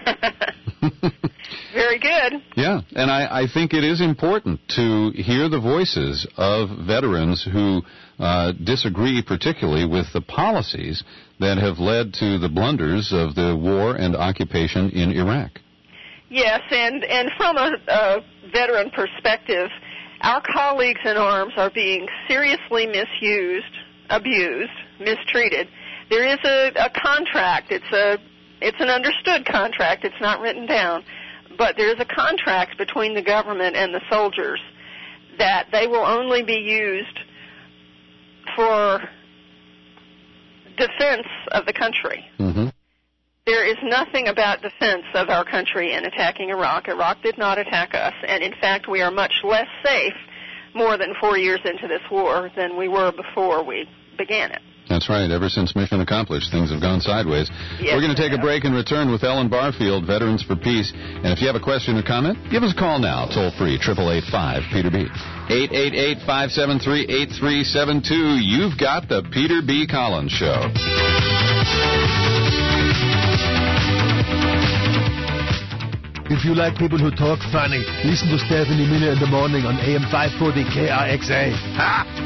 Very good. Yeah, and I, I think it is important to hear the voices of veterans who uh, disagree particularly with the policies that have led to the blunders of the war and occupation in Iraq. Yes, and, and from a, a veteran perspective, our colleagues in arms are being seriously misused, abused, mistreated. There is a, a contract. It's a it's an understood contract. It's not written down. But there is a contract between the government and the soldiers that they will only be used for defense of the country. Mm-hmm. There is nothing about defense of our country in attacking Iraq. Iraq did not attack us, and in fact we are much less safe more than four years into this war than we were before we began it. That's right. Ever since mission accomplished, things have gone sideways. Yes, We're going to take a break and return with Ellen Barfield, Veterans for Peace. And if you have a question or comment, give us a call now, toll free, eight eight eight, five, Peter B. eight eight eight, five seven three, eight three seven two. You've got the Peter B. Collins Show. If you like people who talk funny, listen to Stephanie Miller in the morning on A M five forty K R X A. Ha!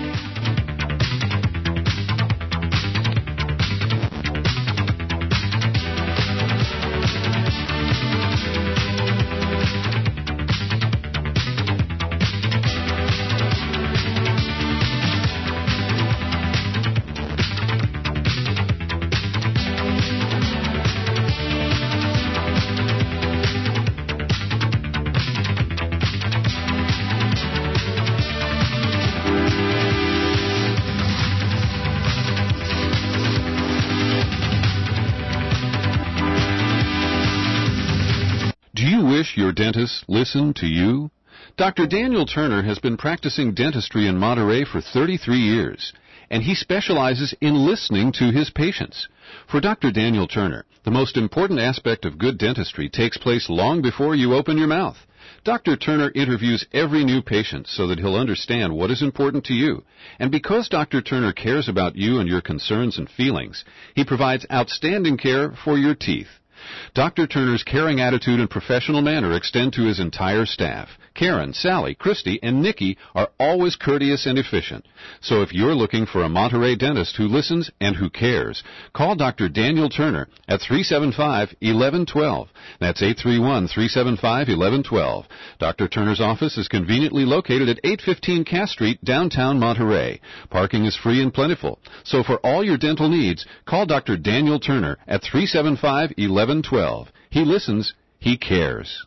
wish your dentist listened to you? Doctor Daniel Turner has been practicing dentistry in Monterey for thirty-three years, and he specializes in listening to his patients. For Doctor Daniel Turner, the most important aspect of good dentistry takes place long before you open your mouth. Doctor Turner interviews every new patient so that he'll understand what is important to you. And because Doctor Turner cares about you and your concerns and feelings, he provides outstanding care for your teeth. Doctor Turner's caring attitude and professional manner extend to his entire staff. Karen, Sally, Christy, and Nikki are always courteous and efficient. So if you're looking for a Monterey dentist who listens and who cares, call Doctor Daniel Turner at three seven five, one one one two. That's eight three one, three seven five, one one one two. Doctor Turner's office is conveniently located at eight fifteen Cass Street, downtown Monterey. Parking is free and plentiful. So for all your dental needs, call Doctor Daniel Turner at three seven five, one one one two. He listens, he cares.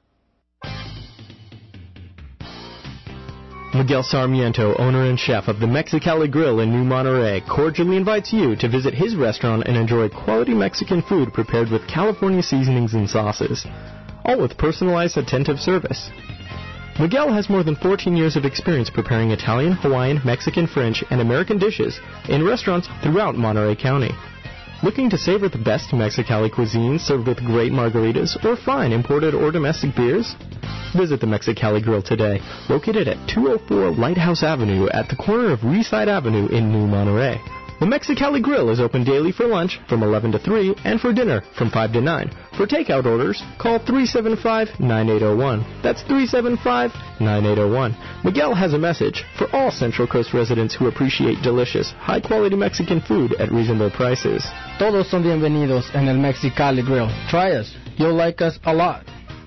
Miguel Sarmiento, owner and chef of the Mexicali Grill in New Monterey, cordially invites you to visit his restaurant and enjoy quality Mexican food prepared with California seasonings and sauces, all with personalized, attentive service. Miguel has more than fourteen years of experience preparing Italian, Hawaiian, Mexican, French, and American dishes in restaurants throughout Monterey County. Looking to savor the best Mexicali cuisine served with great margaritas or fine imported or domestic beers? Visit the Mexicali Grill today, located at two oh four Lighthouse Avenue at the corner of Reeside Avenue in New Monterey. The Mexicali Grill is open daily for lunch from eleven to three and for dinner from five to nine. For takeout orders, call three seven five, nine eight zero one. That's three seven five, nine eight zero one. Miguel has a message for all Central Coast residents who appreciate delicious, high-quality Mexican food at reasonable prices. Todos son bienvenidos en el Mexicali Grill. Try us. You'll like us a lot.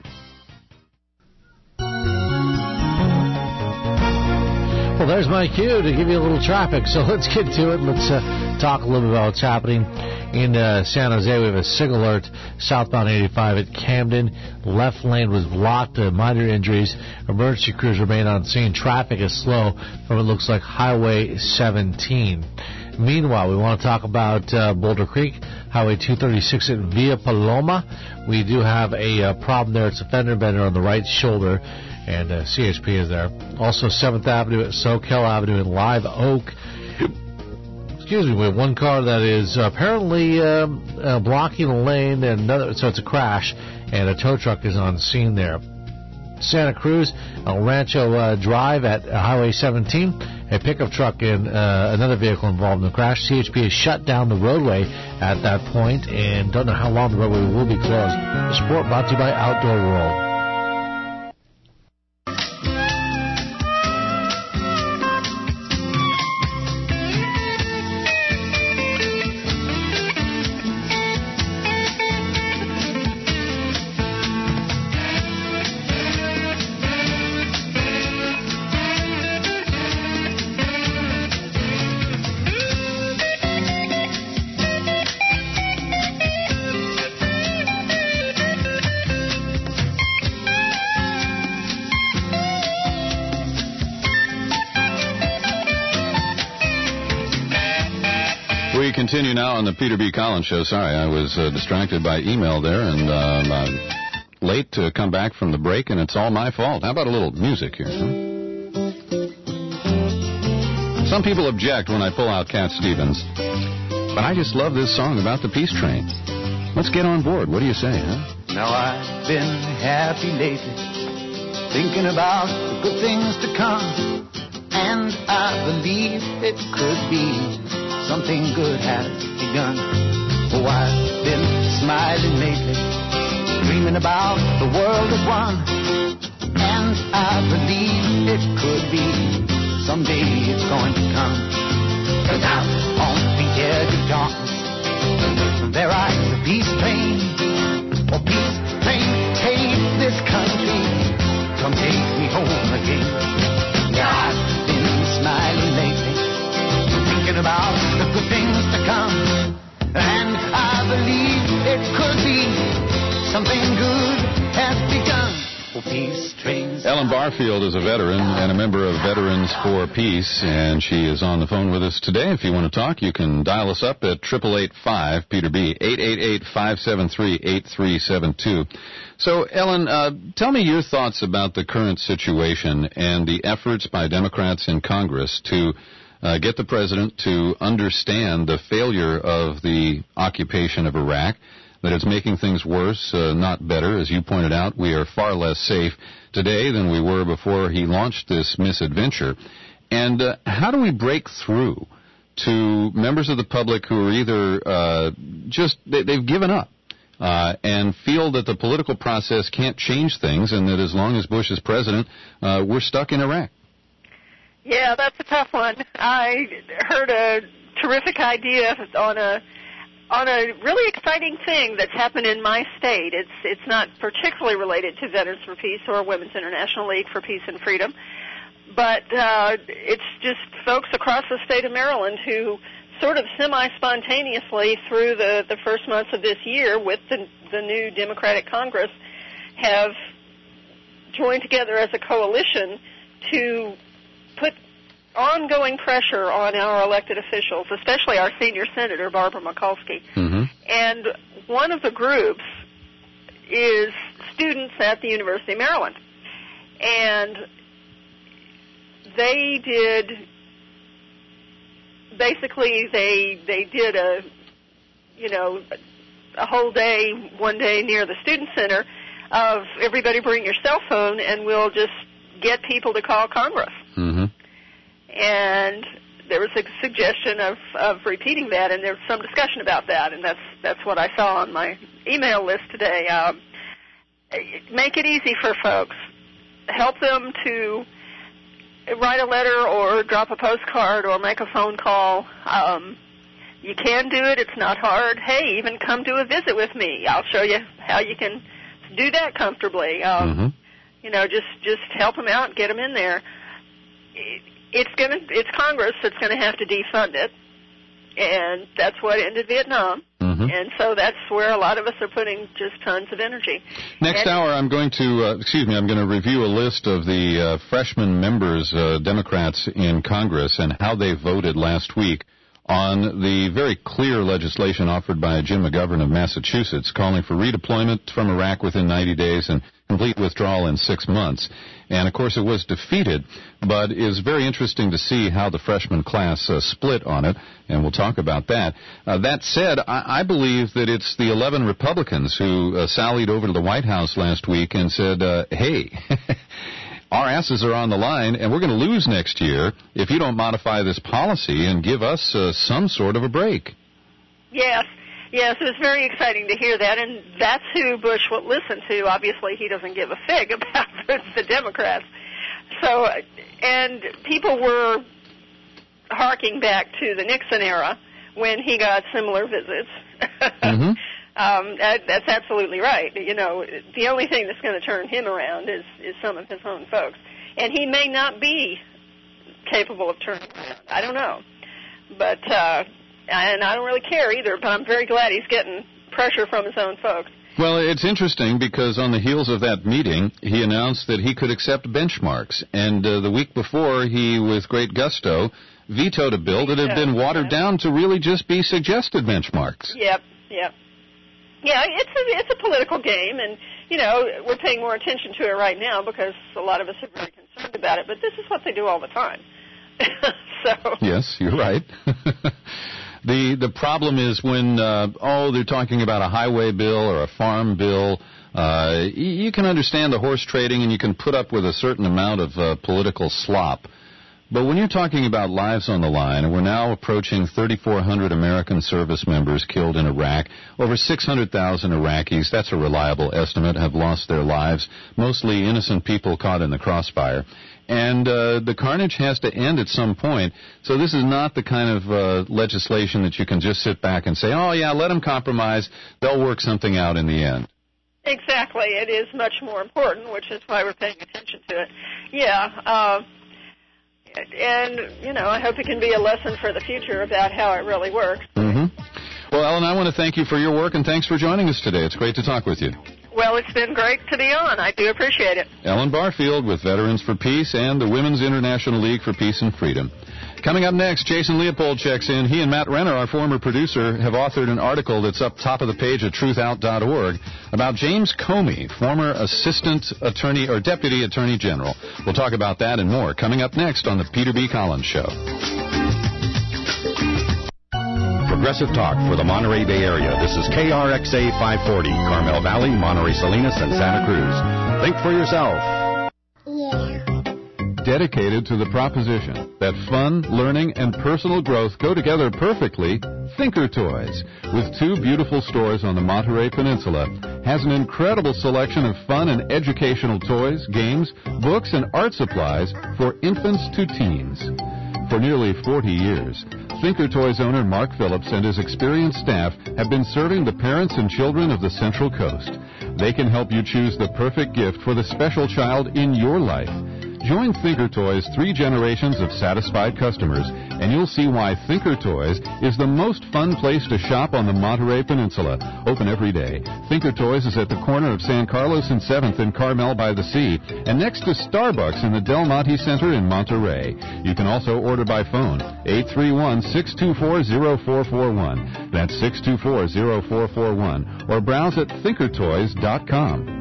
Well, there's my cue to give you a little traffic, so let's get to it. Let's uh, talk a little bit about what's happening in uh, San Jose. We have a SIG alert, southbound eighty-five at Camden. Left lane was blocked, uh, minor injuries. Emergency crews remain on scene. Traffic is slow from what looks like Highway seventeen. Meanwhile, we want to talk about uh, Boulder Creek, Highway two thirty-six at Villa Paloma. We do have a uh, problem there. It's a fender bender on the right shoulder, and uh, C H P is there. Also, seventh Avenue at Soquel Avenue in Live Oak. Excuse me, we have one car that is apparently uh, uh, blocking a lane, and another, so it's a crash, and a tow truck is on scene there. Santa Cruz, El Rancho uh, Drive at uh, Highway seventeen. A pickup truck and uh, another vehicle involved in the crash. C H P has shut down the roadway at that point and don't know how long the roadway will be closed. The sport brought to you by Outdoor World. Continue now on the Peter B. Collins Show. Sorry, I was uh, distracted by email there, and um, I'm late to come back from the break, and it's all my fault. How about a little music here? Huh? Some people object when I pull out Cat Stevens, but I just love this song about the peace train. Let's get on board. What do you say, huh? Now I've been happy lately, thinking about the good things to come, and I believe it could be something good has begun. Oh, I've been smiling lately, dreaming about the world as one, and I believe it could be someday it's going to come. Cause out on the edge of darkness, there rides a peace train. Oh, peace train, take this country, come take me home again. Yeah, I've been smiling lately, thinking about the good things to come, and I believe it could be something good has begun. peace trains. Ellen Barfield is a veteran and a member of Veterans for Peace, and she is on the phone with us today. If you want to talk, you can dial us up at eight eight eight five Peter B, eight eight eight, five seven three, eight three seven two. So, Ellen, uh, tell me your thoughts about the current situation and the efforts by Democrats in Congress to uh, get the president to understand the failure of the occupation of Iraq, that it's making things worse, uh, not better. As you pointed out, we are far less safe today than we were before he launched this misadventure. And uh, how do we break through to members of the public who are either uh, just, they, they've given up uh, and feel that the political process can't change things, and that as long as Bush is president, uh, we're stuck in Iraq? Yeah, that's a tough one. I heard a terrific idea on a on a really exciting thing that's happened in my state. It's it's not particularly related to Veterans for Peace or Women's International League for Peace and Freedom, but uh, it's just folks across the state of Maryland who sort of semi-spontaneously through the, the first months of this year with the, the new Democratic Congress have joined together as a coalition to put ongoing pressure on our elected officials, especially our senior senator, Barbara Mikulski. Mm-hmm. And one of the groups is students at the University of Maryland. And they did, basically they they did a, you know, a whole day, one day near the student center of everybody bring your cell phone and we'll just get people to call Congress. Mm-hmm. And there was a suggestion of, of repeating that, and there was some discussion about that, and that's that's what I saw on my email list today. Um, make it easy for folks. Help them to write a letter or drop a postcard or make a phone call. Um, you can do it. It's not hard. Hey, even come do a visit with me. I'll show you how you can do that comfortably. Um, mm-hmm. You know, just, just help them out, get them in there. It, It's gonna. It's Congress that's going to have to defund it, and that's what ended Vietnam. Mm-hmm. And so that's where a lot of us are putting just tons of energy. Next and, hour, I'm going to, uh, excuse me, I'm going to review a list of the uh, freshman members, uh, Democrats in Congress, and how they voted last week on the very clear legislation offered by Jim McGovern of Massachusetts, calling for redeployment from Iraq within ninety days and complete withdrawal in six months. And, of course, it was defeated, but it is very interesting to see how the freshman class uh, split on it, and we'll talk about that. Uh, that said, I, I believe that it's the eleven Republicans who uh, sallied over to the White House last week and said, uh, hey, our asses are on the line, and we're going to lose next year if you don't modify this policy and give us uh, some sort of a break. Yes. Yes, it was very exciting to hear that, and that's who Bush will listen to. Obviously, he doesn't give a fig about the Democrats. So, and people were harking back to the Nixon era when he got similar visits. Mm-hmm. um, that, that's absolutely right. You know, the only thing that's going to turn him around is, is some of his own folks. And he may not be capable of turning around. I don't know. But, uh, and I don't really care either, but I'm very glad he's getting pressure from his own folks. Well, it's interesting because on the heels of that meeting, he announced that he could accept benchmarks. And uh, the week before, he, with great gusto, vetoed a bill that had been watered down to really just be suggested benchmarks. Yep, yep. Yeah, it's a, it's a political game, and, you know, we're paying more attention to it right now because a lot of us are very concerned about it, but this is what they do all the time. so. Yes, you're right. The the problem is when, uh, oh, they're talking about a highway bill or a farm bill. Uh, you can understand the horse trading and you can put up with a certain amount of uh, political slop. But when you're talking about lives on the line, and we're now approaching thirty-four hundred American service members killed in Iraq, over six hundred thousand Iraqis, that's a reliable estimate, have lost their lives, mostly innocent people caught in the crossfire. And uh, the carnage has to end at some point. So this is not the kind of uh, legislation that you can just sit back and say, oh, yeah, let them compromise. They'll work something out in the end. Exactly. It is much more important, which is why we're paying attention to it. Yeah. Uh, and, you know, I hope it can be a lesson for the future about how it really works. Mm-hmm. Well, Ellen, I want to thank you for your work, and thanks for joining us today. It's great to talk with you. Well, it's been great to be on. I do appreciate it. Ellen Barfield with Veterans for Peace and the Women's International League for Peace and Freedom. Coming up next, Jason Leopold checks in. He and Matt Renner, our former producer, have authored an article that's up top of the page at truth out dot org about James Comey, former Assistant Attorney or Deputy Attorney General. We'll talk about that and more coming up next on the Peter B. Collins Show. Progressive talk for the Monterey Bay Area. This is K R X A five forty, Carmel Valley, Monterey Salinas, and Santa Cruz. Think for yourself. Yeah. Dedicated to the proposition that fun, learning, and personal growth go together perfectly, Thinker Toys, with two beautiful stores on the Monterey Peninsula, has an incredible selection of fun and educational toys, games, books, and art supplies for infants to teens. For nearly forty years, Thinker Toys owner Mark Phillips and his experienced staff have been serving the parents and children of the Central Coast. They can help you choose the perfect gift for the special child in your life. Join Thinker Toys' three generations of satisfied customers, and you'll see why Thinker Toys is the most fun place to shop on the Monterey Peninsula. Open every day. Thinker Toys is at the corner of San Carlos and seventh in Carmel by the Sea, and next to Starbucks in the Del Monte Center in Monterey. You can also order by phone, eight three one, six two four, zero four four one. That's six two four, zero four four one. Or browse at thinker toys dot com.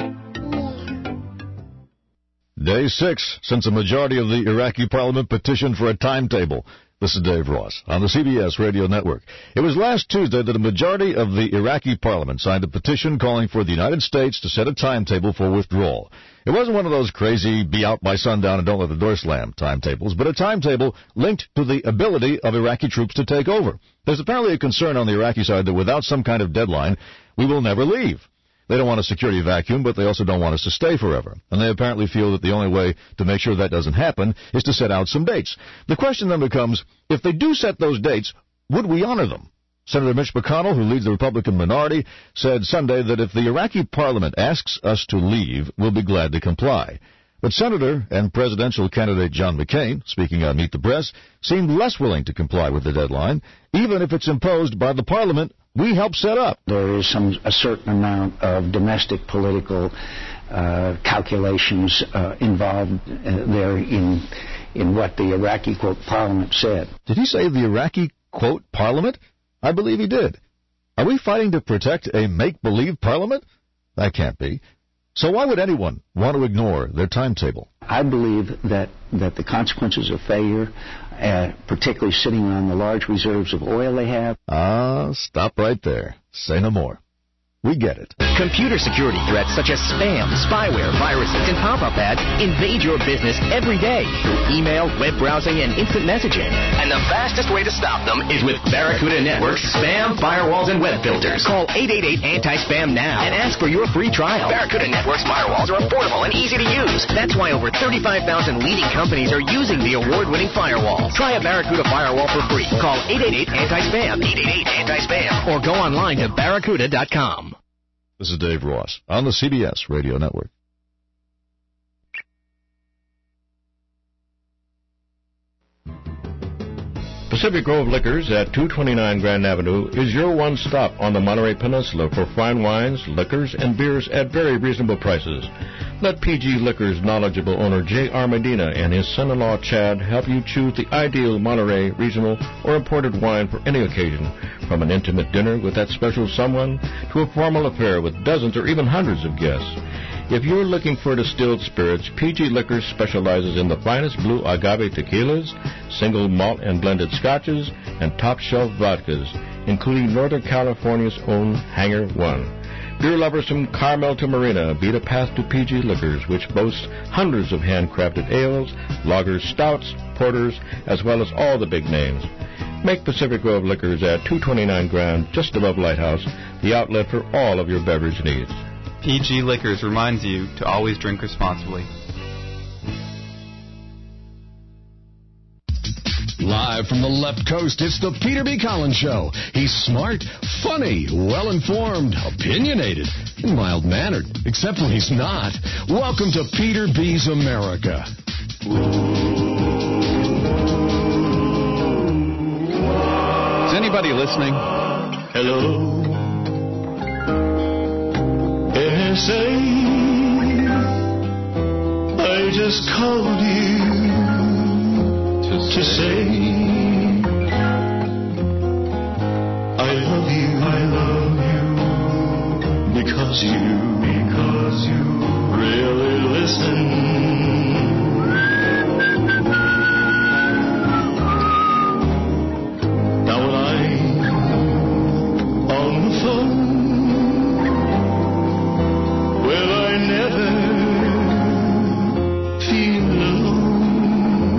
Day six since a majority of the Iraqi parliament petitioned for a timetable. This is Dave Ross on the C B S Radio Network. It was last Tuesday that a majority of the Iraqi parliament signed a petition calling for the United States to set a timetable for withdrawal. It wasn't one of those crazy be out by sundown and don't let the door slam timetables, but a timetable linked to the ability of Iraqi troops to take over. There's apparently a concern on the Iraqi side that without some kind of deadline, we will never leave. They don't want a security vacuum, but they also don't want us to stay forever. And they apparently feel that the only way to make sure that doesn't happen is to set out some dates. The question then becomes, if they do set those dates, would we honor them? Senator Mitch McConnell, who leads the Republican minority, said Sunday that if the Iraqi parliament asks us to leave, we'll be glad to comply. But Senator and presidential candidate John McCain, speaking on Meet the Press, seemed less willing to comply with the deadline, even if it's imposed by the parliament we helped set up. There is some a certain amount of domestic political uh, calculations uh, involved uh, there in in what the Iraqi, quote, parliament said. Did he say the Iraqi, quote, parliament? I believe he did. Are we fighting to protect a make-believe parliament? That can't be. So why would anyone want to ignore their timetable? I believe that, that the consequences of failure, uh, particularly sitting on the large reserves of oil they have... Ah, stop right there. Say no more. We get it. Computer security threats such as spam, spyware, viruses, and pop-up ads invade your business every day through email, web browsing, and instant messaging. And the fastest way to stop them is with Barracuda Network's spam, firewalls, and web filters. Call eight eight eight, anti spam now and ask for your free trial. Barracuda Network's firewalls are affordable and easy to use. That's why over thirty-five thousand leading companies are using the award-winning firewall. Try a Barracuda firewall for free. Call eight eight eight, anti spam, eight eight eight, anti spam, or go online to barracuda dot com. This is Dave Ross on the C B S Radio Network. Pacific Grove Liquors at two twenty-nine Grand Avenue is your one stop on the Monterey Peninsula for fine wines, liquors, and beers at very reasonable prices. Let P G Liquors' knowledgeable owner J R Medina and his son-in-law Chad help you choose the ideal Monterey regional or imported wine for any occasion, from an intimate dinner with that special someone to a formal affair with dozens or even hundreds of guests. If you're looking for distilled spirits, P G Liquors specializes in the finest blue agave tequilas, single malt and blended scotches, and top-shelf vodkas, including Northern California's own Hangar One. Beer lovers from Carmel to Marina beat a path to P G Liquors, which boasts hundreds of handcrafted ales, lagers, stouts, porters, as well as all the big names. Make Pacific Grove Liquors at two twenty-nine Grand, just above Lighthouse, the outlet for all of your beverage needs. P G Liquors reminds you to always drink responsibly. Live from the left coast, it's the Peter B. Collins Show. He's smart, funny, well-informed, opinionated, and mild-mannered, except when he's not. Welcome to Peter B's America. Is anybody listening? Hello. Hello. N S A, I just called you to, to say, I love you, I love you, because you, because you really listen. Now when I'm on the phone, well, I never feel alone,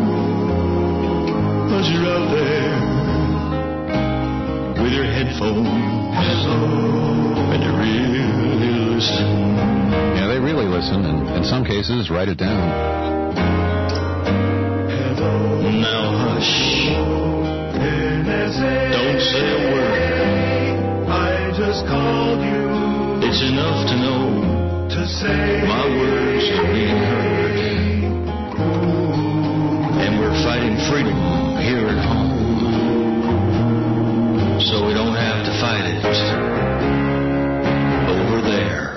'cause you're out there with your headphones, and you really listen. Yeah, they really listen, and in some cases, write it down. Now hush, don't say a word. I just called you. It's enough to know to say my words are being heard, and we're fighting freedom here at home, so we don't have to fight it over there.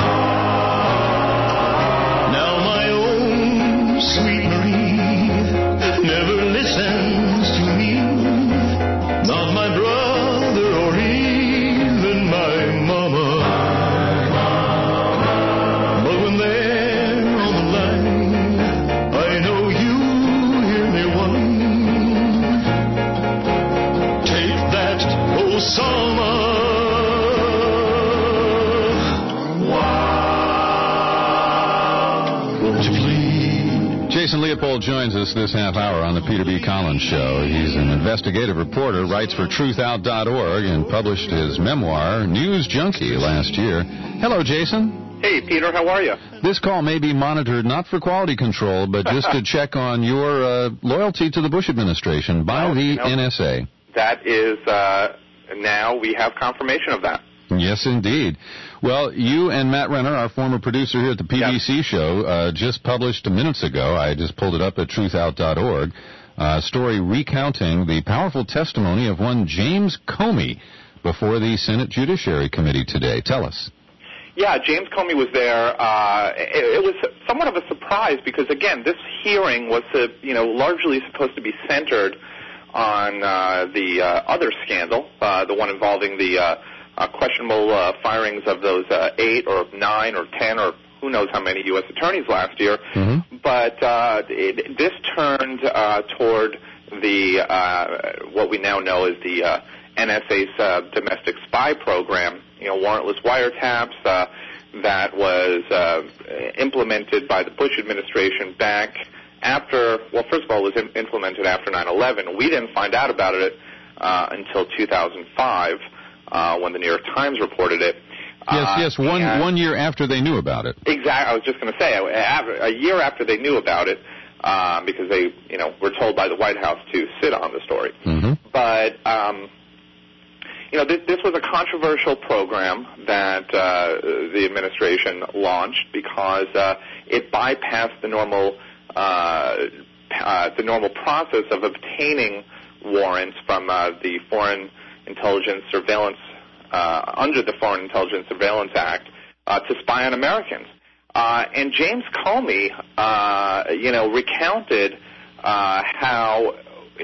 Now my own sweet Marie never listens to me, not my brother or even my mama. But when they're on the line, I know you hear me whine. Take that, Osama. Won't you please? Jason Leopold joins us this half hour on the Peter B. Collins Show. He's an investigative reporter, writes for truth out dot org, and published his memoir, News Junkie, last year. Hello, Jason. Hey, Peter, how are you? This call may be monitored not for quality control, but just to check on your uh, loyalty to the Bush administration by Well, the you know, N S A. That is, uh, now we have confirmation of that. Yes, indeed. Well, you and Matt Renner, our former producer here at the P B C show, uh, just published minutes ago, I just pulled it up at truth out dot org, a story recounting the powerful testimony of one James Comey before the Senate Judiciary Committee today. Tell us. Yeah, James Comey was there. Uh, it, it was somewhat of a surprise because, again, this hearing was, uh, you know, largely supposed to be centered on uh, the uh, other scandal, uh, the one involving the uh, uh, questionable uh, firings of those uh, eight or nine or ten or who knows how many U S attorneys last year. Mm-hmm. But uh, it, this turned uh, toward the uh, what we now know as the uh, N S A's uh, domestic spy program, you know, warrantless wiretaps uh, that was uh, implemented by the Bush administration back after, well, first of all, it was im- implemented after nine eleven. We didn't find out about it uh, until two thousand five uh, when the New York Times reported it. Yes, uh, yes, one one year after they knew about it. Exactly. I was just going to say, a year after they knew about it, uh, because they, you know, were told by the White House to sit on the story. Mm-hmm. But, um, you know, this, this was a controversial program that uh, the administration launched because uh, it bypassed the normal uh, uh, the normal process of obtaining warrants from uh, the Foreign Intelligence Surveillance uh, under the Foreign Intelligence Surveillance Act uh, to spy on Americans. Uh, and James Comey, uh, you know, recounted uh, how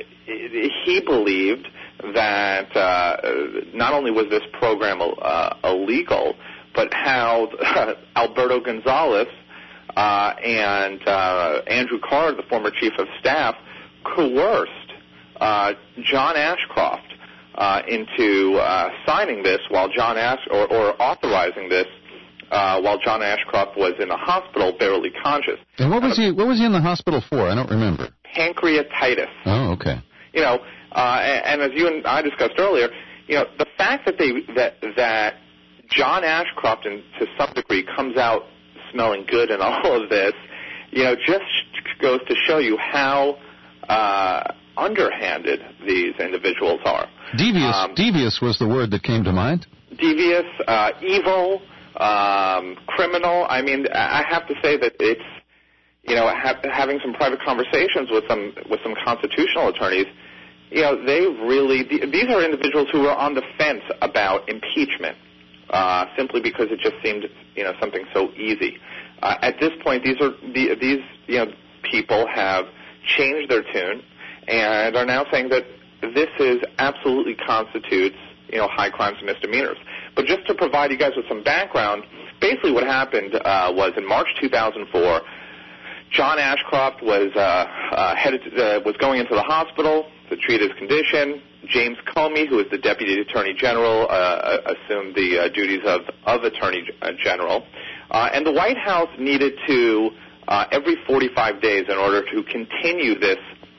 he believed that uh, not only was this program uh, illegal, but how uh, Alberto Gonzales uh, and uh, Andrew Carr, the former chief of staff, coerced uh, John Ashcroft uh, into uh, signing this while John Ash or, or authorizing this uh, while John Ashcroft was in the hospital, barely conscious. And what was he? What was he in the hospital for? I don't remember. Pancreatitis. Oh, okay. You know, uh, and, and as you and I discussed earlier, you know, the fact that they that that John Ashcroft, in, to some degree, comes out smelling good in all of this, you know, just goes to show you how uh, underhanded these individuals are. Devious. Um, devious was the word that came to mind. Devious, uh, evil, um, criminal. I mean, I have to say that it's, you know, ha- having some private conversations with some with some constitutional attorneys, you know, they really, th- these are individuals who are on the fence about impeachment, uh, simply because it just seemed you know, something so easy. Uh, at this point, these are the, these you know people have changed their tune and are now saying that this is absolutely constitutes you know high crimes and misdemeanors. But just to provide you guys with some background, basically what happened uh, was in March two thousand four, John Ashcroft was uh, uh, headed to, uh, was going into the hospital to treat his condition. James Comey, who is the Deputy Attorney General, uh, assumed the uh, duties of, of Attorney General. Uh, and the White House needed to, uh, every forty-five days, in order to continue this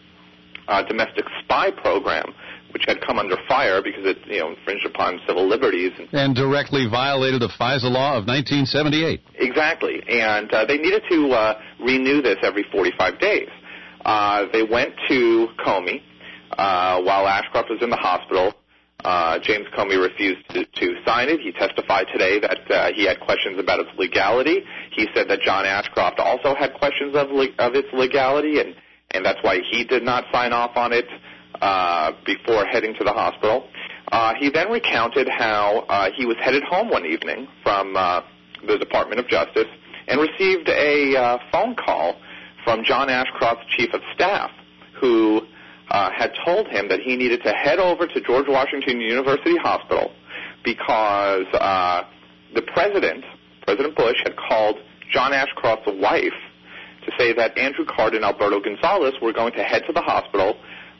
uh, domestic spy program, which had come under fire because it, you know, infringed upon civil liberties. And directly violated the FISA law of nineteen seventy-eight. Exactly. And uh, they needed to uh, renew this every forty-five days. Uh, they went to Comey uh, while Ashcroft was in the hospital. Uh, James Comey refused to, to sign it. He testified today that uh, he had questions about its legality. He said that John Ashcroft also had questions of, le- of its legality, and, and that's why he did not sign off on it uh, before heading to the hospital. Uh, he then recounted how uh, he was headed home one evening from uh, the Department of Justice and received a uh, phone call from John Ashcroft's chief of staff, who Uh, had told him that he needed to head over to George Washington University Hospital because uh, the president, President Bush, had called John Ashcroft's wife to say that Andrew Card and Alberto Gonzalez were going to head to the hospital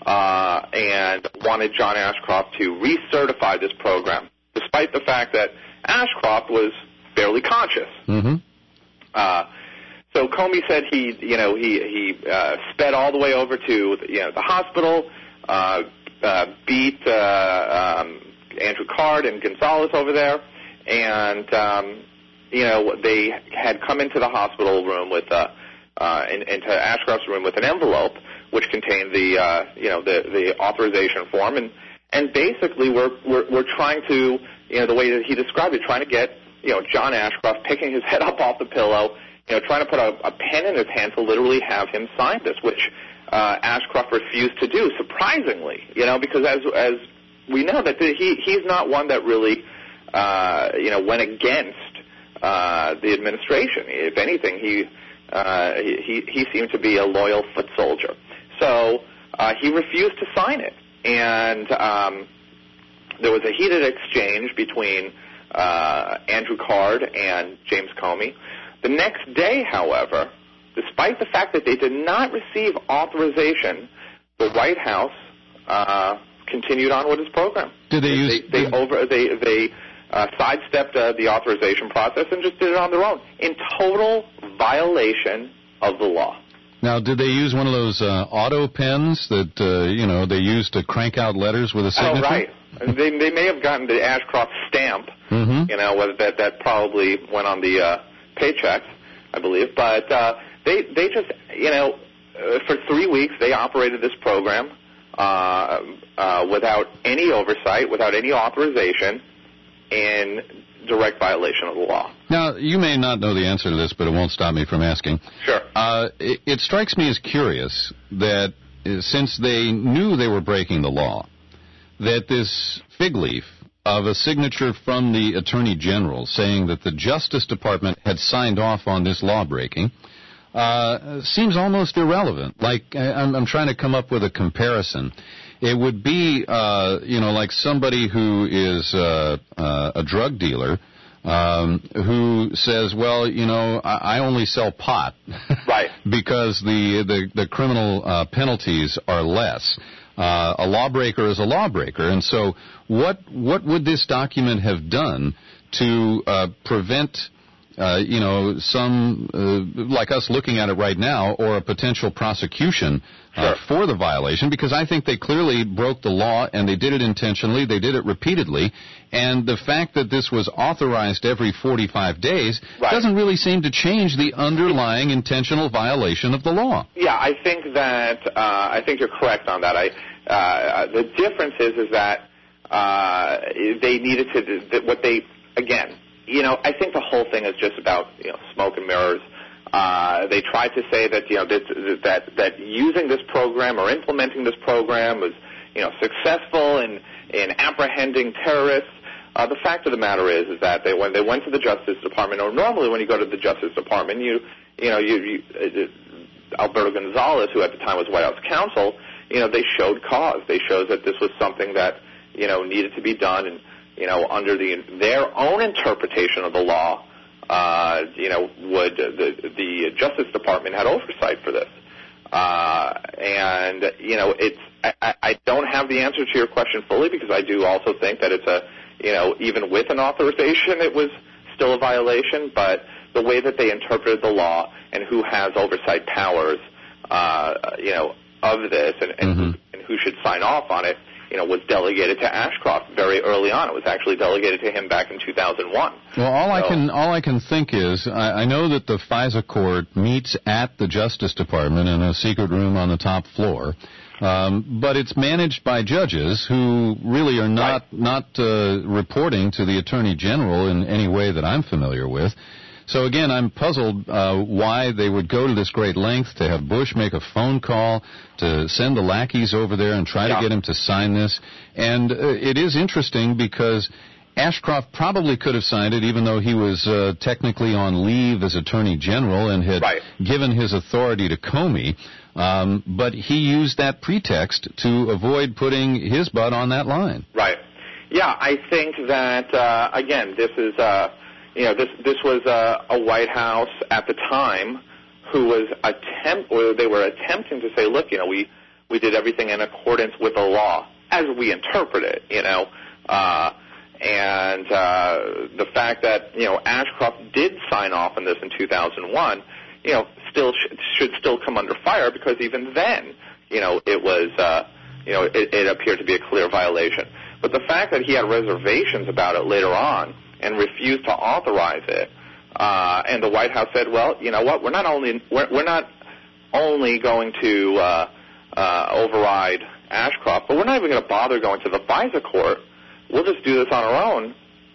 uh, and wanted John Ashcroft to recertify this program, despite the fact that Ashcroft was barely conscious. Mm-hmm. Uh, So Comey said he, you know, he he uh, sped all the way over to you know the hospital, uh, uh, beat uh, um, Andrew Card and Gonzalez over there, and um, you know they had come into the hospital room with uh, uh, in, into Ashcroft's room with an envelope which contained the uh, you know the the authorization form, and and basically we're we're we're trying to you know the way that he described it, trying to get you know John Ashcroft picking his head up off the pillow. You know, trying to put a, a pen in his hand to literally have him sign this, which uh, Ashcroft refused to do, surprisingly. You know, because as as we know that the, he he's not one that really uh, you know went against uh, the administration. If anything, he uh, he he seemed to be a loyal foot soldier. So uh, he refused to sign it, and um, there was a heated exchange between uh, Andrew Card and James Comey. The next day, however, despite the fact that they did not receive authorization, the White House uh, continued on with its program. Did they, they use? They, they over they they uh, sidestepped uh, the authorization process and just did it on their own in total violation of the law. Now, did they use one of those uh, auto pens that uh, you know they use to crank out letters with a signature? Oh, right. they they may have gotten the Ashcroft stamp. Mm-hmm. You know, whether that that probably went on the Uh, paychecks, I believe, but uh, they they just you know uh, for three weeks they operated this program uh, uh, without any oversight, without any authorization, in direct violation of the law. Now, you may not know the answer to this, but it won't stop me from asking. Sure. Uh, it, it strikes me as curious that uh, since they knew they were breaking the law, that this fig leaf of a signature from the Attorney General saying that the Justice Department had signed off on this law-breaking uh, seems almost irrelevant. Like, I'm, I'm trying to come up with a comparison. It would be, uh, you know, like somebody who is uh, uh, a drug dealer um, who says, well, you know, I, I only sell pot. Right. Because the, the, the criminal uh, penalties are less. Uh, a lawbreaker is a lawbreaker, and so what what would this document have done to uh, prevent, uh, you know, some uh, like us looking at it right now, or a potential prosecution uh, sure. for the violation? Because I think they clearly broke the law, and they did it intentionally. They did it repeatedly, and the fact that this was authorized every forty-five days right. doesn't really seem to change the underlying intentional violation of the law. Yeah, I think that uh, I think you're correct on that. I uh, the difference is is that uh, they needed to that what they again. You know, I think the whole thing is just about you know smoke and mirrors. Uh, they tried to say that you know that, that that using this program or implementing this program was you know successful in in apprehending terrorists. Uh, the fact of the matter is, is that they, when they went to the Justice Department, or normally when you go to the Justice Department, you, you know, you, you uh, Alberto Gonzales, who at the time was White House counsel, you know, they showed cause. They showed that this was something that, you know, needed to be done, and, you know, under the their own interpretation of the law, uh, you know, would the the Justice Department had oversight for this, uh, and you know, it's I, I don't have the answer to your question fully, because I do also think that it's a, you know, even with an authorization, it was still a violation. But the way that they interpreted the law and who has oversight powers, uh, you know, of this and, and, mm-hmm. and who should sign off on it, you know, was delegated to Ashcroft very early on. It was actually delegated to him back in two thousand one. Well, all so, I can all I can think is I, I know that the FISA court meets at the Justice Department in a secret room on the top floor, um, but it's managed by judges who really are not right. not uh, reporting to the Attorney General in any way that I'm familiar with. So, again, I'm puzzled uh, why they would go to this great length to have Bush make a phone call, to send the lackeys over there and try yeah. to get him to sign this. And uh, it is interesting because Ashcroft probably could have signed it even though he was uh, technically on leave as Attorney General and had right. given his authority to Comey. Um, but he used that pretext to avoid putting his butt on that line. Right. Yeah, I think that, uh, again, this is... Uh, You know, this this was a, a White House at the time who was attempt, or they were attempting to say, look, you know, we, we did everything in accordance with the law as we interpret it, you know, uh, and uh, the fact that, you know, Ashcroft did sign off on this in two thousand one, you know, still sh- should still come under fire, because even then, you know, it was, uh, you know, it, it appeared to be a clear violation. But the fact that he had reservations about it later on and refused to authorize it, uh, and the White House said, "Well, you know what? We're not only we're, we're not only going to uh, uh, override Ashcroft, but we're not even going to bother going to the FISA court. We'll just do this on our own."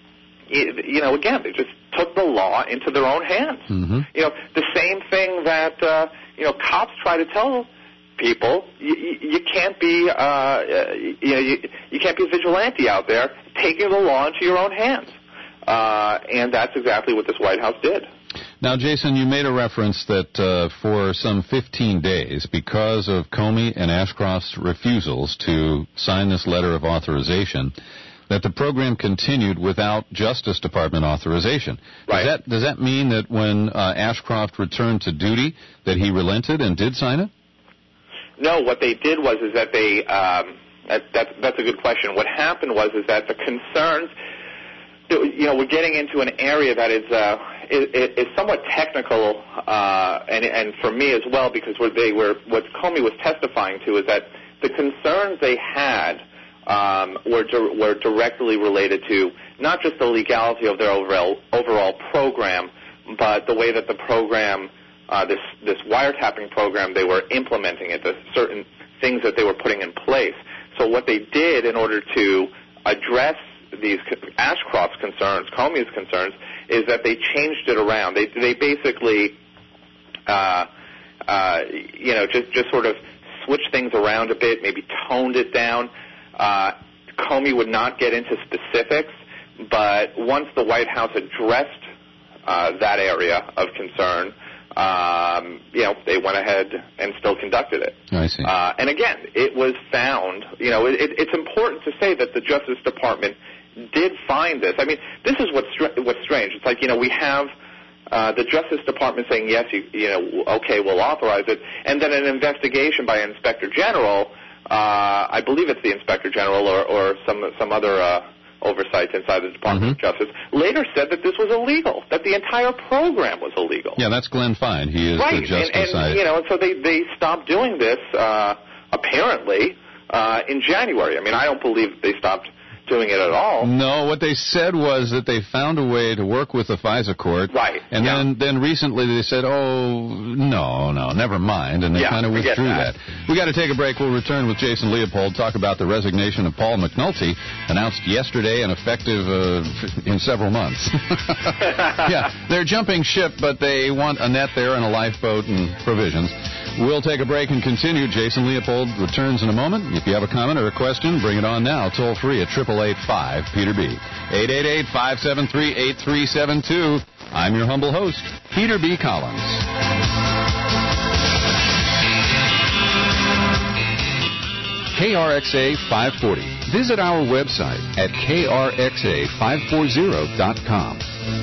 It, you know, again, they just took the law into their own hands. Mm-hmm. You know, the same thing that uh, you know cops try to tell people: you, you, you can't be uh, you know you, you can't be a vigilante out there taking the law into your own hands. Uh, and that's exactly what this White House did. Now, Jason, you made a reference that uh, for some fifteen days, because of Comey and Ashcroft's refusals to sign this letter of authorization, that the program continued without Justice Department authorization. Right. Does that, does that mean that when uh, Ashcroft returned to duty that he relented and did sign it? No, what they did was is that they, um, that, that, that's a good question. What happened was is that the concerns... You know, we're getting into an area that is uh, is, is somewhat technical, uh, and and for me as well, because what they were, what Comey was testifying to, is that the concerns they had um, were di- were directly related to not just the legality of their overall overall program, but the way that the program, uh, this this wiretapping program, they were implementing it, the certain things that they were putting in place. So what they did in order to address these Ashcroft's concerns, Comey's concerns, is that they changed it around. They they basically, uh, uh, you know, just just sort of switched things around a bit, maybe toned it down. Uh, Comey would not get into specifics, but once the White House addressed uh, that area of concern, um, you know, they went ahead and still conducted it. I see. Uh, and again, it was found. You know, it, it's important to say that the Justice Department did find this. I mean, this is what's str- what's strange. It's like, you know, we have uh, the Justice Department saying, yes, you, you know, okay, we'll authorize it, and then an investigation by an Inspector General, uh, I believe it's the Inspector General or, or some some other uh, oversight inside the Department mm-hmm. of Justice, later said that this was illegal, that the entire program was illegal. Yeah, that's Glenn Fine. He is right. the Justice. And, and I... you know, and so they, they stopped doing this, uh, apparently, uh, in January. I mean, I don't believe they stopped doing it at all. No, what they said was that they found a way to work with the FISA court. Right. And yeah. then, then recently they said, oh, no, no, never mind. And they yeah, kind of withdrew that. that. We got to take a break. We'll return with Jason Leopold, talk about the resignation of Paul McNulty, announced yesterday and effective uh, in several months. Yeah, they're jumping ship, but they want a net there and a lifeboat and provisions. We'll take a break and continue. Jason Leopold returns in a moment. If you have a comment or a question, bring it on now. Toll free at eight eight eight, five, Peter B. eight eight eight, five seven three, eight three seven two. I'm your humble host, Peter B. Collins. K R X A five forty. Visit our website at K R X A five forty dot com.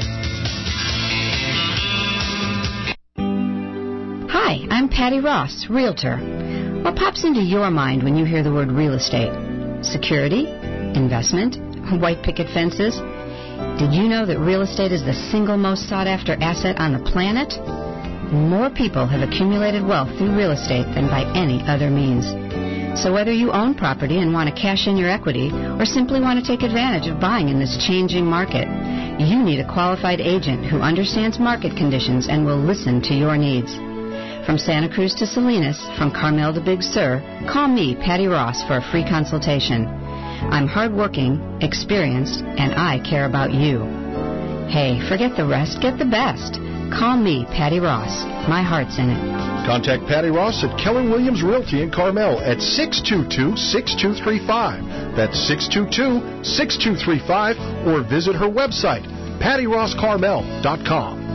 Hi, I'm Patty Ross, Realtor. What pops into your mind when you hear the word real estate? Security? Investment? White picket fences? Did you know that real estate is the single most sought after asset on the planet? More people have accumulated wealth through real estate than by any other means. So whether you own property and want to cash in your equity or simply want to take advantage of buying in this changing market, you need a qualified agent who understands market conditions and will listen to your needs. From Santa Cruz to Salinas, from Carmel to Big Sur, call me, Patty Ross, for a free consultation. I'm hardworking, experienced, and I care about you. Hey, forget the rest, get the best. Call me, Patty Ross. My heart's in it. Contact Patty Ross at Keller Williams Realty in Carmel at six two two, six two three five. That's six two two, six two three five, or visit her website, patty ross carmel dot com.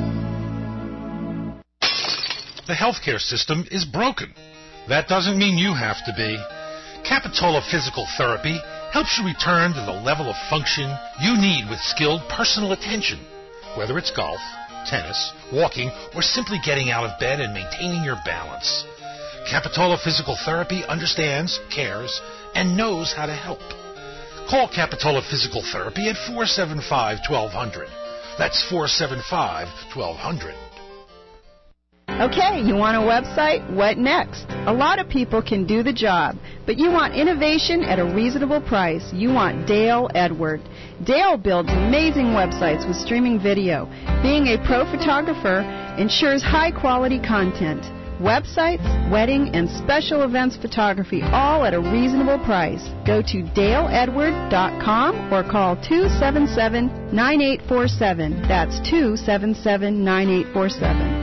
The healthcare system is broken. That doesn't mean you have to be. Capitola Physical Therapy helps you return to the level of function you need with skilled personal attention, whether it's golf, tennis, walking, or simply getting out of bed and maintaining your balance. Capitola Physical Therapy understands, cares, and knows how to help. Call Capitola Physical Therapy at four seven five, one two zero zero. That's four seven five, one two zero zero. Okay, you want a website? What next? A lot of people can do the job, but you want innovation at a reasonable price. You want Dale Edward. Dale builds amazing websites with streaming video. Being a pro photographer ensures high-quality content. Websites, wedding, and special events photography, all at a reasonable price. Go to dale edward dot com or call two seven seven, nine eight four seven. That's two seven seven, nine eight four seven.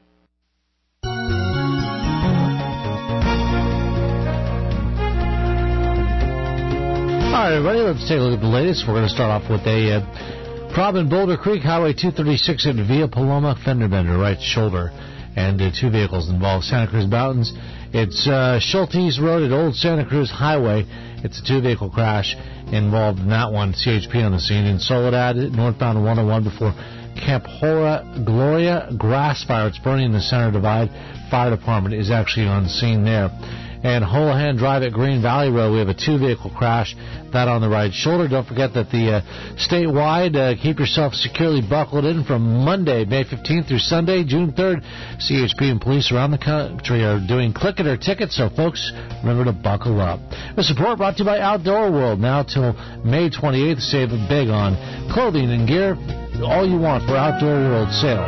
All right, everybody, let's take a look at the latest. We're going to start off with a uh, problem in Boulder Creek, Highway two thirty-six in Villa Paloma, fender bender, right shoulder, and uh, two vehicles involved. Santa Cruz Mountains. It's uh, Schultes Road at Old Santa Cruz Highway. It's a two-vehicle crash involved in that one. C H P on the scene. In Soledad, northbound one oh one before Camp Hora Gloria, grass fire. It's burning in the center divide. Fire department is actually on scene there. And Holohan Drive at Green Valley Road, we have a two-vehicle crash, that on the right shoulder. Don't forget that the uh, statewide, uh, keep yourself securely buckled in from Monday, May fifteenth through Sunday, June third. C H P and police around the country are doing click it or ticket, so folks, remember to buckle up. The support brought to you by Outdoor World, now till May twenty-eighth. Save big on clothing and gear, all you want for Outdoor World sale.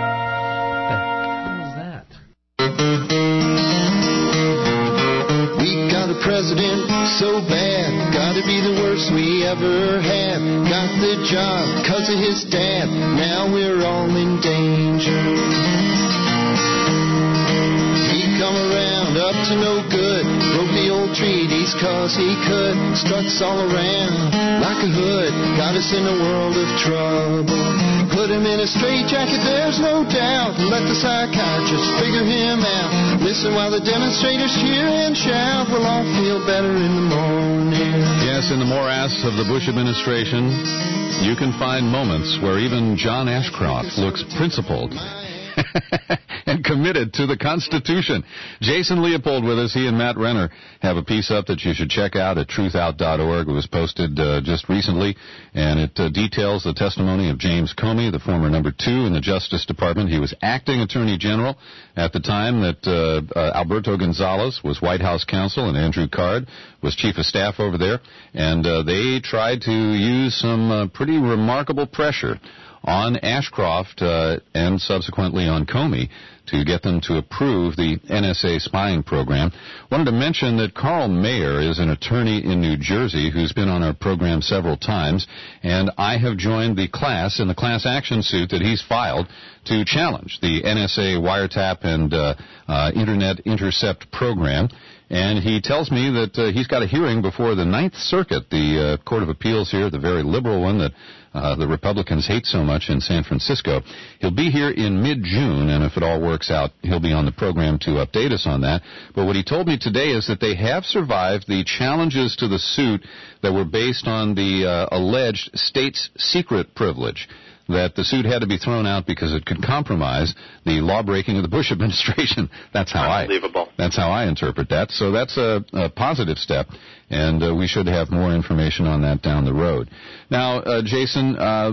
President so bad, gotta be the worst we ever had. Got the job cause of his dad, now we're all in danger. He come around up to no good, broke the old treaties cause he could. Struts all around like a hood, got us in a world of trouble. Put him in a straitjacket, there's no doubt. Let the psychiatrist figure him out. Listen while the demonstrators cheer and shout. We'll all feel better in the morning. Yes, in the morass of the Bush administration, you can find moments where even John Ashcroft looks principled and committed to the Constitution. Jason Leopold with us. He and Matt Renner have a piece up that you should check out at truth out dot org. It was posted uh, just recently, and it uh, details the testimony of James Comey, the former number two in the Justice Department. He was acting Attorney General at the time that uh, uh, Alberto Gonzales was White House counsel and Andrew Card was Chief of Staff over there, and uh, they tried to use some uh, pretty remarkable pressure on Ashcroft uh, and subsequently on Comey to get them to approve the N S A spying program. Wanted to mention that Carl Mayer is an attorney in New Jersey who's been on our program several times, and I have joined the class in the class action suit that he's filed to challenge the N S A wiretap and uh, uh, Internet Intercept program. And he tells me that uh, he's got a hearing before the Ninth Circuit, the uh, Court of Appeals here, the very liberal one that uh, the Republicans hate so much in San Francisco. He'll be here in mid-June, and if it all works out, he'll be on the program to update us on that. But what he told me today is that they have survived the challenges to the suit that were based on the uh, alleged state's secret privilege, that the suit had to be thrown out because it could compromise the law-breaking of the Bush administration. That's how I that's how I interpret that. So that's a, a positive step, and uh, we should have more information on that down the road. Now, uh, Jason, uh,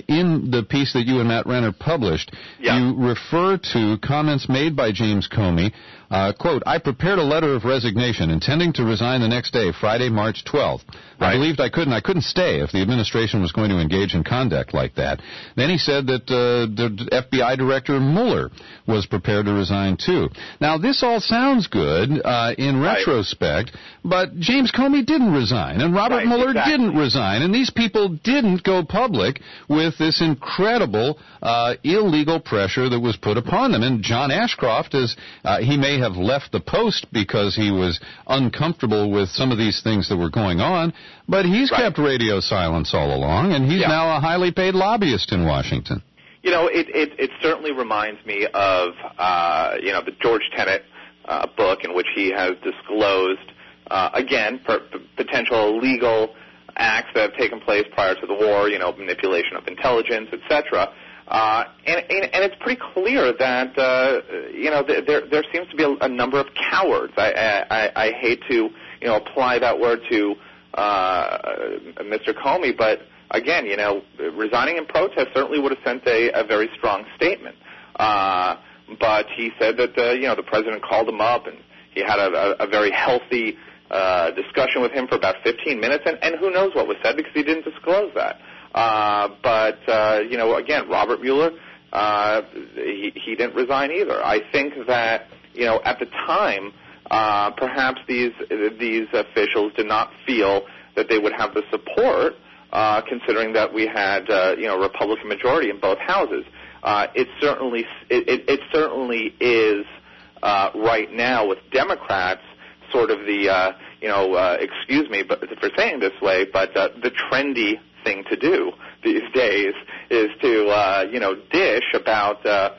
in the piece that you and Matt Renner published, yeah. you refer to comments made by James Comey. Uh, quote, I prepared a letter of resignation intending to resign the next day, Friday, March twelfth. Right. I believed I couldn't. I couldn't stay if the administration was going to engage in conduct like that. Then he said that uh, the F B I Director Mueller was prepared to resign too. Now, this all sounds good uh, in right. retrospect, but James Comey didn't resign, and Robert right, Mueller exactly. didn't resign, and these people didn't go public with this incredible uh, illegal pressure that was put upon them. And John Ashcroft, is uh, he may have left the post because he was uncomfortable with some of these things that were going on, but he's right. kept radio silence all along, and he's yeah. now a highly paid lobbyist in Washington. You know, it, it, it certainly reminds me of, uh, you know, the George Tenet uh, book in which he has disclosed, uh, again, per, p- potential illegal acts that have taken place prior to the war, you know, manipulation of intelligence, et cetera. Uh, and, and, and it's pretty clear that, uh, you know, th- there there seems to be a, a number of cowards. I, I, I hate to, you know, apply that word to uh, Mister Comey, but again, you know, resigning in protest certainly would have sent a, a very strong statement. Uh, but he said that, uh, you know, the president called him up and he had a, a, a very healthy uh, discussion with him for about fifteen minutes, and, and who knows what was said because he didn't disclose that. Uh, but, uh, you know, again, Robert Mueller, uh, he, he didn't resign either. I think that, you know, at the time, uh, perhaps these these officials did not feel that they would have the support, uh, considering that we had, uh, you know, a Republican majority in both houses. Uh, it certainly it, it, it certainly is uh, right now with Democrats sort of the, uh, you know, uh, excuse me but for saying this way, but uh, the trendy thing to do these days is to, uh, you know, dish about uh,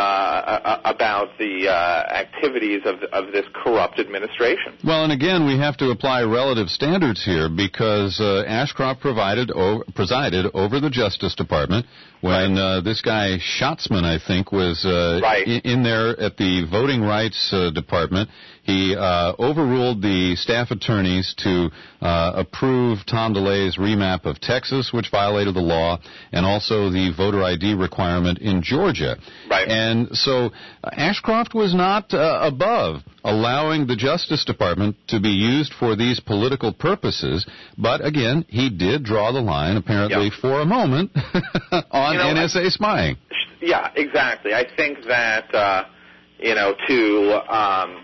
uh, about the uh, activities of of this corrupt administration. Well, and again, we have to apply relative standards here because uh, Ashcroft provided o- presided over the Justice Department when right. uh, this guy Schatzman, I think, was uh, right. in, in there at the Voting Rights uh, Department. He uh, overruled the staff attorneys to uh, approve Tom DeLay's remap of Texas, which violated the law, and also the voter I D requirement in Georgia. Right. And so uh, Ashcroft was not uh, above allowing the Justice Department to be used for these political purposes, but again, he did draw the line, apparently, yep. for a moment, on you know, N S A spying. Yeah, exactly. I think that, uh, you know, to... Um,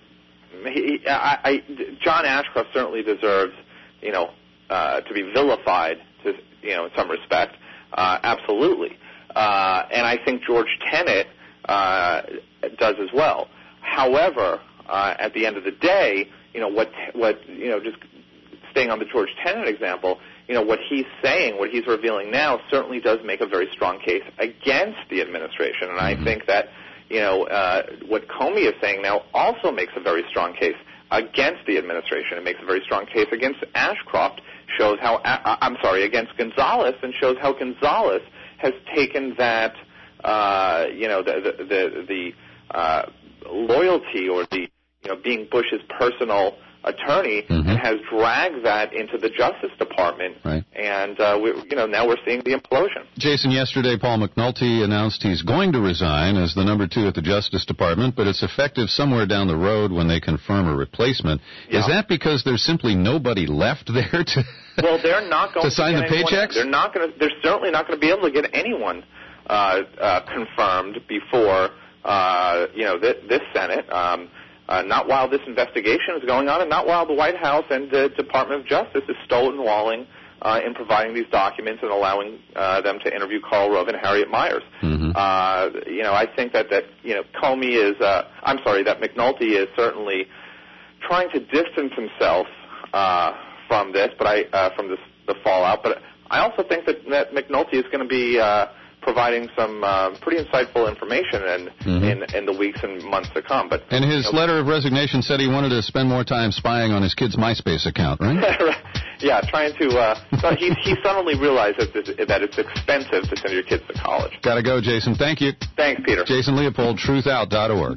He, I, I, John Ashcroft certainly deserves, you know, uh, to be vilified, to, you know, in some respect, uh, absolutely. Uh, and I think George Tenet uh, does as well. However, uh, at the end of the day, you know, what, what, you know, just staying on the George Tenet example, you know, what he's saying, what he's revealing now, certainly does make a very strong case against the administration. And I think that, you know, uh, what Comey is saying now also makes a very strong case against the administration. It makes a very strong case against Ashcroft, shows how, uh, I'm sorry, against Gonzalez, and shows how Gonzalez has taken that, uh, you know, the, the, the, the uh, loyalty or the, you know, being Bush's personal attorney Mm-hmm. and has dragged that into the Justice Department. Right. And, uh, we, you know, now we're seeing the implosion. Jason, yesterday Paul McNulty announced he's going to resign as the number two at the Justice Department, but it's effective somewhere down the road when they confirm a replacement. Yeah. Is that because there's simply nobody left there to Well, they're not going to sign get the anyone- paychecks? They're not going to. They're certainly not going to be able to get anyone uh, uh, confirmed before uh, you know this, this Senate. Um, uh, not while this investigation is going on, and not while the White House and the Department of Justice is stonewalling uh, in providing these documents and allowing uh, them to interview Karl Rove and Harriet Myers. Mm-hmm. Uh, you know, I think that that you know Comey is. Uh, I'm sorry, that McNulty is certainly trying to distance himself uh, from this, but I uh, from this the fallout. But I also think that, that McNulty is going to be uh, providing some uh, pretty insightful information in, Mm-hmm. in in the weeks and months to come. But And his you know, letter of resignation said he wanted to spend more time spying on his kid's MySpace account, right? yeah, trying to. Uh, so he he suddenly realized that, this, that it's expensive to send your kids to college. Gotta go, Jason. Thank you. Thanks, Peter. Jason Leopold, truth out dot org.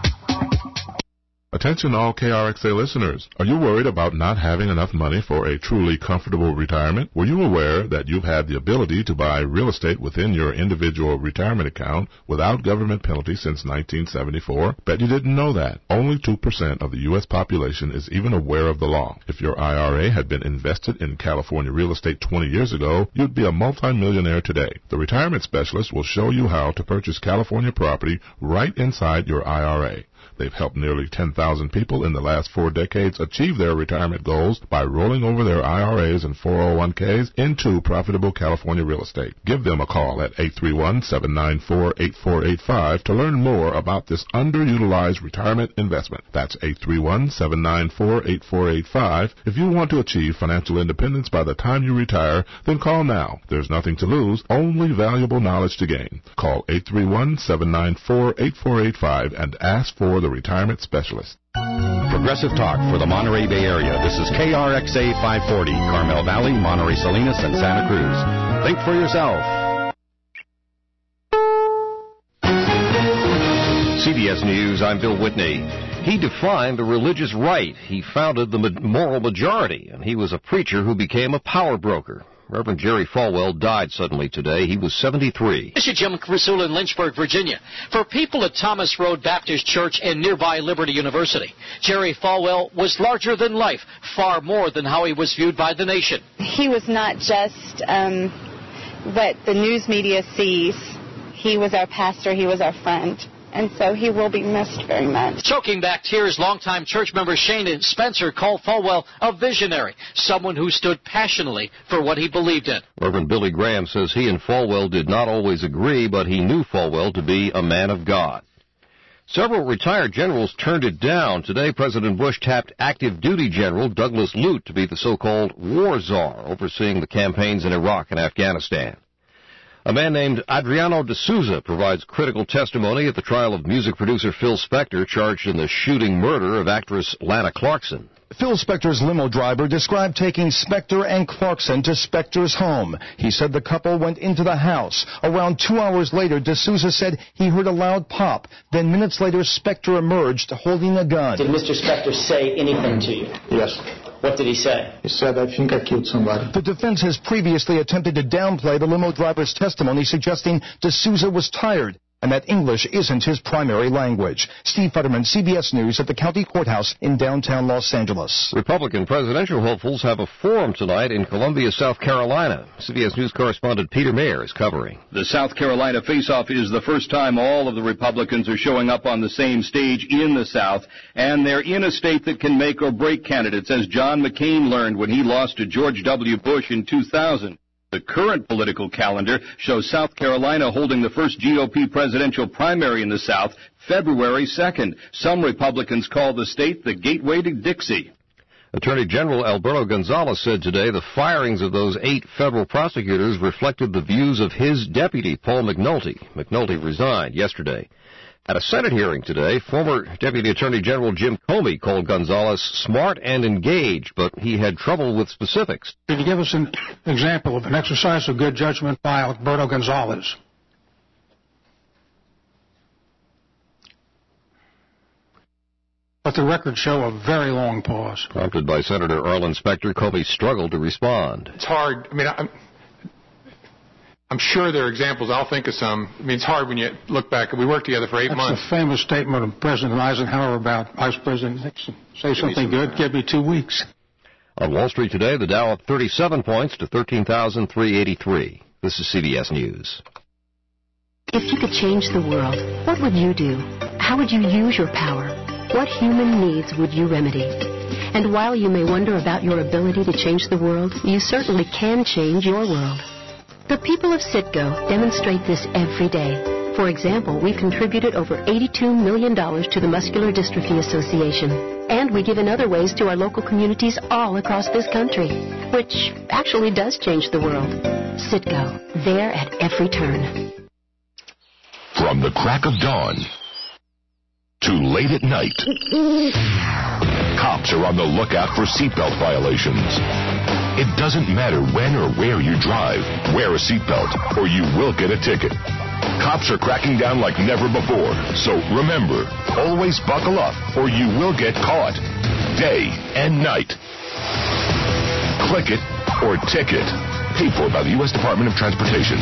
Attention all K R X A listeners. Are you worried about not having enough money for a truly comfortable retirement? Were you aware that you've had the ability to buy real estate within your individual retirement account without government penalty since nineteen seventy-four? Bet you didn't know that. Only two percent of the U S population is even aware of the law. If your I R A had been invested in California real estate twenty years ago, you'd be a multimillionaire today. The retirement specialist will show you how to purchase California property right inside your I R A. They've helped nearly ten thousand people in the last four decades achieve their retirement goals by rolling over their I R As and four oh one k's into profitable California real estate. Give them a call at eight three one, seven nine four, eight four eight five to learn more about this underutilized retirement investment. That's eight three one, seven nine four, eight four eight five. If you want to achieve financial independence by the time you retire, then call now. There's nothing to lose, only valuable knowledge to gain. Call eight three one, seven nine four, eight four eight five and ask for the retirement specialist. Progressive Talk for the Monterey Bay Area. This is K R X A five forty, Carmel Valley, Monterey Salinas, and Santa Cruz. Think for yourself. C B S News, I'm Bill Whitney. He defined the religious right. He founded the moral majority, and he was a preacher who became a power broker. Reverend Jerry Falwell died suddenly today. He was seventy-three. This is Jim Crisula in Lynchburg, Virginia. For people at Thomas Road Baptist Church and nearby Liberty University, Jerry Falwell was larger than life, far more than how he was viewed by the nation. He was not just um, what the news media sees. He was our pastor. He was our friend. And so he will be missed very much. Choking back tears, longtime church member Shane Spencer called Falwell a visionary, someone who stood passionately for what he believed in. Reverend Billy Graham says he and Falwell did not always agree, but he knew Falwell to be a man of God. Several retired generals turned it down. Today, President Bush tapped active duty General Douglas Lute to be the so-called war czar, overseeing the campaigns in Iraq and Afghanistan. A man named Adriano de Souza provides critical testimony at the trial of music producer Phil Spector, charged in the shooting murder of actress Lana Clarkson. Phil Spector's limo driver described taking Spector and Clarkson to Spector's home. He said the couple went into the house. Around two hours later, de Souza said he heard a loud pop. Then minutes later, Spector emerged holding a gun. Did Mister Spector say anything to you? Yes. What did he say? He said, I think I killed somebody. The defense has previously attempted to downplay the limo driver's testimony, suggesting de Souza was tired and that English isn't his primary language. Steve Futterman, C B S News at the county courthouse in downtown Los Angeles. Republican presidential hopefuls have a forum tonight in Columbia, South Carolina. C B S News correspondent Peter Mayer is covering. The South Carolina face-off is the first time all of the Republicans are showing up on the same stage in the South, and they're in a state that can make or break candidates, as John McCain learned when he lost to George W. Bush in two thousand. The current political calendar shows South Carolina holding the first G O P presidential primary in the South February second. Some Republicans call the state the gateway to Dixie. Attorney General Alberto Gonzales said today the firings of those eight federal prosecutors reflected the views of his deputy, Paul McNulty. McNulty resigned yesterday. At a Senate hearing today, former Deputy Attorney General Jim Comey called Gonzales smart and engaged, but he had trouble with specifics. Could you give us an example of an exercise of good judgment by Alberto Gonzales? But the records show, a very long pause. Prompted by Senator Earl Inspector, Comey struggled to respond. It's hard. I mean, I'm, I'm sure there are examples. I'll think of some. I mean, it's hard when you look back. We worked together for eight That's months. That's a famous statement of President Eisenhower about Vice President Nixon. Say something good, give me two weeks. On Wall Street today, the Dow up thirty-seven points to thirteen thousand three hundred eighty-three. This is C B S News. If you could change the world, what would you do? How would you use your power? What human needs would you remedy? And while you may wonder about your ability to change the world, you certainly can change your world. The people of Citgo demonstrate this every day. For example, we've contributed over eighty-two million dollars to the Muscular Dystrophy Association. And we give in other ways to our local communities all across this country, which actually does change the world. Citgo, there at every turn. From the crack of dawn to late at night, cops are on the lookout for seatbelt violations. It doesn't matter when or where you drive, wear a seatbelt or you will get a ticket. Cops are cracking down like never before. So remember, always buckle up or you will get caught. Day and night. Click it or ticket. Paid for by the U S Department of Transportation.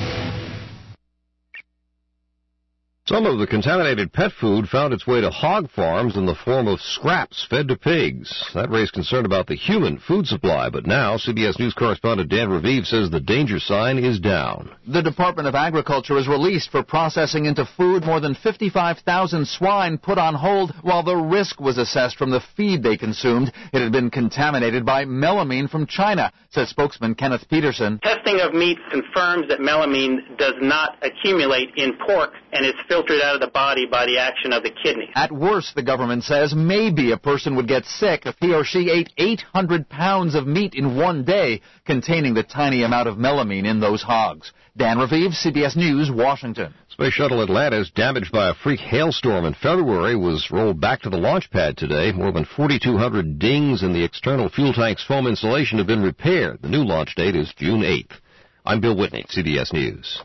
Some of the contaminated pet food found its way to hog farms in the form of scraps fed to pigs. That raised concern about the human food supply, but now C B S News correspondent Dan Raviv says the danger sign is down. The Department of Agriculture has released for processing into food more than fifty-five thousand swine put on hold while the risk was assessed from the feed they consumed. It had been contaminated by melamine from China, says spokesman Kenneth Peterson. Testing of meat confirms that melamine does not accumulate in pork and is filtered out of the body by the action of the kidneys. At worst, the government says, maybe a person would get sick if he or she ate eight hundred pounds of meat in one day containing the tiny amount of melamine in those hogs. Dan Raviv, C B S News, Washington. Space Shuttle Atlantis, damaged by a freak hailstorm in February, was rolled back to the launch pad today. More than forty-two hundred dings in the external fuel tank's foam insulation have been repaired. The new launch date is June eighth. I'm Bill Whitney, C B S News.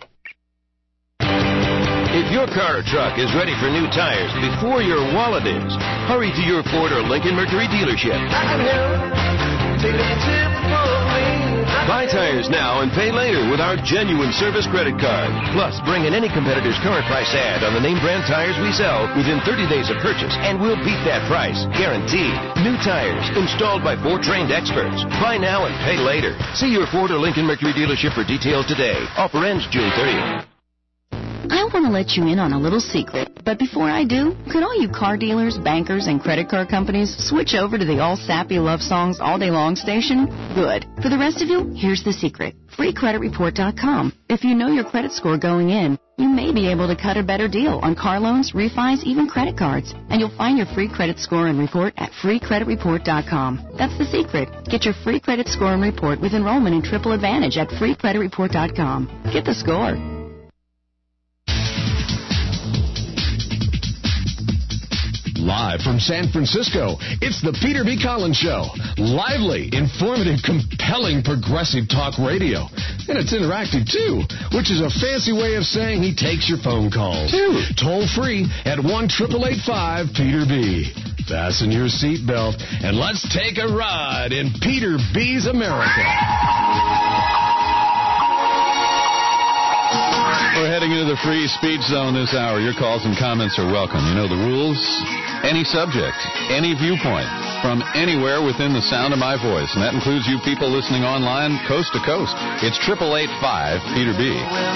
If your car or truck is ready for new tires before your wallet is, hurry to your Ford or Lincoln Mercury dealership. Buy tires now and pay later with our genuine service credit card. Plus, bring in any competitor's current price ad on the name brand tires we sell within thirty days of purchase, and we'll beat that price, guaranteed. New tires, installed by four trained experts. Buy now and pay later. See your Ford or Lincoln Mercury dealership for details today. Offer ends June thirtieth. I want to let you in on a little secret, but before I do, could all you car dealers, bankers, and credit card companies switch over to the all sappy love songs all day long station? Good. For the rest of you, here's the secret. free credit report dot com. If you know your credit score going in, you may be able to cut a better deal on car loans, refis, even credit cards. And you'll find your free credit score and report at free credit report dot com. That's the secret. Get your free credit score and report with enrollment in Triple Advantage at free credit report dot com. Get the score. Live from San Francisco, it's the Peter B. Collins Show. Lively, informative, compelling progressive talk radio. And it's interactive, too, which is a fancy way of saying he takes your phone calls. Toll free at one eight eight eight five Peter B. Fasten your seatbelt and let's take a ride in Peter B's America. We're heading into the free speech zone this hour. Your calls and comments are welcome. You know the rules. Any subject, any viewpoint, from anywhere within the sound of my voice. And that includes you people listening online coast to coast. It's eight eight eight five Peter B.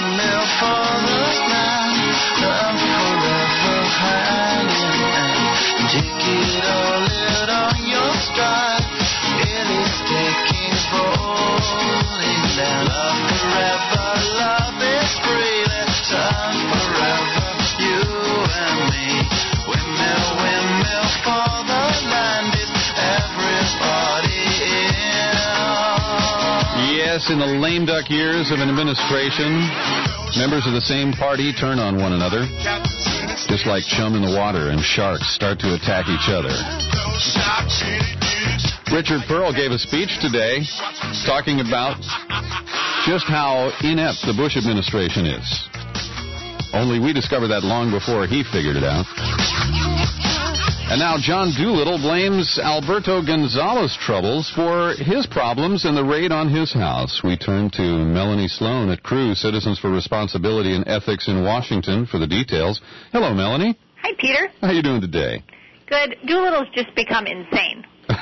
Yes, in the lame duck years of an administration, members of the same party turn on one another, just like chum in the water and sharks start to attack each other. Richard Pearl gave a speech today talking about just how inept the Bush administration is. Only we discovered that long before he figured it out. And now John Doolittle blames Alberto Gonzales' troubles for his problems in the raid on his house. We turn to Melanie Sloan at Cruz, Citizens for Responsibility and Ethics in Washington, for the details. Hello, Melanie. Hi, Peter. How are you doing today? Good. Doolittle's just become insane.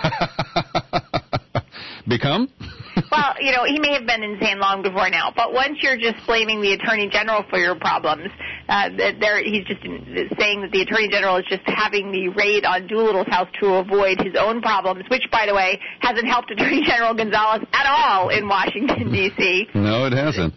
Become? Well, you know, he may have been insane long before now, but once you're just blaming the Attorney General for your problems, uh, there, he's just saying that the Attorney General is just having the raid on Doolittle's house to avoid his own problems, which, by the way, hasn't helped Attorney General Gonzales at all in Washington, D C No, it hasn't.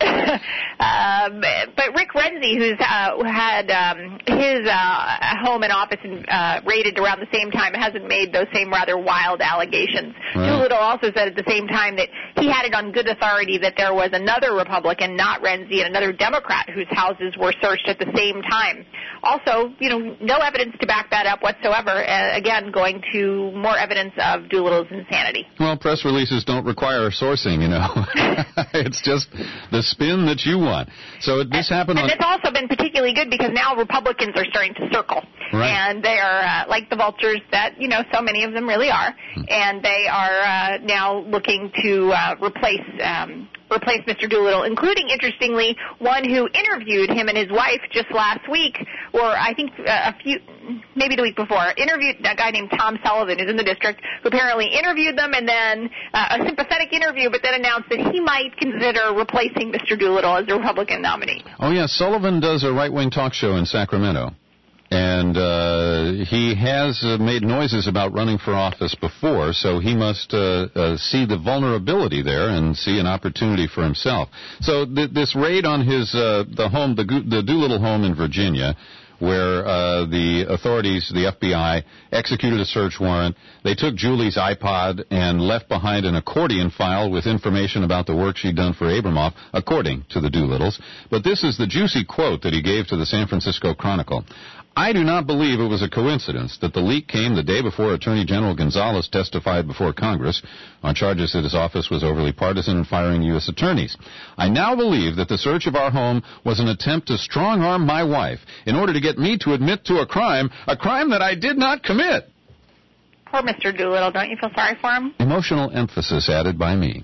um, but Rick Renzi, who's uh, had um, his uh, home and office uh, raided around the same time, hasn't made those same rather wild allegations. Right. Doolittle also said at the same time that he had it on good authority that there was another Republican, not Renzi, and another Democrat whose houses were searched at the same time. Also, you know, no evidence to back that up whatsoever. Uh, again, going to more evidence of Doolittle's insanity. Well, press releases don't require sourcing, you know. It's just the spin that you want. So this happened and on... And it's also been particularly good because now Republicans are starting to circle. Right. And they are uh, like the vultures that, you know, so many of them really are. Hmm. And they are uh, now looking to uh, replace um, replace Mister Doolittle, including, interestingly, one who interviewed him and his wife just last week, or I think uh, a few, maybe the week before, interviewed a guy named Tom Sullivan, who's in the district, who apparently interviewed them, and then uh, a sympathetic interview, but then announced that he might consider replacing Mister Doolittle as the Republican nominee. Oh, yeah, Sullivan does a right-wing talk show in Sacramento. And uh, he has uh, made noises about running for office before, so he must uh, uh, see the vulnerability there and see an opportunity for himself. So th- this raid on his uh, the home, the, the Doolittle home in Virginia, where uh, the authorities, the F B I, executed a search warrant. They took Julie's iPod and left behind an accordion file with information about the work she'd done for Abramoff, according to the Doolittles. But this is the juicy quote that he gave to the San Francisco Chronicle. I do not believe it was a coincidence that the leak came the day before Attorney General Gonzales testified before Congress on charges that his office was overly partisan in firing U S attorneys. I now believe that the search of our home was an attempt to strong-arm my wife in order to get me to admit to a crime, a crime that I did not commit. Poor Mister Doolittle. Don't you feel sorry for him? Emotional emphasis added by me.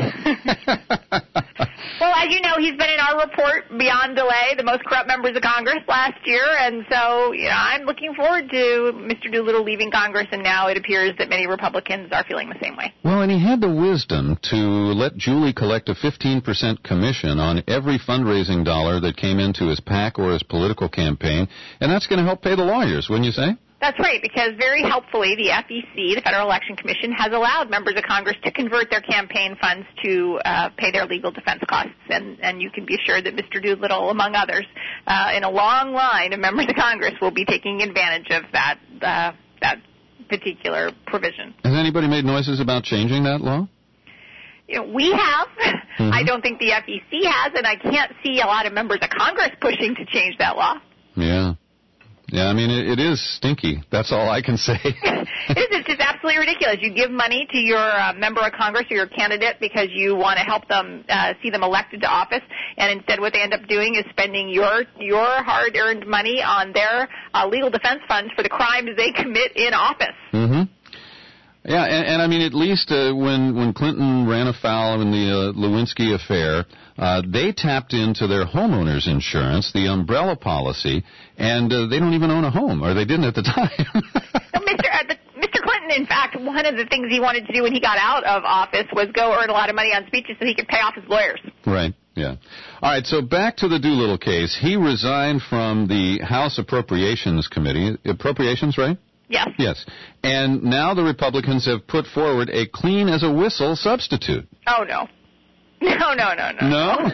Well, as you know, he's been in our report beyond delay, the most corrupt members of Congress last year, and so you know, I'm looking forward to Mister Doolittle leaving Congress, and now it appears that many Republicans are feeling the same way. Well, and he had the wisdom to let Julie collect a fifteen percent commission on every fundraising dollar that came into his PAC or his political campaign, and that's going to help pay the lawyers, wouldn't you say? That's right, because very helpfully, the F E C, the Federal Election Commission, has allowed members of Congress to convert their campaign funds to uh, pay their legal defense costs. And, and you can be assured that Mister Doolittle, among others, uh, in a long line of members of Congress, will be taking advantage of that uh, that particular provision. Has anybody made noises about changing that law? You know, we have. Mm-hmm. I don't think the F E C has, and I can't see a lot of members of Congress pushing to change that law. Yeah. Yeah, I mean, it, it is stinky. That's all I can say. It is. It's just absolutely ridiculous. You give money to your uh, member of Congress or your candidate because you want to help them uh, see them elected to office, and instead what they end up doing is spending your your hard-earned money on their uh, legal defense funds for the crimes they commit in office. Mm-hmm. Yeah, and, and I mean, at least uh, when, when Clinton ran afoul in the uh, Lewinsky affair, uh, they tapped into their homeowners insurance, the umbrella policy, and uh, they don't even own a home, or they didn't at the time. So Mister Uh, the, Mister Clinton, in fact, one of the things he wanted to do when he got out of office was go earn a lot of money on speeches so he could pay off his lawyers. Right, yeah. All right, so back to the Doolittle case. He resigned from the House Appropriations Committee. Appropriations, right? Yes. Yes. And now the Republicans have put forward a clean-as-a-whistle substitute. Oh, no. No, no, no, no. No?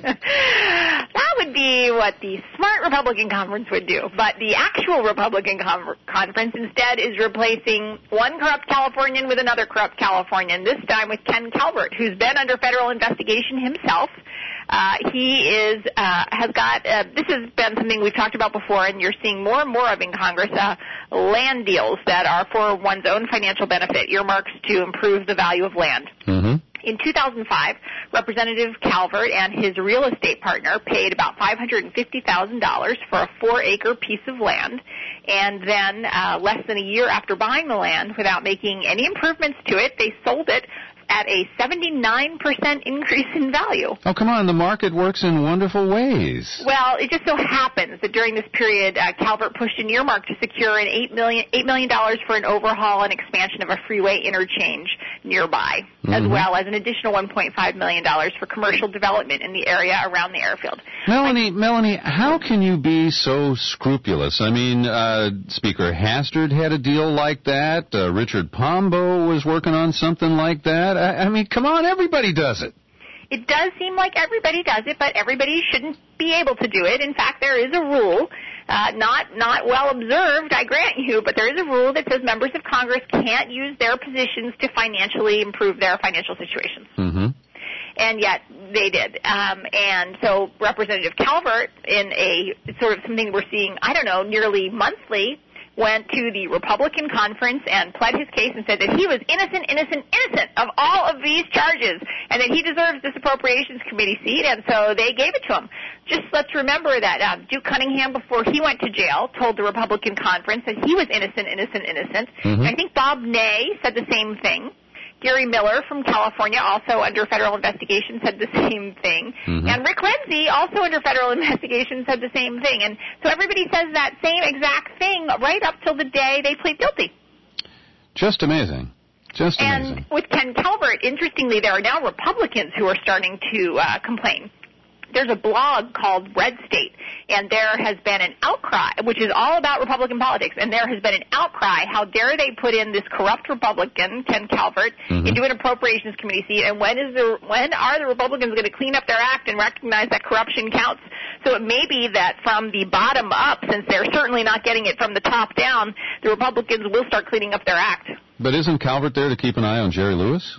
That would be what the smart Republican conference would do. But the actual Republican con- conference instead is replacing one corrupt Californian with another corrupt Californian, this time with Ken Calvert, who's been under federal investigation himself. Uh, he is, uh, has got, uh, this has been something we've talked about before, and you're seeing more and more of in Congress, uh, land deals that are for one's own financial benefit, earmarks to improve the value of land. Mm-hmm. In two thousand five, Representative Calvert and his real estate partner paid about five hundred fifty thousand dollars for a four-acre piece of land, And then uh, less than a year after buying the land, without making any improvements to it, they sold it at a seventy-nine percent increase in value. Oh, come on. The market works in wonderful ways. Well, it just so happens that during this period, uh, Calvert pushed an earmark to secure an eight million dollars eight million dollars for an overhaul and expansion of a freeway interchange nearby, mm-hmm. as well as an additional one point five million dollars for commercial development in the area around the airfield. Melanie, like, Melanie, how can you be so scrupulous? I mean, uh, Speaker Hastert had a deal like that. Uh, Richard Pombo was working on something like that. I mean, come on, everybody does it. It does seem like everybody does it, but everybody shouldn't be able to do it. In fact, there is a rule, uh, not not well observed, I grant you, but there is a rule that says members of Congress can't use their positions to financially improve their financial situations. Mm-hmm. And yet they did. Um, and so Representative Calvert, in a sort of something we're seeing, I don't know, nearly monthly, went to the Republican conference and pled his case and said that he was innocent, innocent, innocent of all of these charges and that he deserves this Appropriations Committee seat, and so they gave it to him. Just let's remember that uh, Duke Cunningham, before he went to jail, told the Republican conference that he was innocent, innocent, innocent. Mm-hmm. And I think Bob Ney said the same thing. Gary Miller from California, also under federal investigation, said the same thing. Mm-hmm. And Rick Lindsay, also under federal investigation, said the same thing. And so everybody says that same exact thing right up till the day they plead guilty. Just amazing. Just amazing. And with Ken Calvert, interestingly, there are now Republicans who are starting to uh, complain. There's a blog called Red State, and there has been an outcry, which is all about Republican politics, and there has been an outcry. How dare they put in this corrupt Republican, Ken Calvert, mm-hmm. into an Appropriations Committee seat, and when is the when are the Republicans going to clean up their act and recognize that corruption counts? So it may be that from the bottom up, since they're certainly not getting it from the top down, the Republicans will start cleaning up their act. But isn't Calvert there to keep an eye on Jerry Lewis?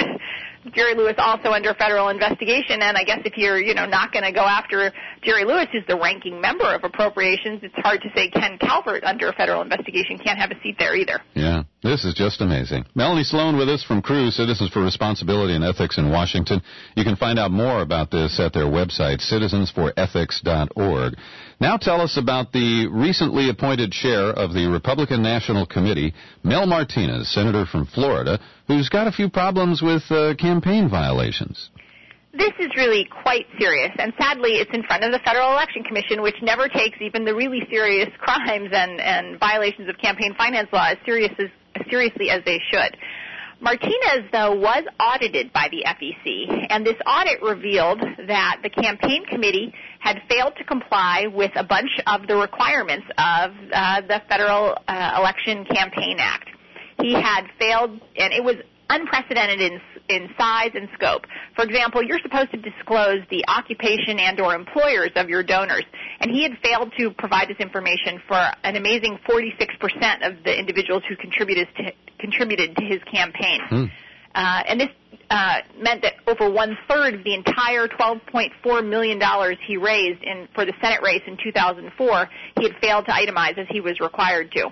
Jerry Lewis also under federal investigation, and I guess if you're, you know, not going to go after Jerry Lewis, who's the ranking member of Appropriations, it's hard to say Ken Calvert under federal investigation can't have a seat there either. Yeah, this is just amazing. Melanie Sloan with us from C R U, Citizens for Responsibility and Ethics in Washington. You can find out more about this at their website, citizens for ethics dot org. Now tell us about the recently appointed chair of the Republican National Committee, Mel Martinez, senator from Florida, who's got a few problems with uh, campaign violations. This is really quite serious, and sadly it's in front of the Federal Election Commission, which never takes even the really serious crimes and, and violations of campaign finance law as, serious as, as seriously as they should. Martinez, though, was audited by the F E C, and this audit revealed that the campaign committee had failed to comply with a bunch of the requirements of uh, the Federal uh, Election Campaign Act. He had failed, and it was unprecedented in in size and scope. For example, you're supposed to disclose the occupation and or employers of your donors, and he had failed to provide this information for an amazing forty-six percent of the individuals who contributed to, contributed to his campaign. Mm. Uh, and this uh, meant that over one-third of the entire twelve point four million dollars he raised in, for the Senate race in two thousand four, he had failed to itemize as he was required to.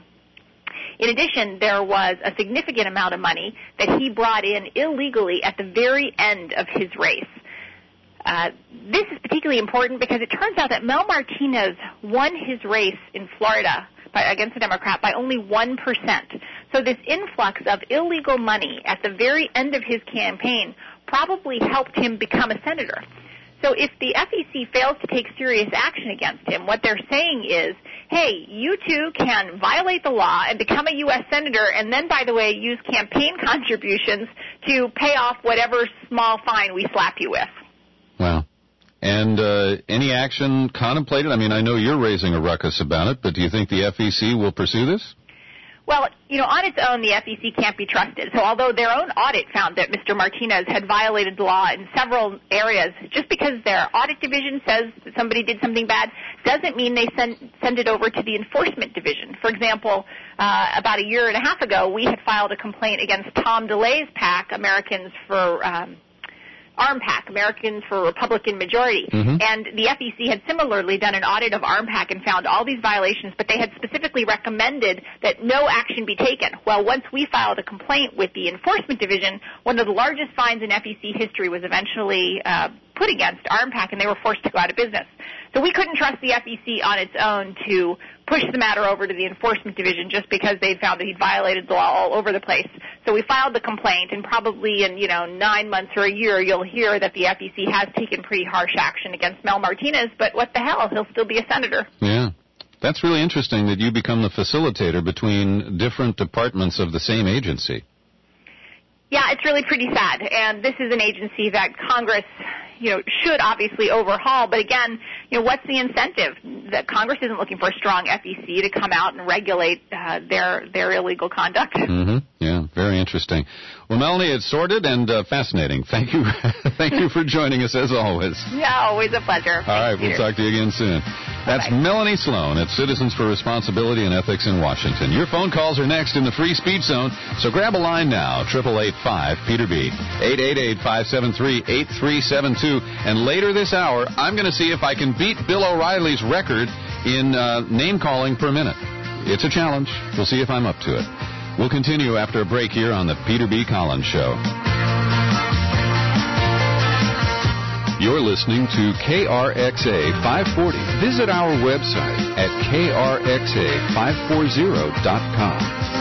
In addition, there was a significant amount of money that he brought in illegally at the very end of his race. Uh, this is particularly important because it turns out that Mel Martinez won his race in Florida by, against a Democrat by only one percent. So this influx of illegal money at the very end of his campaign probably helped him become a senator. So if the F E C fails to take serious action against him, what they're saying is, hey, you too can violate the law and become a U S senator and then, by the way, use campaign contributions to pay off whatever small fine we slap you with. Wow. And uh, any action contemplated? I mean, I know you're raising a ruckus about it, but do you think the F E C will pursue this? Well, you know, on its own, the F E C can't be trusted. So although their own audit found that Mister Martinez had violated the law in several areas, just because their audit division says that somebody did something bad doesn't mean they send, send it over to the enforcement division. For example, uh, about a year and a half ago, we had filed a complaint against Tom DeLay's PAC, Americans for um, ARMPAC, Americans for Republican Majority. Mm-hmm. And the F E C had similarly done an audit of ARMPAC and found all these violations, but they had specifically recommended that no action be taken. Well, once we filed a complaint with the Enforcement Division, one of the largest fines in F E C history was eventually uh, put against ARMPAC, and they were forced to go out of business. So we couldn't trust the F E C on its own to push the matter over to the Enforcement Division just because they found that he violated the law all over the place. So we filed the complaint, and probably in, you know, nine months or a year, you'll hear that the F E C has taken pretty harsh action against Mel Martinez, but what the hell? He'll still be a senator. Yeah. That's really interesting that you become the facilitator between different departments of the same agency. Yeah, it's really pretty sad, and this is an agency that Congress, you know, should obviously overhaul. But again, you know, what's the incentive? That Congress isn't looking for a strong F E C to come out and regulate uh, their their illegal conduct. Mm-hmm. Yeah, very interesting. Well, Melanie, it's sorted and uh, fascinating. Thank you, thank you for joining us as always. Yeah, always a pleasure. All right, we'll talk to you again soon. That's Bye-bye. Melanie Sloan at Citizens for Responsibility and Ethics in Washington. Your phone calls are next in the free speech zone, so grab a line now, eight eight eight five Peter B, eight eight eight, five seven three, eight three seven two. And later this hour, I'm going to see if I can beat Bill O'Reilly's record in uh, name-calling per minute. It's a challenge. We'll see if I'm up to it. We'll continue after a break here on the Peter B. Collins Show. You're listening to K R X A five forty. Visit our website at K R X A five forty dot com.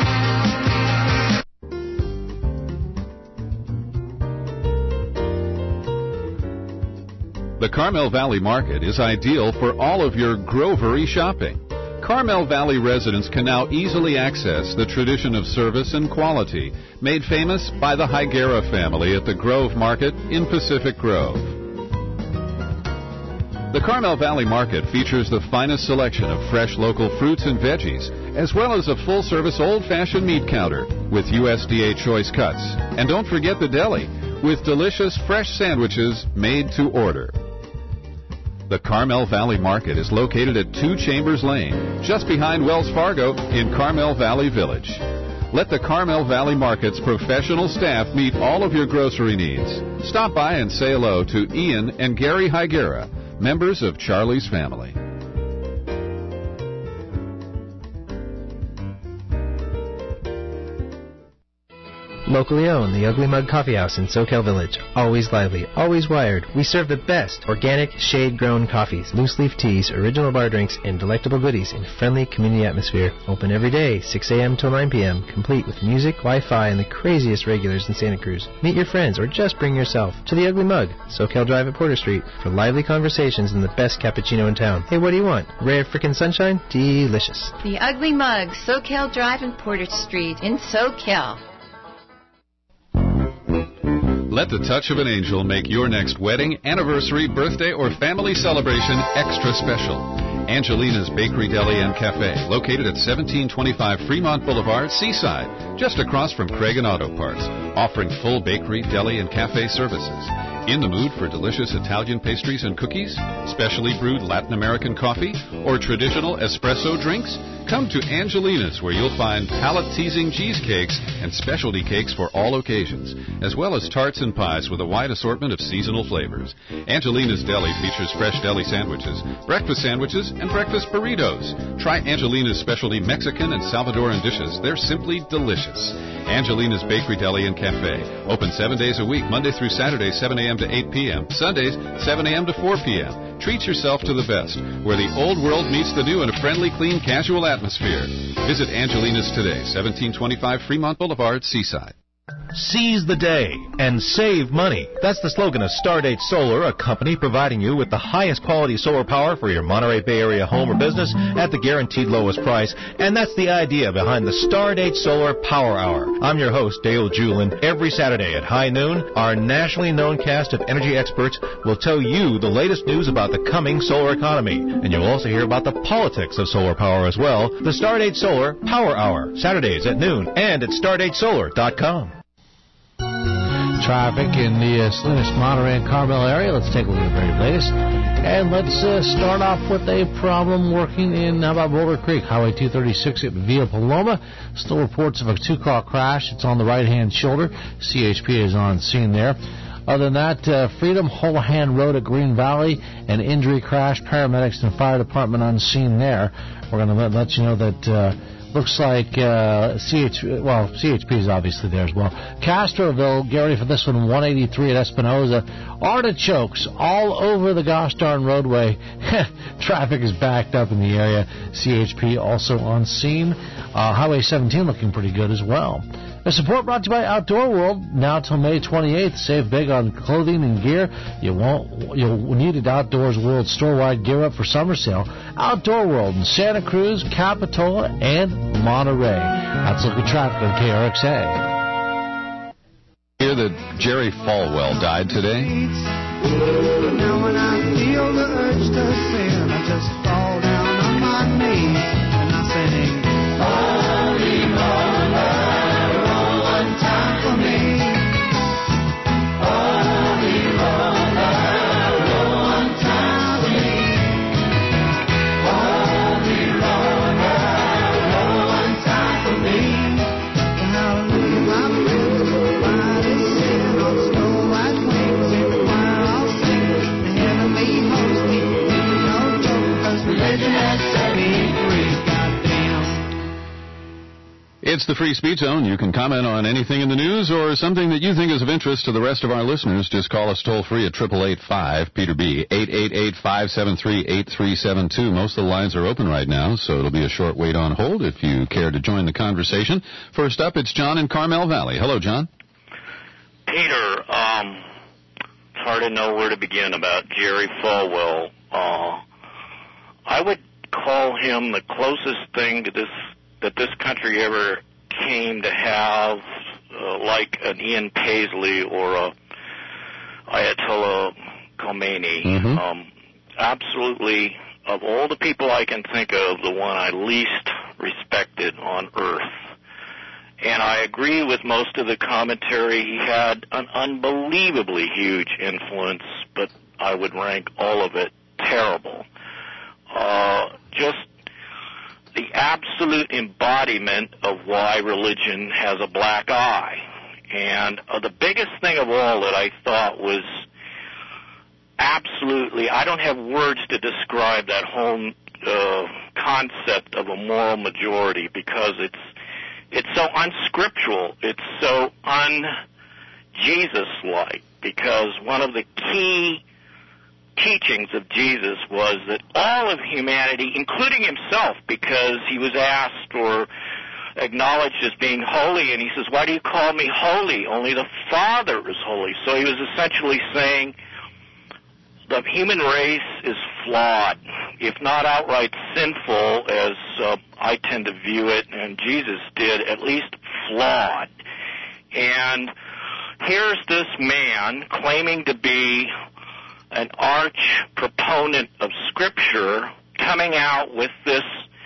The Carmel Valley Market is ideal for all of your grovery shopping. Carmel Valley residents can now easily access the tradition of service and quality made famous by the Higuera family at the Grove Market in Pacific Grove. The Carmel Valley Market features the finest selection of fresh local fruits and veggies, as well as a full-service old-fashioned meat counter with U S D A choice cuts. And don't forget the deli, with delicious fresh sandwiches made to order. The Carmel Valley Market is located at Two Chambers Lane, just behind Wells Fargo in Carmel Valley Village. Let the Carmel Valley Market's professional staff meet all of your grocery needs. Stop by and say hello to Ian and Gary Higuera, members of Charlie's family. Locally owned, the Ugly Mug Coffee House in Soquel Village. Always lively, always wired. We serve the best organic, shade-grown coffees, loose-leaf teas, original bar drinks, and delectable goodies in a friendly community atmosphere. Open every day, six a.m. till nine p.m., complete with music, Wi-Fi, and the craziest regulars in Santa Cruz. Meet your friends or just bring yourself to the Ugly Mug, Soquel Drive at Porter Street, for lively conversations and the best cappuccino in town. Hey, what do you want? Rare frickin' sunshine? Delicious. The Ugly Mug, Soquel Drive and Porter Street in Soquel. Let the touch of an angel make your next wedding, anniversary, birthday, or family celebration extra special. Angelina's Bakery, Deli, and Cafe, located at seventeen twenty-five Fremont Boulevard, Seaside, just across from Craig and Auto Parts, offering full bakery, deli, and cafe services. In the mood for delicious Italian pastries and cookies, specially brewed Latin American coffee, or traditional espresso drinks? Come to Angelina's, where you'll find palate-teasing cheesecakes and specialty cakes for all occasions, as well as tarts and pies with a wide assortment of seasonal flavors. Angelina's Deli features fresh deli sandwiches, breakfast sandwiches, and breakfast burritos. Try Angelina's specialty Mexican and Salvadoran dishes. They're simply delicious. Angelina's Bakery, Deli, and Cafe. Open seven days a week, Monday through Saturday, seven a.m. to eight p.m. Sundays, seven a.m. to four p.m. Treat yourself to the best, where the old world meets the new in a friendly, clean, casual atmosphere. Visit Angelina's today, seventeen twenty-five Fremont Boulevard, Seaside. Seize the day and save money. That's the slogan of Stardate Solar, a company providing you with the highest quality solar power for your Monterey Bay Area home or business at the guaranteed lowest price. And that's the idea behind the Stardate Solar Power Hour. I'm your host, Dale Julin. Every Saturday at high noon, our nationally known cast of energy experts will tell you the latest news about the coming solar economy. And you'll also hear about the politics of solar power as well. The Stardate Solar Power Hour, Saturdays at noon and at stardate solar dot com. Traffic in the uh, Salinas, Monterey, and Carmel area. Let's take a look at the very latest. And let's uh, start off with a problem working in, how about Boulder Creek, Highway two thirty-six at Villa Paloma. Still reports of a two-car crash. It's on the right-hand shoulder. C H P is on scene there. Other than that, uh, Freedom, Holohan Road at Green Valley, an injury crash. Paramedics and fire department on scene there. We're going to let, let you know that uh, Looks like uh, C H, well, C H P is obviously there as well. Castroville, get ready for this one, one eighty-three at Espinoza. Artichokes all over the gosh darn roadway. Traffic is backed up in the area. C H P also on scene. Uh, Highway seventeen looking pretty good as well. The support brought to you by Outdoor World, now till May twenty-eighth. Save big on clothing and gear. You won't, you'll need it. Outdoors World store-wide gear up for summer sale. Outdoor World in Santa Cruz, Capitola, and Monterey. That's look at traffic on K R X A. Hear that Jerry Falwell died today? Now when I feel the urge to sin, I just fall down on my knees and I sing, Holy Roller. Time for me. Holy roller, roll one time for me. Holy roller, roll one time for me. Hallelujah, my friends, everybody sing on snow white wings. In the choir I'll sing, the heavenly host keep me no joke, 'cause religion has set me free. It's the Free Speech Zone. You can comment on anything in the news or something that you think is of interest to the rest of our listeners. Just call us toll-free at eight eight eight five Peter B, eight eight eight, five seven three, eight three seven two. Most of the lines are open right now, so it'll be a short wait on hold if you care to join the conversation. First up, it's John in Carmel Valley. Hello, John. Peter, um, it's hard to know where to begin about Jerry Falwell. Uh, I would call him the closest thing to this that this country ever came to have, uh, like an Ian Paisley or a Ayatollah Khomeini. Mm-hmm. Um, absolutely, of all the people I can think of, the one I least respected on earth. And I agree with most of the commentary. He had an unbelievably huge influence, but I would rank all of it terrible. Uh, just the absolute embodiment of why religion has a black eye. And uh, the biggest thing of all that I thought was absolutely, I don't have words to describe that whole uh, concept of a moral majority, because it's it's so unscriptural, it's so un-Jesus-like, because one of the key teachings of Jesus was that all of humanity, including himself, because he was asked or acknowledged as being holy, and he says, why do you call me holy? Only the Father is holy. So he was essentially saying the human race is flawed, if not outright sinful, as uh, I tend to view it, and Jesus did, at least flawed. And here's this man claiming to be an arch proponent of Scripture coming out with this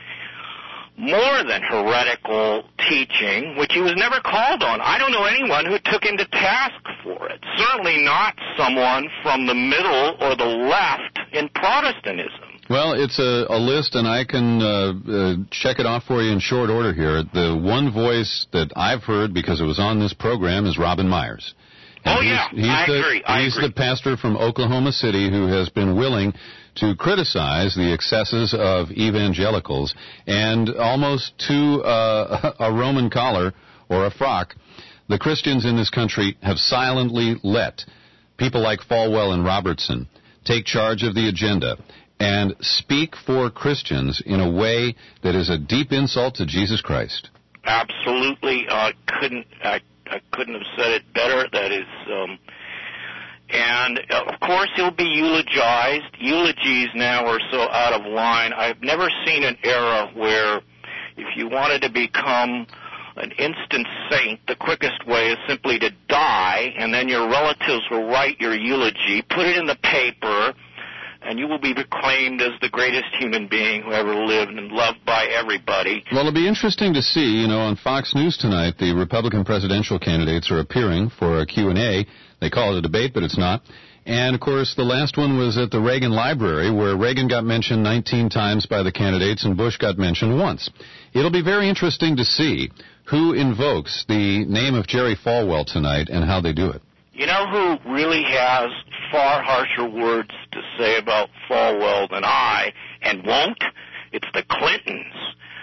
more than heretical teaching, which he was never called on. I don't know anyone who took him to task for it. Certainly not someone from the middle or the left in Protestantism. Well, it's a, a list, and I can uh, uh, check it off for you in short order here. The one voice that I've heard, because it was on this program, is Robin Myers. And oh, he's, yeah, he's I the, agree. I he's agree. the pastor from Oklahoma City who has been willing to criticize the excesses of evangelicals, and almost to uh, a Roman collar or a frock, the Christians in this country have silently let people like Falwell and Robertson take charge of the agenda and speak for Christians in a way that is a deep insult to Jesus Christ. Absolutely. I uh, couldn't I, I couldn't have said it better. That is... Um, And, of course, he'll be eulogized. Eulogies now are so out of line. I've never seen an era where if you wanted to become an instant saint, the quickest way is simply to die, and then your relatives will write your eulogy, put it in the paper, and you will be proclaimed as the greatest human being who ever lived and loved by everybody. Well, it'll be interesting to see, you know, on Fox News tonight, the Republican presidential candidates are appearing for a Q and A. They call it a debate, but it's not. And, of course, the last one was at the Reagan Library, where Reagan got mentioned nineteen times by the candidates and Bush got mentioned once. It'll be very interesting to see who invokes the name of Jerry Falwell tonight and how they do it. You know who really has far harsher words to say about Falwell than I, and won't? It's the Clintons.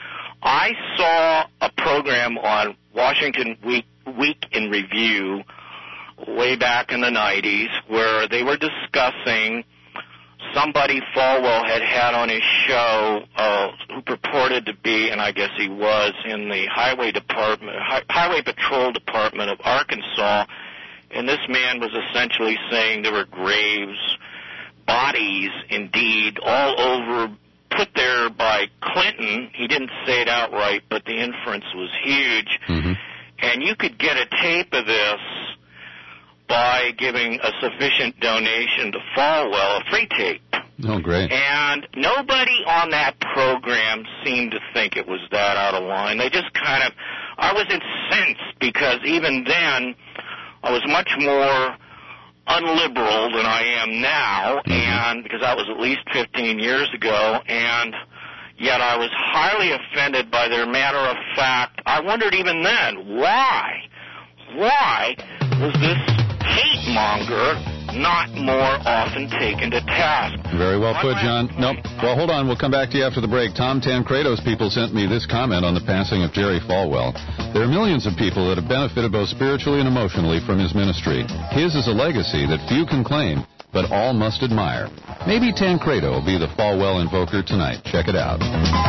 I saw a program on Washington Week, Week in Review way back in the nineties where they were discussing somebody Falwell had had on his show uh, who purported to be, and I guess he was, in the Highway Department, Hi- Highway Patrol Department of Arkansas, and this man was essentially saying there were graves, bodies, indeed, all over, put there by Clinton. He didn't say it outright, but the inference was huge. Mm-hmm. And you could get a tape of this by giving a sufficient donation to Falwell, a free tape. Oh, great. And nobody on that program seemed to think it was that out of line. They just kind of, I was incensed because even then I was much more unliberal than I am now, mm-hmm. and because that was at least fifteen years ago, and yet I was highly offended by their matter of fact. I wondered even then, why? Why was this hate monger not more often taken to task? Very well put, John. Nope. Well, hold on. We'll come back to you after the break. Tom Tancredo's people sent me this comment on the passing of Jerry Falwell. There are millions of people that have benefited both spiritually and emotionally from his ministry. His is a legacy that few can claim, but all must admire. Maybe Tancredo will be the Falwell invoker tonight. Check it out.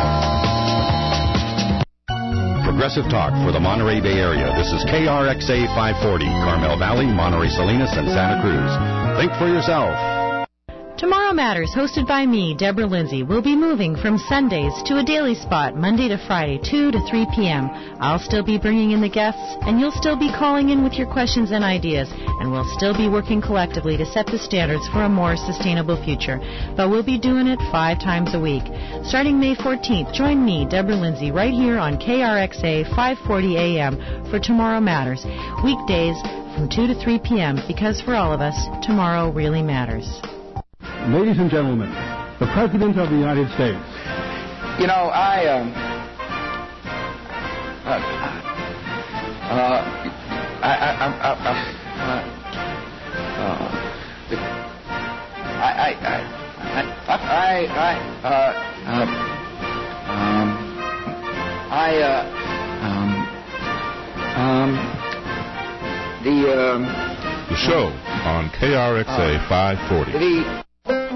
Progressive Talk for the Monterey Bay Area. This is K R X A five forty, Carmel Valley, Monterey Salinas, and Santa Cruz. Think for yourself. Tomorrow Matters, hosted by me, Deborah Lindsay, will be moving from Sundays to a daily spot, Monday to Friday, two to three p.m. I'll still be bringing in the guests, and you'll still be calling in with your questions and ideas, and we'll still be working collectively to set the standards for a more sustainable future. But we'll be doing it five times a week. Starting May fourteenth, join me, Deborah Lindsay, right here on K R X A five forty a.m. for Tomorrow Matters. Weekdays from two to three p.m. because for all of us, tomorrow really matters. Ladies and gentlemen, the President of the United States. You know, I, um, uh, uh, I, I, I, I, uh, uh, I, I, I, I, I, uh, um, um, I, uh, um, um, the, um, the show on K R X A uh, five forty. The,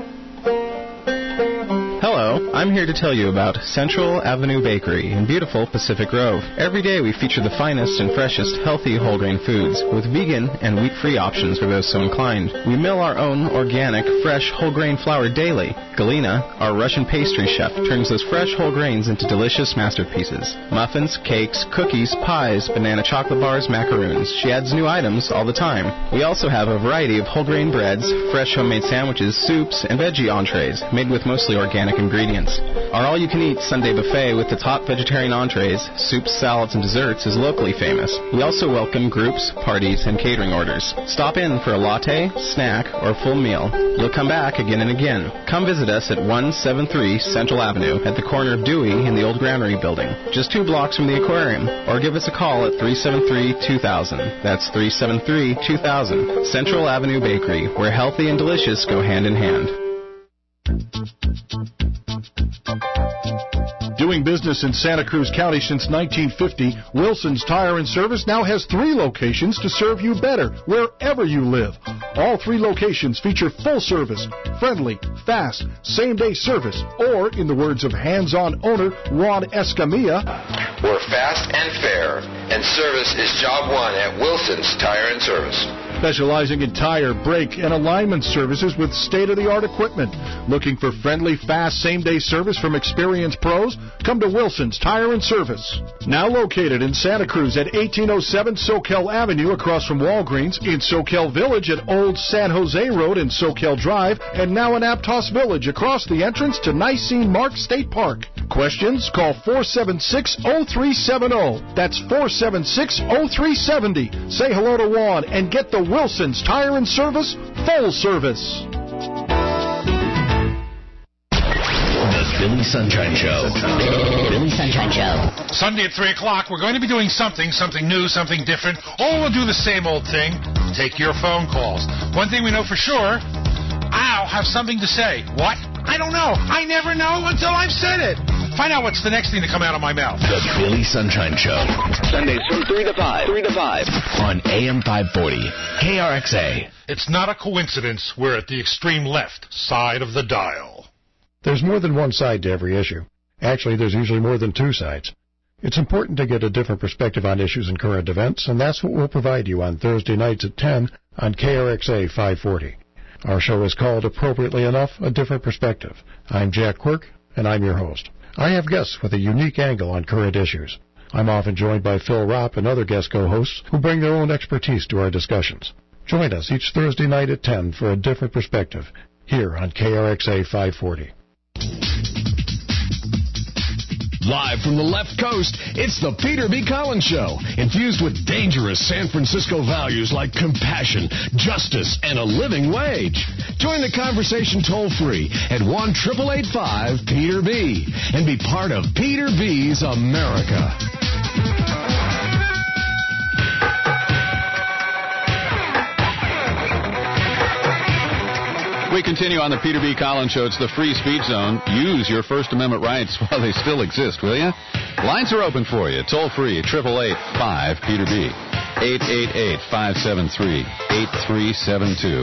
Hello, I'm here to tell you about Central Avenue Bakery in beautiful Pacific Grove. Every day we feature the finest and freshest healthy whole grain foods with vegan and wheat-free options for those so inclined. We mill our own organic, fresh whole grain flour daily. Galina, our Russian pastry chef, turns those fresh whole grains into delicious masterpieces. Muffins, cakes, cookies, pies, banana chocolate bars, macaroons. She adds new items all the time. We also have a variety of whole grain breads, fresh homemade sandwiches, soups, and veggie entrees made with mostly organic ingredients. Our all-you-can-eat Sunday buffet with the top vegetarian entrees, soups, salads, and desserts is locally famous. We also welcome groups, parties, and catering orders. Stop in for a latte, snack, or a full meal. You'll come back again and again. Come visit us at one seventy-three Central Avenue at the corner of Dewey and the old Granary building, just two blocks from the aquarium, or give us a call at three seven three, two thousand. That's three seven three, two thousand. Central Avenue Bakery, where healthy and delicious go hand in hand. Doing business in Santa Cruz County since nineteen fifty, Wilson's Tire and Service now has three locations to serve you better wherever you live. All three locations feature full service, friendly, fast, same-day service, or, in the words of hands-on owner Ron Escamilla, we're fast and fair, and service is job one at Wilson's Tire and Service. Specializing in tire, brake, and alignment services with state-of-the-art equipment. Looking for friendly, fast, same-day service from experienced pros? Come to Wilson's Tire and Service. Now located in Santa Cruz at eighteen oh seven Soquel Avenue across from Walgreens, in Soquel Village at Old San Jose Road and Soquel Drive, and now in Aptos Village across the entrance to Nicene Mark State Park. Questions? Call four seven six, oh three seven oh. That's four seven six, oh three seven oh. Say hello to Juan and get the Wilson's Tire and Service full service. The Billy Sunshine Show. Billy Sunshine Show. Sunday at three o'clock, we're going to be doing something, something new, something different, or we'll do the same old thing, take your phone calls. One thing we know for sure, I'll have something to say. What? I don't know. I never know until I've said it. Find out what's the next thing to come out of my mouth. The Billy Sunshine Show. Sundays from three to five. three to five. On A M five forty. K R X A. It's not a coincidence we're at the extreme left side of the dial. There's more than one side to every issue. Actually, there's usually more than two sides. It's important to get a different perspective on issues and current events, and that's what we'll provide you on Thursday nights at ten on K R X A five forty. Our show is called, appropriately enough, A Different Perspective. I'm Jack Quirk, and I'm your host. I have guests with a unique angle on current issues. I'm often joined by Phil Ropp and other guest co-hosts who bring their own expertise to our discussions. Join us each Thursday night at ten for A Different Perspective, here on K R X A five forty. Live from the left coast, it's the Peter B. Collins Show, infused with dangerous San Francisco values like compassion, justice, and a living wage. Join the conversation toll-free at one eight eight eight five Peter B. and be part of Peter B's America. We continue on the Peter B. Collins Show. It's the free speech zone. Use your First Amendment rights while they still exist, will you? Lines are open for you. Toll free, eight eight eight five Peter B. eight eight eight, five seven three, eight three seven two.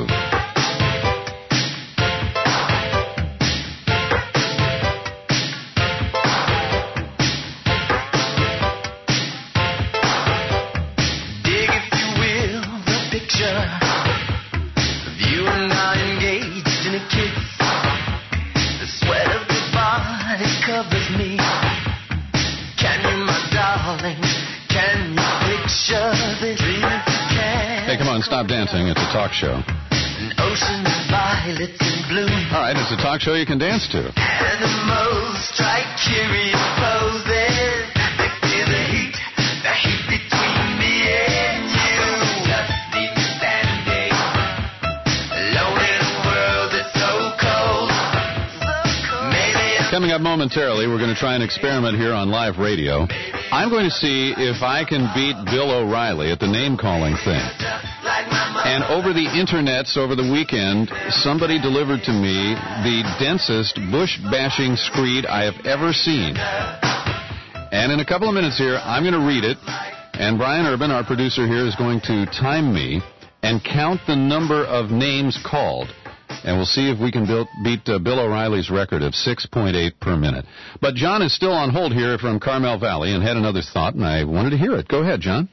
Stop dancing. It's a talk show. An ocean of violets in bloom. All right, it's a talk show you can dance to. Animals strike curious poses. They feel the heat, the heat between me and you. Just leave me standing alone in a world that's so cold. So cold. Maybe coming up momentarily, we're going to try an experiment here on live radio. I'm going to see if I can beat Bill O'Reilly at the name-calling thing. And over the internets over the weekend, somebody delivered to me the densest bush-bashing screed I have ever seen. And in a couple of minutes here, I'm going to read it, and Brian Urban, our producer here, is going to time me and count the number of names called. And we'll see if we can build, beat uh, Bill O'Reilly's record of six point eight per minute. But John is still on hold here from Carmel Valley and had another thought, and I wanted to hear it. Go ahead, John.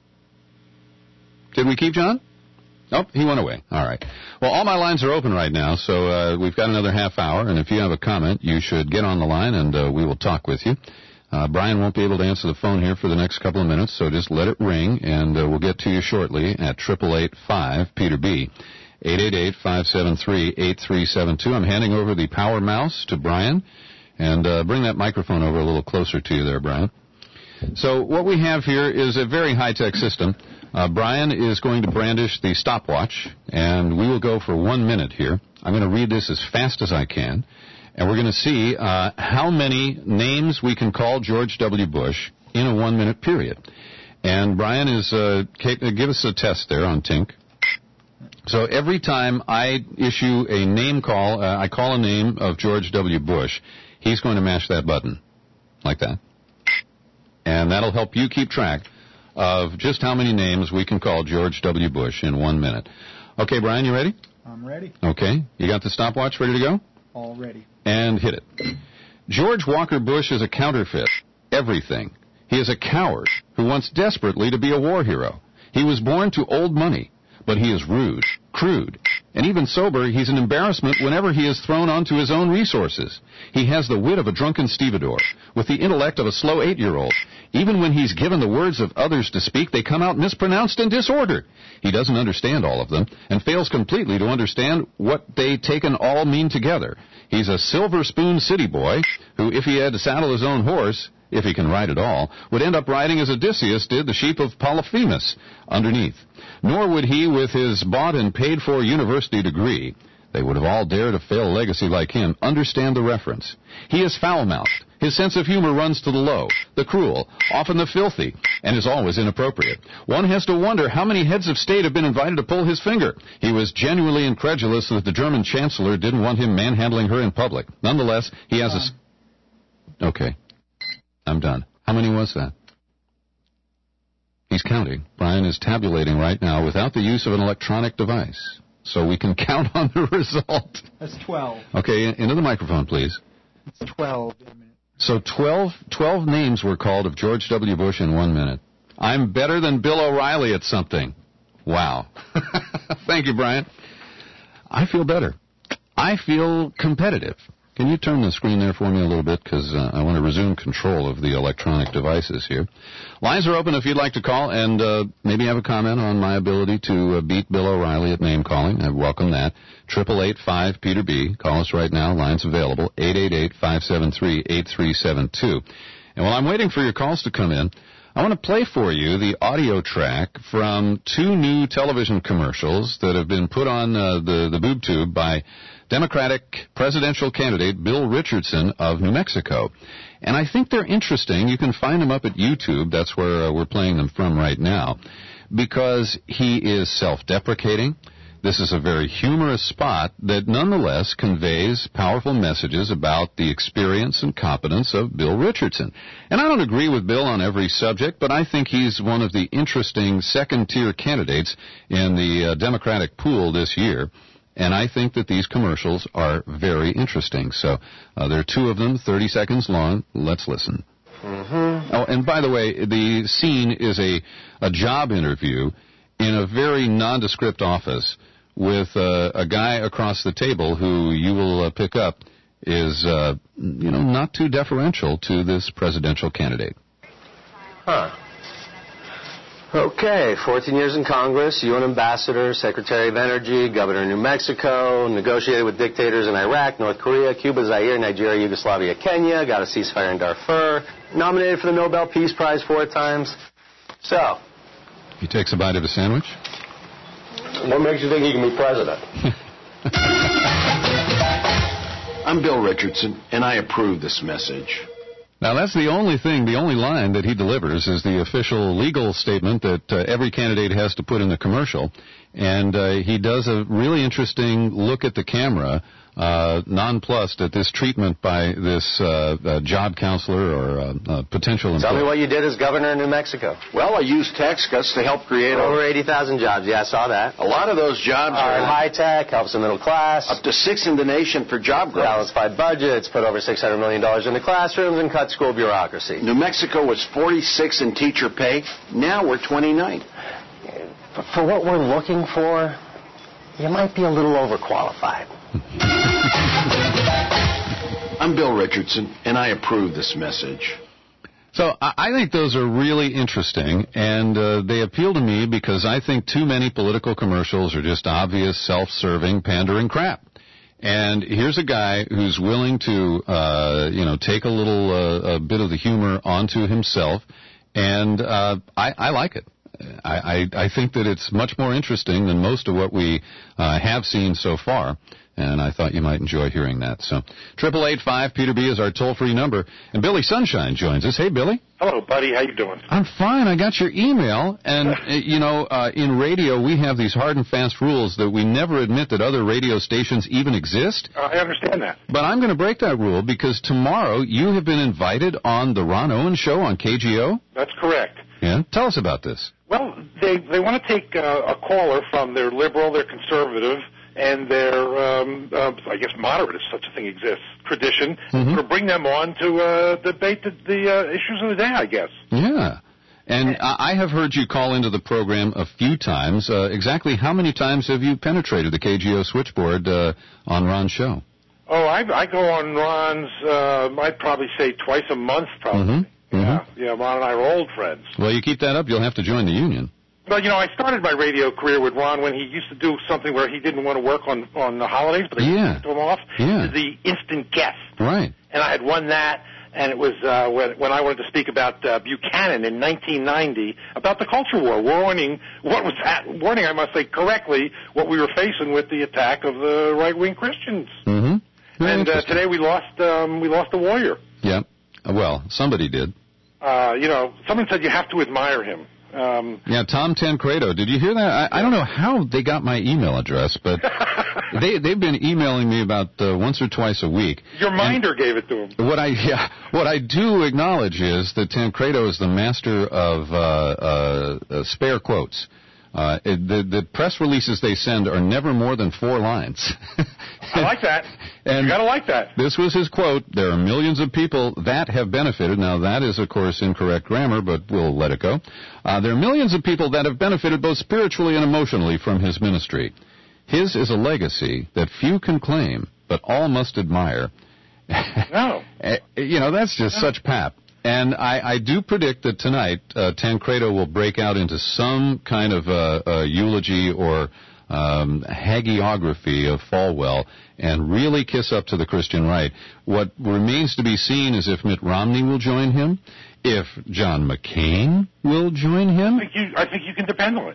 Did we keep John? Nope, he went away. All right. Well, all my lines are open right now, so uh, we've got another half hour, and if you have a comment, you should get on the line, and uh, we will talk with you. Uh, Brian won't be able to answer the phone here for the next couple of minutes, so just let it ring, and uh, we'll get to you shortly at eight eight eight five Peter B. eight eight eight, five seven three, eight three seven two. I'm handing over the power mouse to Brian, and uh, bring that microphone over a little closer to you there, Brian. So what we have here is a very high-tech system. Uh, Brian is going to brandish the stopwatch, and we will go for one minute here. I'm going to read this as fast as I can, and we're going to see uh, how many names we can call George W. Bush in a one-minute period. And Brian is uh, give us a test there on Tink. So every time I issue a name call, uh, I call a name of George W. Bush, he's going to mash that button like that. And that'll help you keep track of just how many names we can call George W. Bush in one minute. Okay, Brian, you ready? I'm ready. Okay. You got the stopwatch ready to go? All ready. And hit it. George Walker Bush is a counterfeit. Everything. He is a coward who wants desperately to be a war hero. He was born to old money, but he is rude, crude, and even sober, he's an embarrassment whenever he is thrown onto his own resources. He has the wit of a drunken stevedore, with the intellect of a slow eight-year-old. Even when he's given the words of others to speak, they come out mispronounced and disordered. He doesn't understand all of them, and fails completely to understand what they taken all mean together. He's a silver spoon city boy, who, if he had to saddle his own horse, if he can ride at all, would end up riding as Odysseus did the sheep of Polyphemus underneath. Nor would he, with his bought and paid-for university degree, they would have all dared a fail legacy like him, understand the reference. He is foul-mouthed. His sense of humor runs to the low, the cruel, often the filthy, and is always inappropriate. One has to wonder how many heads of state have been invited to pull his finger. He was genuinely incredulous that the German chancellor didn't want him manhandling her in public. Nonetheless, he has a... Okay. I'm done. How many was that? He's counting. Brian is tabulating right now without the use of an electronic device. So we can count on the result. That's twelve. Okay, into the microphone, please. It's twelve. So twelve, twelve names were called of George W. Bush in one minute. I'm better than Bill O'Reilly at something. Wow. Thank you, Brian. I feel better. I feel competitive. Can you turn the screen there for me a little bit? Because uh, I want to resume control of the electronic devices here. Lines are open if you'd like to call and uh, maybe have a comment on my ability to uh, beat Bill O'Reilly at name calling. I welcome that. Triple eight five Peter B. Call us right now. Lines available. eight eight eight, five seven three, eight three seven two. And while I'm waiting for your calls to come in, I want to play for you the audio track from two new television commercials that have been put on uh, the, the boob tube by Democratic presidential candidate Bill Richardson of New Mexico. And I think they're interesting. You can find them up at YouTube. That's where uh, we're playing them from right now. Because he is self-deprecating. This is a very humorous spot that nonetheless conveys powerful messages about the experience and competence of Bill Richardson. And I don't agree with Bill on every subject, but I think he's one of the interesting second-tier candidates in the uh, Democratic pool this year. And I think that these commercials are very interesting. So uh, there are two of them, thirty seconds long. Let's listen. Mm-hmm. Oh, and by the way, the scene is a, a job interview in a very nondescript office with uh, a guy across the table who you will uh, pick up is, uh, you know, not too deferential to this presidential candidate. Huh. Okay, fourteen years in Congress, U N Ambassador, Secretary of Energy, Governor of New Mexico, negotiated with dictators in Iraq, North Korea, Cuba, Zaire, Nigeria, Yugoslavia, Kenya, got a ceasefire in Darfur, nominated for the Nobel Peace Prize four times. So... He takes a bite of a sandwich? What makes you think he can be president? I'm Bill Richardson, and I approve this message. Now, that's the only thing, the only line that he delivers is the official legal statement that uh, every candidate has to put in the commercial. And uh, he does a really interesting look at the camera, uh, nonplussed at this treatment by this uh, uh, job counselor or uh, uh, potential employee. Tell me what you did as governor in New Mexico. Well, I used tax cuts to help create over eighty thousand jobs. Yeah, I saw that. A lot of those jobs are are in high tech, helps the middle class. Up to six in the nation for job growth. Balanced budgets, put over six hundred million dollars into classrooms, and cut school bureaucracy. New Mexico was forty-six in teacher pay. Now we're twenty-nine. For what we're looking for, you might be a little overqualified. I'm Bill Richardson, and I approve this message. So I think those are really interesting, and uh, they appeal to me because I think too many political commercials are just obvious, self-serving, pandering crap. And here's a guy who's willing to, uh, you know, take a little uh, a bit of the humor onto himself, and uh, I, I like it. I, I, I think that it's much more interesting than most of what we uh, have seen so far, and I thought you might enjoy hearing that. So, triple eight five Peter B is our toll-free number, and Billy Sunshine joins us. Hey, Billy. Hello, buddy. How you doing? I'm fine. I got your email, and uh, you know, uh, in radio we have these hard and fast rules that we never admit that other radio stations even exist. Uh, I understand that. But I'm going to break that rule because tomorrow you have been invited on the Ron Owens Show on K G O. That's correct. Yeah. Tell us about this. Well, they they want to take uh, a caller from their liberal, their conservative, and their, um, uh, I guess, moderate, if such a thing exists, tradition, mm-hmm. to bring them on to uh, debate the, the uh, issues of the day, I guess. Yeah. And I have heard you call into the program a few times. Uh, exactly how many times have you penetrated the K G O switchboard uh, on Ron's show? Oh, I, I go on Ron's, uh, I'd probably say twice a month, probably. Mm-hmm. Yeah, yeah, Ron and I are old friends. Well, you keep that up, you'll have to join the union. Well, you know, I started my radio career with Ron when he used to do something where he didn't want to work on, on the holidays, but he yeah. took him off. Yeah. The instant guest. Right. And I had won that, and it was uh, when, when I wanted to speak about uh, Buchanan in nineteen ninety, about the culture war, warning, what was that? Warning, I must say correctly, what we were facing with the attack of the right-wing Christians. Mm-hmm. And uh, today we lost, um, we lost a warrior. Yeah. Well, somebody did. Uh, you know, someone said you have to admire him. Um, yeah, Tom Tancredo. Did you hear that? I, I don't know how they got my email address, but they they've been emailing me about uh, once or twice a week. Your minder and gave it to him. What I yeah, what I do acknowledge is that Tancredo is the master of uh, uh, uh, spare quotes. Uh, it, the, the press releases they send are never more than four lines. I like that. And you gotta like that. This was his quote. There are millions of people that have benefited. Now, that is, of course, incorrect grammar, but we'll let it go. Uh, there are millions of people that have benefited both spiritually and emotionally from his ministry. His is a legacy that few can claim, but all must admire. No. You know, that's just no. such pap. And I, I do predict that tonight uh, Tancredo will break out into some kind of uh, uh, eulogy or um, hagiography of Falwell and really kiss up to the Christian right. What remains to be seen is if Mitt Romney will join him, if John McCain will join him. I think you, I think you can depend on it.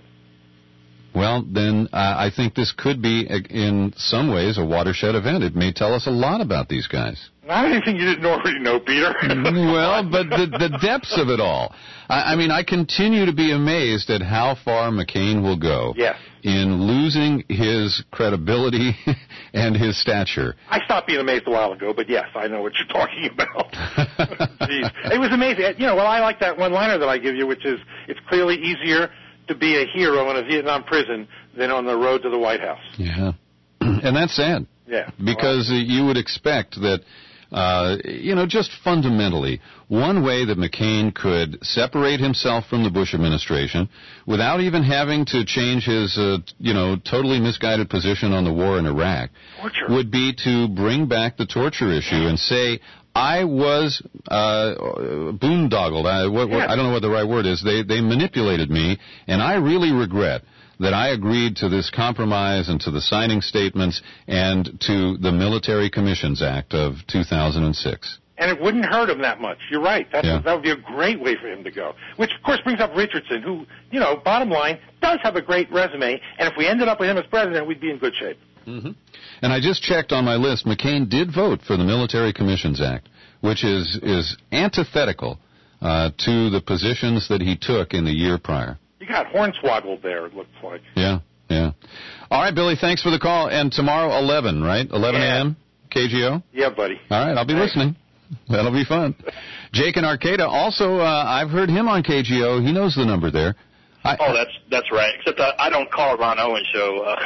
Well, then uh, I think this could be, in some ways, a watershed event. It may tell us a lot about these guys. Not anything you didn't already know, Peter. Well, but the, the depths of it all. I, I mean, I continue to be amazed at how far McCain will go yes. in losing his credibility and his stature. I stopped being amazed a while ago, but yes, I know what you're talking about. Jeez. It was amazing. You know, well, I like that one-liner that I give you, which is, it's clearly easier to be a hero in a Vietnam prison than on the road to the White House. Yeah. And that's sad. Yeah. Because well, you would expect that, uh, you know, just fundamentally, one way that McCain could separate himself from the Bush administration without even having to change his, uh, you know, totally misguided position on the war in Iraq torture. would be to bring back the torture issue and say, I was uh, boondoggled. I, what, what, I don't know what the right word is. They they manipulated me, and I really regret that I agreed to this compromise and to the signing statements and to the Military Commissions Act of two thousand six. And it wouldn't hurt him that much. You're right. That's, yeah. That would be a great way for him to go. Which, of course, brings up Richardson, who, you know, bottom line, does have a great resume. And if we ended up with him as president, we'd be in good shape. Mm-hmm. And I just checked on my list. McCain did vote for the Military Commissions Act, which is, is antithetical uh, to the positions that he took in the year prior. You got hornswoggled there, it looks like. Yeah, yeah. All right, Billy, thanks for the call. And tomorrow, eleven, right? eleven a.m., K G O? Yeah, buddy. All right, I'll be Thanks. listening. That'll be fun. Jake in Arcata, also, uh, I've heard him on K G O. He knows the number there. I, oh, that's that's right. Except uh, I don't call Ron Owen show. Uh,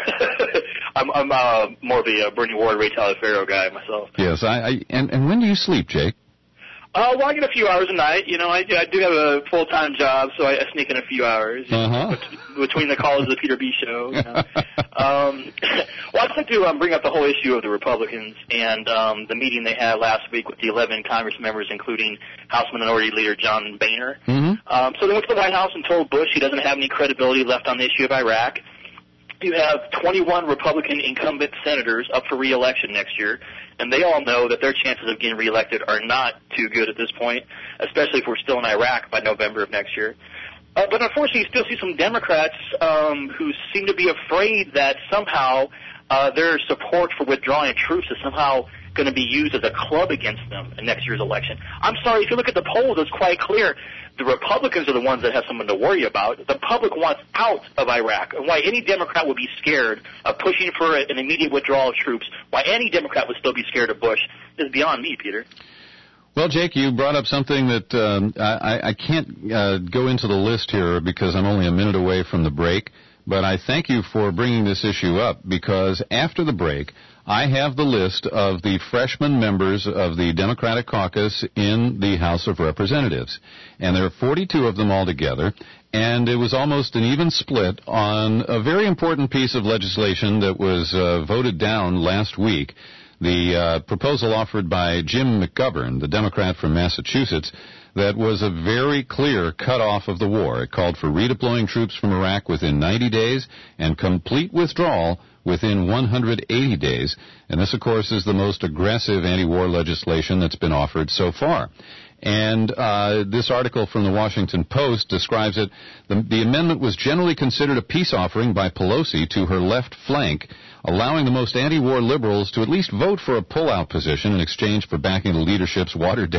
I'm, I'm uh, more of the uh, Bernie Ward, Ray Taliaferro guy myself. Yes, I, I and, and when do you sleep, Jake? Uh, well, I get a few hours a night. You know, I, I do have a full-time job, so I, I sneak in a few hours uh-huh. bet- between the calls of the Peter B. Show. You know. um, well, I'd like to um, bring up the whole issue of the Republicans and um, the meeting they had last week with the eleven Congress members, including House Minority Leader John Boehner. Mm-hmm. Um, so they went to the White House and told Bush he doesn't have any credibility left on the issue of Iraq. You have twenty-one Republican incumbent senators up for re-election next year, and they all know that their chances of getting re-elected are not too good at this point, especially if we're still in Iraq by November of next year. Uh, but unfortunately, you still see some Democrats um, who seem to be afraid that somehow uh, their support for withdrawing troops is somehow going to be used as a club against them in next year's election. I'm sorry, if you look at the polls, it's quite clear. The Republicans are the ones that have something to worry about. The public wants out of Iraq. And why any Democrat would be scared of pushing for an immediate withdrawal of troops, why any Democrat would still be scared of Bush, is beyond me, Peter. Well, Jake, you brought up something that um, I, I can't uh, go into the list here because I'm only a minute away from the break. But I thank you for bringing this issue up because after the break, I have the list of the freshman members of the Democratic caucus in the House of Representatives. And there are forty-two of them altogether. And it was almost an even split on a very important piece of legislation that was uh, voted down last week. The uh, proposal offered by Jim McGovern, the Democrat from Massachusetts, that was a very clear cutoff of the war. It called for redeploying troops from Iraq within ninety days and complete withdrawal within one hundred eighty days. And this, of course, is the most aggressive anti-war legislation that's been offered so far. And uh, this article from the Washington Post describes it. The, the amendment was generally considered a peace offering by Pelosi to her left flank, allowing the most anti-war liberals to at least vote for a pull-out position in exchange for backing the leadership's watered-down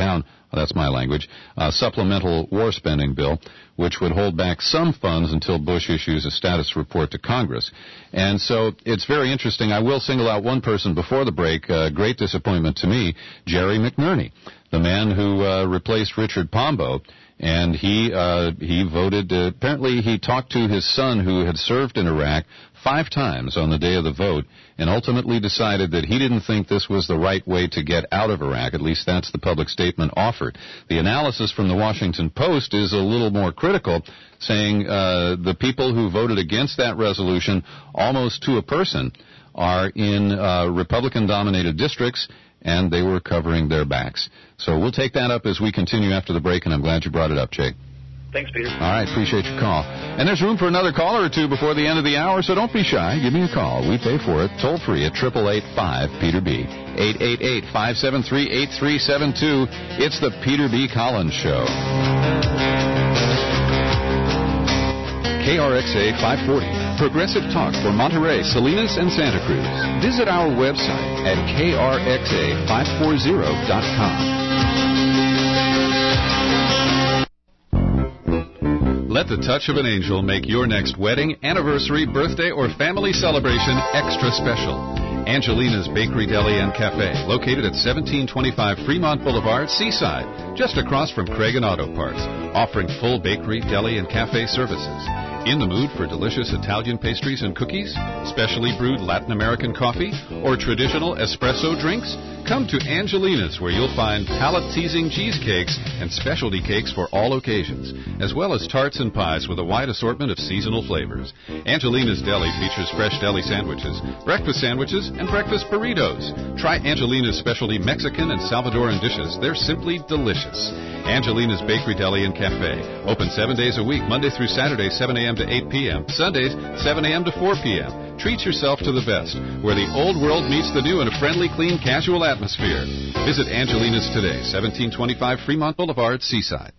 that's my language, uh, supplemental war spending bill, which would hold back some funds until Bush issues a status report to Congress. And so it's very interesting. I will single out one person before the break, uh, great disappointment to me, Jerry McNerney, the man who uh, replaced Richard Pombo. And he uh, he voted, uh, apparently he talked to his son who had served in Iraq five times on the day of the vote and ultimately decided that he didn't think this was the right way to get out of Iraq. At least that's the public statement offered. The analysis from the Washington Post is a little more critical, saying uh, the people who voted against that resolution almost to a person are in uh, Republican-dominated districts, and they were covering their backs. So we'll take that up as we continue after the break, and I'm glad you brought it up, Jay. Thanks, Peter. All right, appreciate your call. And there's room for another caller or two before the end of the hour, so don't be shy. Give me a call. We pay for it. Toll free at eight eight eight, five, Peter B. eight eight eight, five seven three, eight three seven two. It's the Peter B. Collins Show. K R X A five forty, Progressive Talk for Monterey, Salinas, and Santa Cruz. Visit our website at K R X A five forty dot com. Let the touch of an angel make your next wedding, anniversary, birthday, or family celebration extra special. Angelina's Bakery, Deli, and Cafe, located at seventeen twenty-five Fremont Boulevard, Seaside, just across from Craig and Auto Parts, offering full bakery, deli, and cafe services. In the mood for delicious Italian pastries and cookies, specially brewed Latin American coffee, or traditional espresso drinks? Come to Angelina's, where you'll find palate-teasing cheesecakes and specialty cakes for all occasions, as well as tarts and pies with a wide assortment of seasonal flavors. Angelina's Deli features fresh deli sandwiches, breakfast sandwiches, and breakfast burritos. Try Angelina's specialty Mexican and Salvadoran dishes. They're simply delicious. Angelina's Bakery, Deli, and Cafe. Open seven days a week, Monday through Saturday, seven a.m. to eight p.m., Sundays, seven a.m. to four p.m. Treat yourself to the best, where the old world meets the new in a friendly, clean, casual atmosphere. Visit Angelina's today, seventeen twenty-five Fremont Boulevard, Seaside.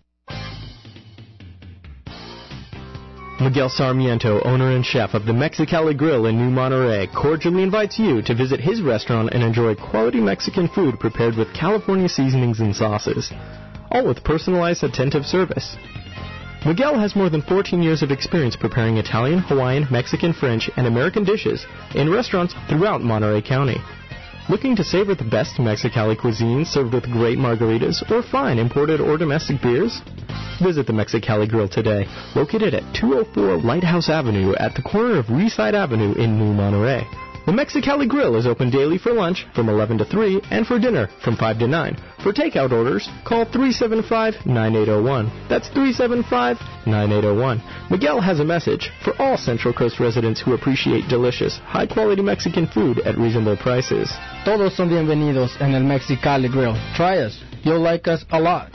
Miguel Sarmiento, owner and chef of the Mexicali Grill in New Monterey, cordially invites you to visit his restaurant and enjoy quality Mexican food prepared with California seasonings and sauces, all with personalized, attentive service. Miguel has more than fourteen years of experience preparing Italian, Hawaiian, Mexican, French, and American dishes in restaurants throughout Monterey County. Looking to savor the best Mexicali cuisine served with great margaritas or fine imported or domestic beers? Visit the Mexicali Grill today, located at two oh four Lighthouse Avenue at the corner of Reeside Avenue in New Monterey. The Mexicali Grill is open daily for lunch from eleven to three and for dinner from five to nine. For takeout orders, call three seven five, nine eight zero one. That's three seven five, nine eight zero one. Miguel has a message for all Central Coast residents who appreciate delicious, high-quality Mexican food at reasonable prices. Todos son bienvenidos en el Mexicali Grill. Try us. You'll like us a lot.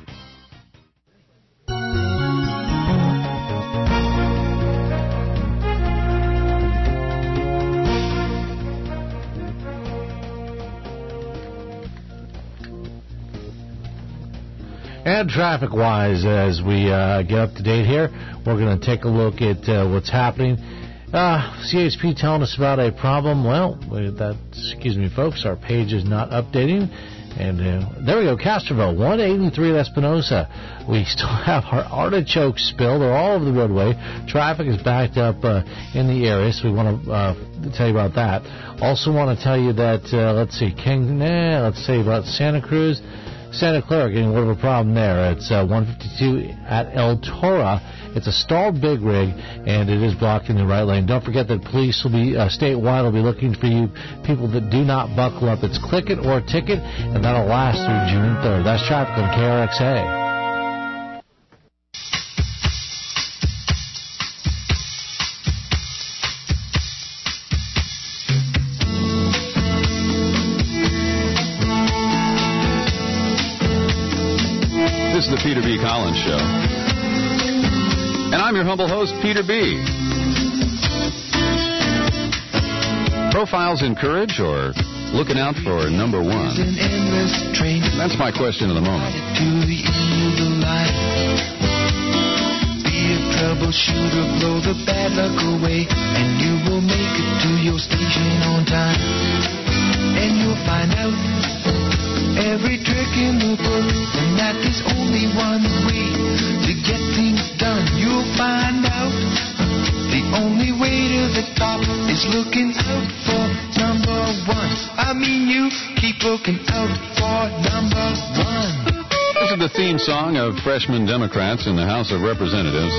And traffic-wise, as we uh, get up to date here, we're going to take a look at uh, what's happening. Uh, C H P telling us about a problem. Well, that, excuse me, folks, our page is not updating. And uh, there we go, Castroville, one eighty-three Espinosa. We still have our artichoke spill. They're all over the roadway. Traffic is backed up uh, in the area, so we want to uh, tell you about that. Also want to tell you that, uh, let's see, King, nah, let's say about Santa Cruz. Santa Clara getting a little bit of a problem there. It's uh, one fifty-two at El Toro. It's a stalled big rig, and it is blocking the right lane. Don't forget that police will be, uh, statewide will be looking for you people that do not buckle up. It's click it or ticket, and that'll last through June third. That's traffic on K R X A. This is the Peter B. Collins Show. And I'm your humble host, Peter B. Profiles in courage or looking out for number one? That's my question of the moment. Be a troubleshooter, blow the bad luck away, and you will make it to your station on time. And you'll find out every trick in the book, and that there's only one way to get things done. You'll find out the only way to the top is looking out for number one. I mean, you keep looking out for number one. This is the theme song of freshman Democrats in the House of Representatives.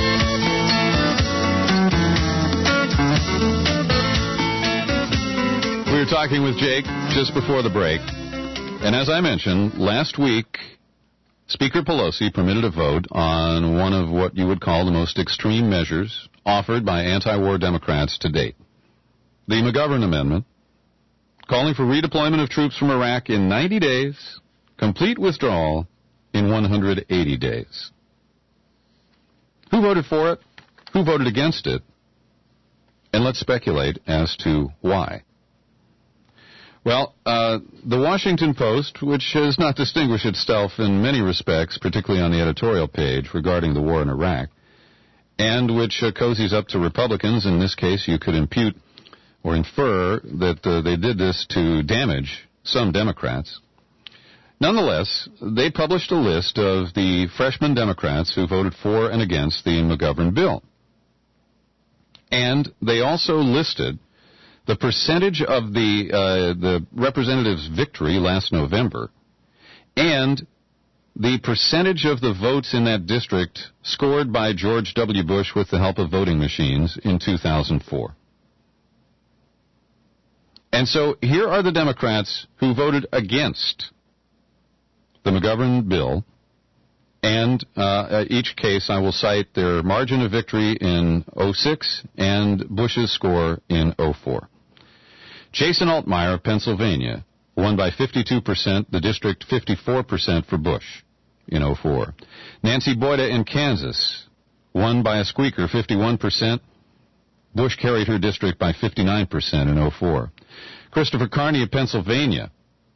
We were talking with Jake just before the break, and as I mentioned, last week, Speaker Pelosi permitted a vote on one of what you would call the most extreme measures offered by anti-war Democrats to date. The McGovern Amendment, calling for redeployment of troops from Iraq in ninety days, complete withdrawal in one hundred eighty days. Who voted for it? Who voted against it? And let's speculate as to why. Well, uh, the Washington Post, which has not distinguished itself in many respects, particularly on the editorial page regarding the war in Iraq, and which uh, cozies up to Republicans, in this case you could impute or infer that uh, they did this to damage some Democrats. Nonetheless, they published a list of the freshman Democrats who voted for and against the McGovern bill. And they also listed the percentage of the uh, the representatives' victory last November and the percentage of the votes in that district scored by George W. Bush with the help of voting machines in two thousand four. And so here are the Democrats who voted against the McGovern bill, and uh, each case I will cite their margin of victory in oh six and Bush's score in oh four. Jason Altmaier of Pennsylvania won by fifty-two percent, the district fifty-four percent for Bush in oh four. Nancy Boyda in Kansas won by a squeaker, fifty-one percent. Bush carried her district by fifty-nine percent in oh four. Christopher Carney of Pennsylvania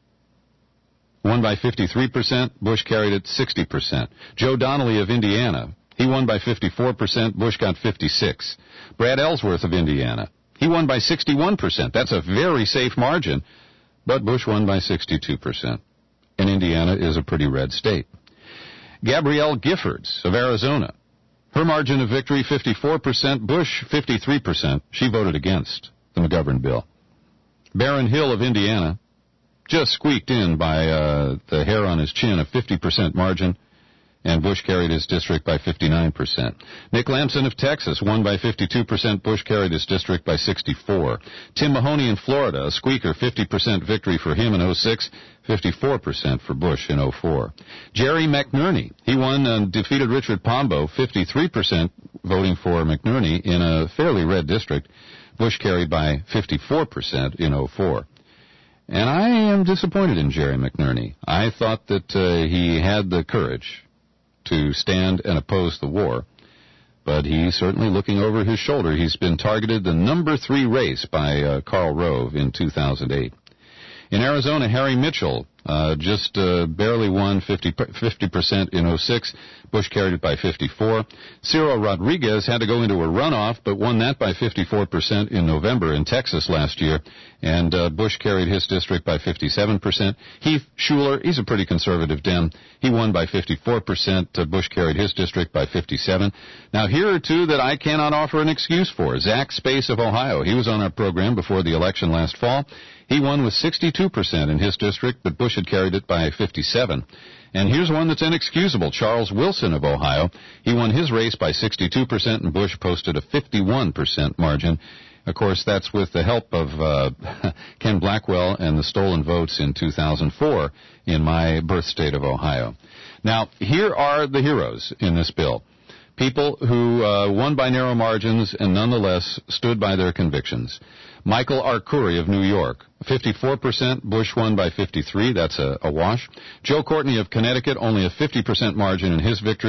won by fifty-three percent. Bush carried it sixty percent. Joe Donnelly of Indiana, he won by fifty-four percent. Bush got fifty-six. Brad Ellsworth of Indiana, he won by sixty-one percent. That's a very safe margin, but Bush won by sixty-two percent. And Indiana is a pretty red state. Gabrielle Giffords of Arizona, her margin of victory fifty-four percent. Bush fifty-three percent. She voted against the McGovern bill. Barron Hill of Indiana just squeaked in by uh, the hair on his chin, a fifty percent margin, and Bush carried his district by fifty-nine percent. Nick Lamson of Texas won by fifty-two percent. Bush carried his district by sixty-four. Tim Mahoney in Florida, a squeaker, fifty percent victory for him in oh six, fifty-four percent for Bush in oh four. Jerry McNerney, he won and defeated Richard Pombo, fifty-three percent voting for McNerney in a fairly red district. Bush carried by fifty-four percent in oh four. And I am disappointed in Jerry McNerney. I thought that uh, he had the courage to stand and oppose the war, but he's certainly looking over his shoulder. He's been targeted the number three race by uh, Karl Rove in two thousand eight. In Arizona, Harry Mitchell uh, just uh, barely won fifty percent in oh six. Bush carried it by fifty-four. Ciro Rodriguez had to go into a runoff, but won that by fifty-four percent in November in Texas last year, and uh, Bush carried his district by fifty-seven percent. Heath Schuler, he's a pretty conservative Dem. He won by fifty-four percent. Uh, Bush carried his district by fifty-seven. Now, here are two that I cannot offer an excuse for. Zach Space of Ohio, he was on our program before the election last fall. He won with sixty-two percent in his district, but Bush had carried it by fifty-seven. And here's one that's inexcusable. Charles Wilson of Ohio, he won his race by sixty-two percent, and Bush posted a fifty-one percent margin. Of course, that's with the help of uh, Ken Blackwell and the stolen votes in two thousand four in my birth state of Ohio. Now, here are the heroes in this bill. People who uh, won by narrow margins and nonetheless stood by their convictions. Michael Arcuri of New York, fifty-four percent. Bush won by fifty-three. That's a, a wash. Joe Courtney of Connecticut, only a fifty percent margin in his victory.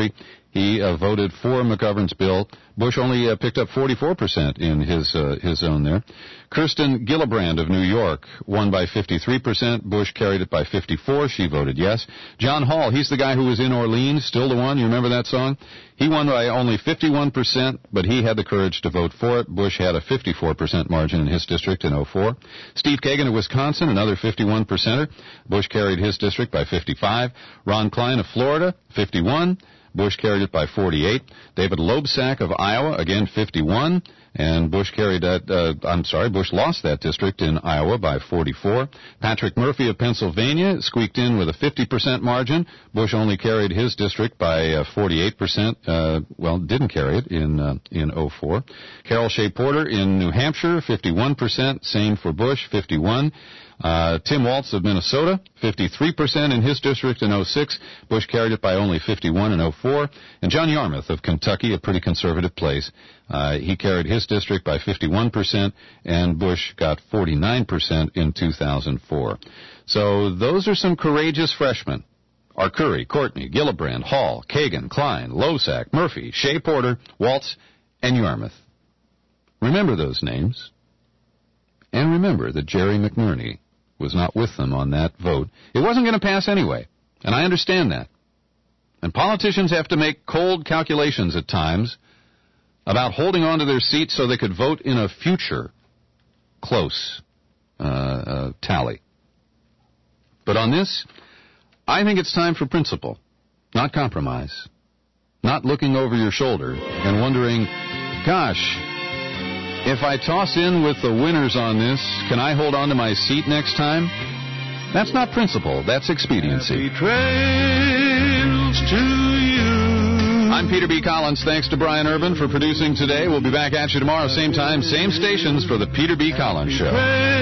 He uh, voted for McGovern's bill. Bush only uh, picked up forty-four percent in his uh, his zone there. Kirsten Gillibrand of New York won by fifty-three percent. Bush carried it by fifty-four. She voted yes. John Hall, he's the guy who was in Orleans, still the one. You remember that song? He won by only fifty-one percent, but he had the courage to vote for it. Bush had a fifty-four percent margin in his district in oh four. Steve Kagan of Wisconsin, another fifty-one percenter. Bush carried his district by fifty-five. Ron Klein of Florida, fifty-one. Bush carried it by forty-eight. David Loebsack of Iowa, again fifty-one. And Bush carried that, uh, I'm sorry, Bush lost that district in Iowa by forty-four. Patrick Murphy of Pennsylvania squeaked in with a fifty percent margin. Bush only carried his district by uh, forty-eight percent. Uh, well, didn't carry it in uh, in oh four. Carol Shea Porter in New Hampshire, fifty-one percent. Same for Bush, fifty-one. Uh, Tim Waltz of Minnesota, fifty-three percent in his district in oh six. Bush carried it by only fifty-one in oh four. And John Yarmouth of Kentucky, a pretty conservative place, uh, he carried his district by fifty-one percent, and Bush got forty-nine percent in two thousand four. So those are some courageous freshmen. Arcuri, Courtney, Gillibrand, Hall, Kagan, Klein, Loebsack, Murphy, Shea Porter, Waltz, and Yarmouth. Remember those names. And remember that Jerry McNerney was not with them on that vote. It wasn't going to pass anyway, and I understand that. And politicians have to make cold calculations at times about holding on to their seats so they could vote in a future close uh, uh, tally. But on this, I think it's time for principle, not compromise, not looking over your shoulder and wondering, gosh, if I toss in with the winners on this, can I hold on to my seat next time? That's not principle. That's expediency. Happy trails to you. I'm Peter B. Collins. Thanks to Brian Urban for producing today. We'll be back at you tomorrow, same time, same stations for the Peter B. Collins Show.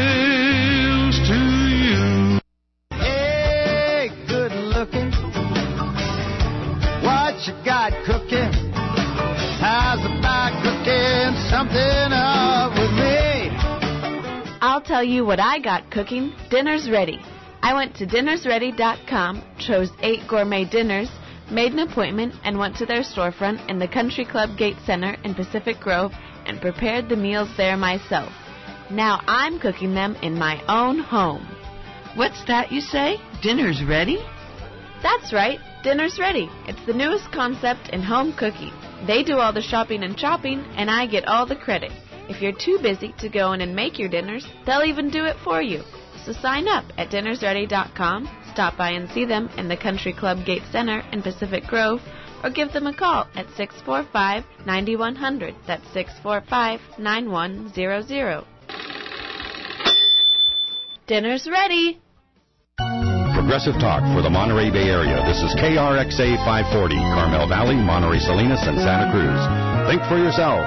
Trails to you. Hey, good looking. What you got cooking? How's about cooking something up with me? I'll tell you what I got cooking. Dinner's ready. I went to dinners ready dot com, chose eight gourmet dinners, made an appointment, and went to their storefront in the Country Club Gate Center in Pacific Grove and prepared the meals there myself. Now I'm cooking them in my own home. What's that you say? Dinner's ready? That's right. Dinner's ready. It's the newest concept in home cooking. They do all the shopping and chopping, and I get all the credit. If you're too busy to go in and make your dinners, they'll even do it for you. So sign up at dinners ready dot com, stop by and see them in the Country Club Gate Center in Pacific Grove, or give them a call at six four five, nine one zero zero. That's six four five, nine one zero zero. Dinner's ready. Progressive Talk for the Monterey Bay Area. This is K R X A five forty, Carmel Valley, Monterey Salinas, and Santa Cruz. Think for yourself.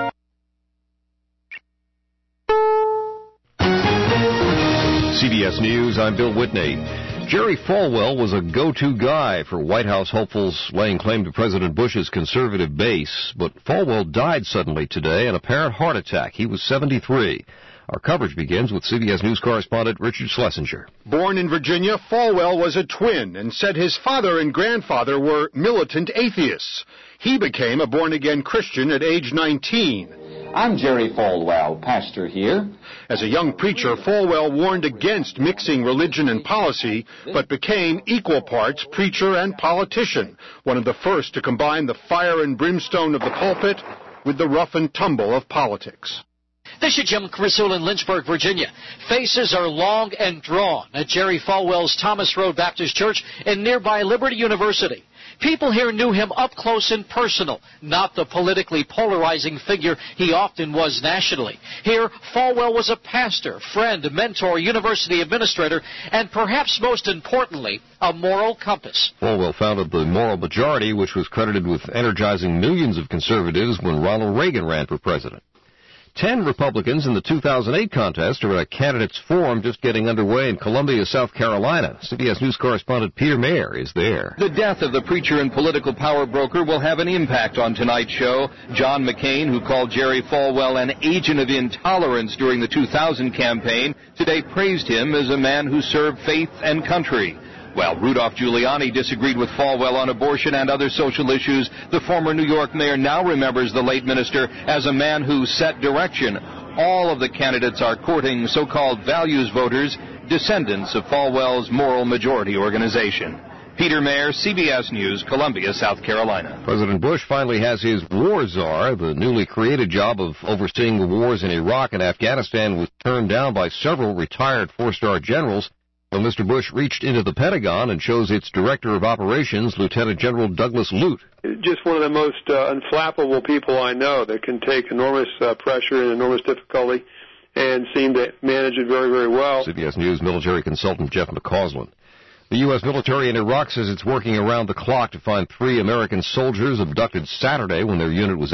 C B S News, I'm Bill Whitney. Jerry Falwell was a go-to guy for White House hopefuls laying claim to President Bush's conservative base, but Falwell died suddenly today in an apparent heart attack. He was seventy-three. Our coverage begins with C B S News correspondent Richard Schlesinger. Born in Virginia, Falwell was a twin and said his father and grandfather were militant atheists. He became a born-again Christian at age nineteen. I'm Jerry Falwell, pastor here. As a young preacher, Falwell warned against mixing religion and policy, but became equal parts preacher and politician, one of the first to combine the fire and brimstone of the pulpit with the rough and tumble of politics. This is Jim Crisul in Lynchburg, Virginia. Faces are long and drawn at Jerry Falwell's Thomas Road Baptist Church in nearby Liberty University. People here knew him up close and personal, not the politically polarizing figure he often was nationally. Here, Falwell was a pastor, friend, mentor, university administrator, and perhaps most importantly, a moral compass. Falwell founded the Moral Majority, which was credited with energizing millions of conservatives when Ronald Reagan ran for president. Ten Republicans in the two thousand eight contest are at a candidates forum just getting underway in Columbia, South Carolina. C B S News correspondent Peter Mayer is there. The death of the preacher and political power broker will have an impact on tonight's show. John McCain, who called Jerry Falwell an agent of intolerance during the two thousand campaign, today praised him as a man who served faith and country. While Rudolph Giuliani disagreed with Falwell on abortion and other social issues, the former New York mayor now remembers the late minister as a man who set direction. All of the candidates are courting so-called values voters, descendants of Falwell's moral majority organization. Peter Mayer, C B S News, Columbia, South Carolina. President Bush finally has his war czar. The newly created job of overseeing the wars in Iraq and Afghanistan was turned down by several retired four-star generals. Well, Mister Bush reached into the Pentagon and chose its Director of Operations, Lieutenant General Douglas Lute. Just one of the most uh, unflappable people I know that can take enormous uh, pressure and enormous difficulty and seem to manage it very, very well. C B S News military consultant Jeff McCausland. The U S military in Iraq says it's working around the clock to find three American soldiers abducted Saturday when their unit was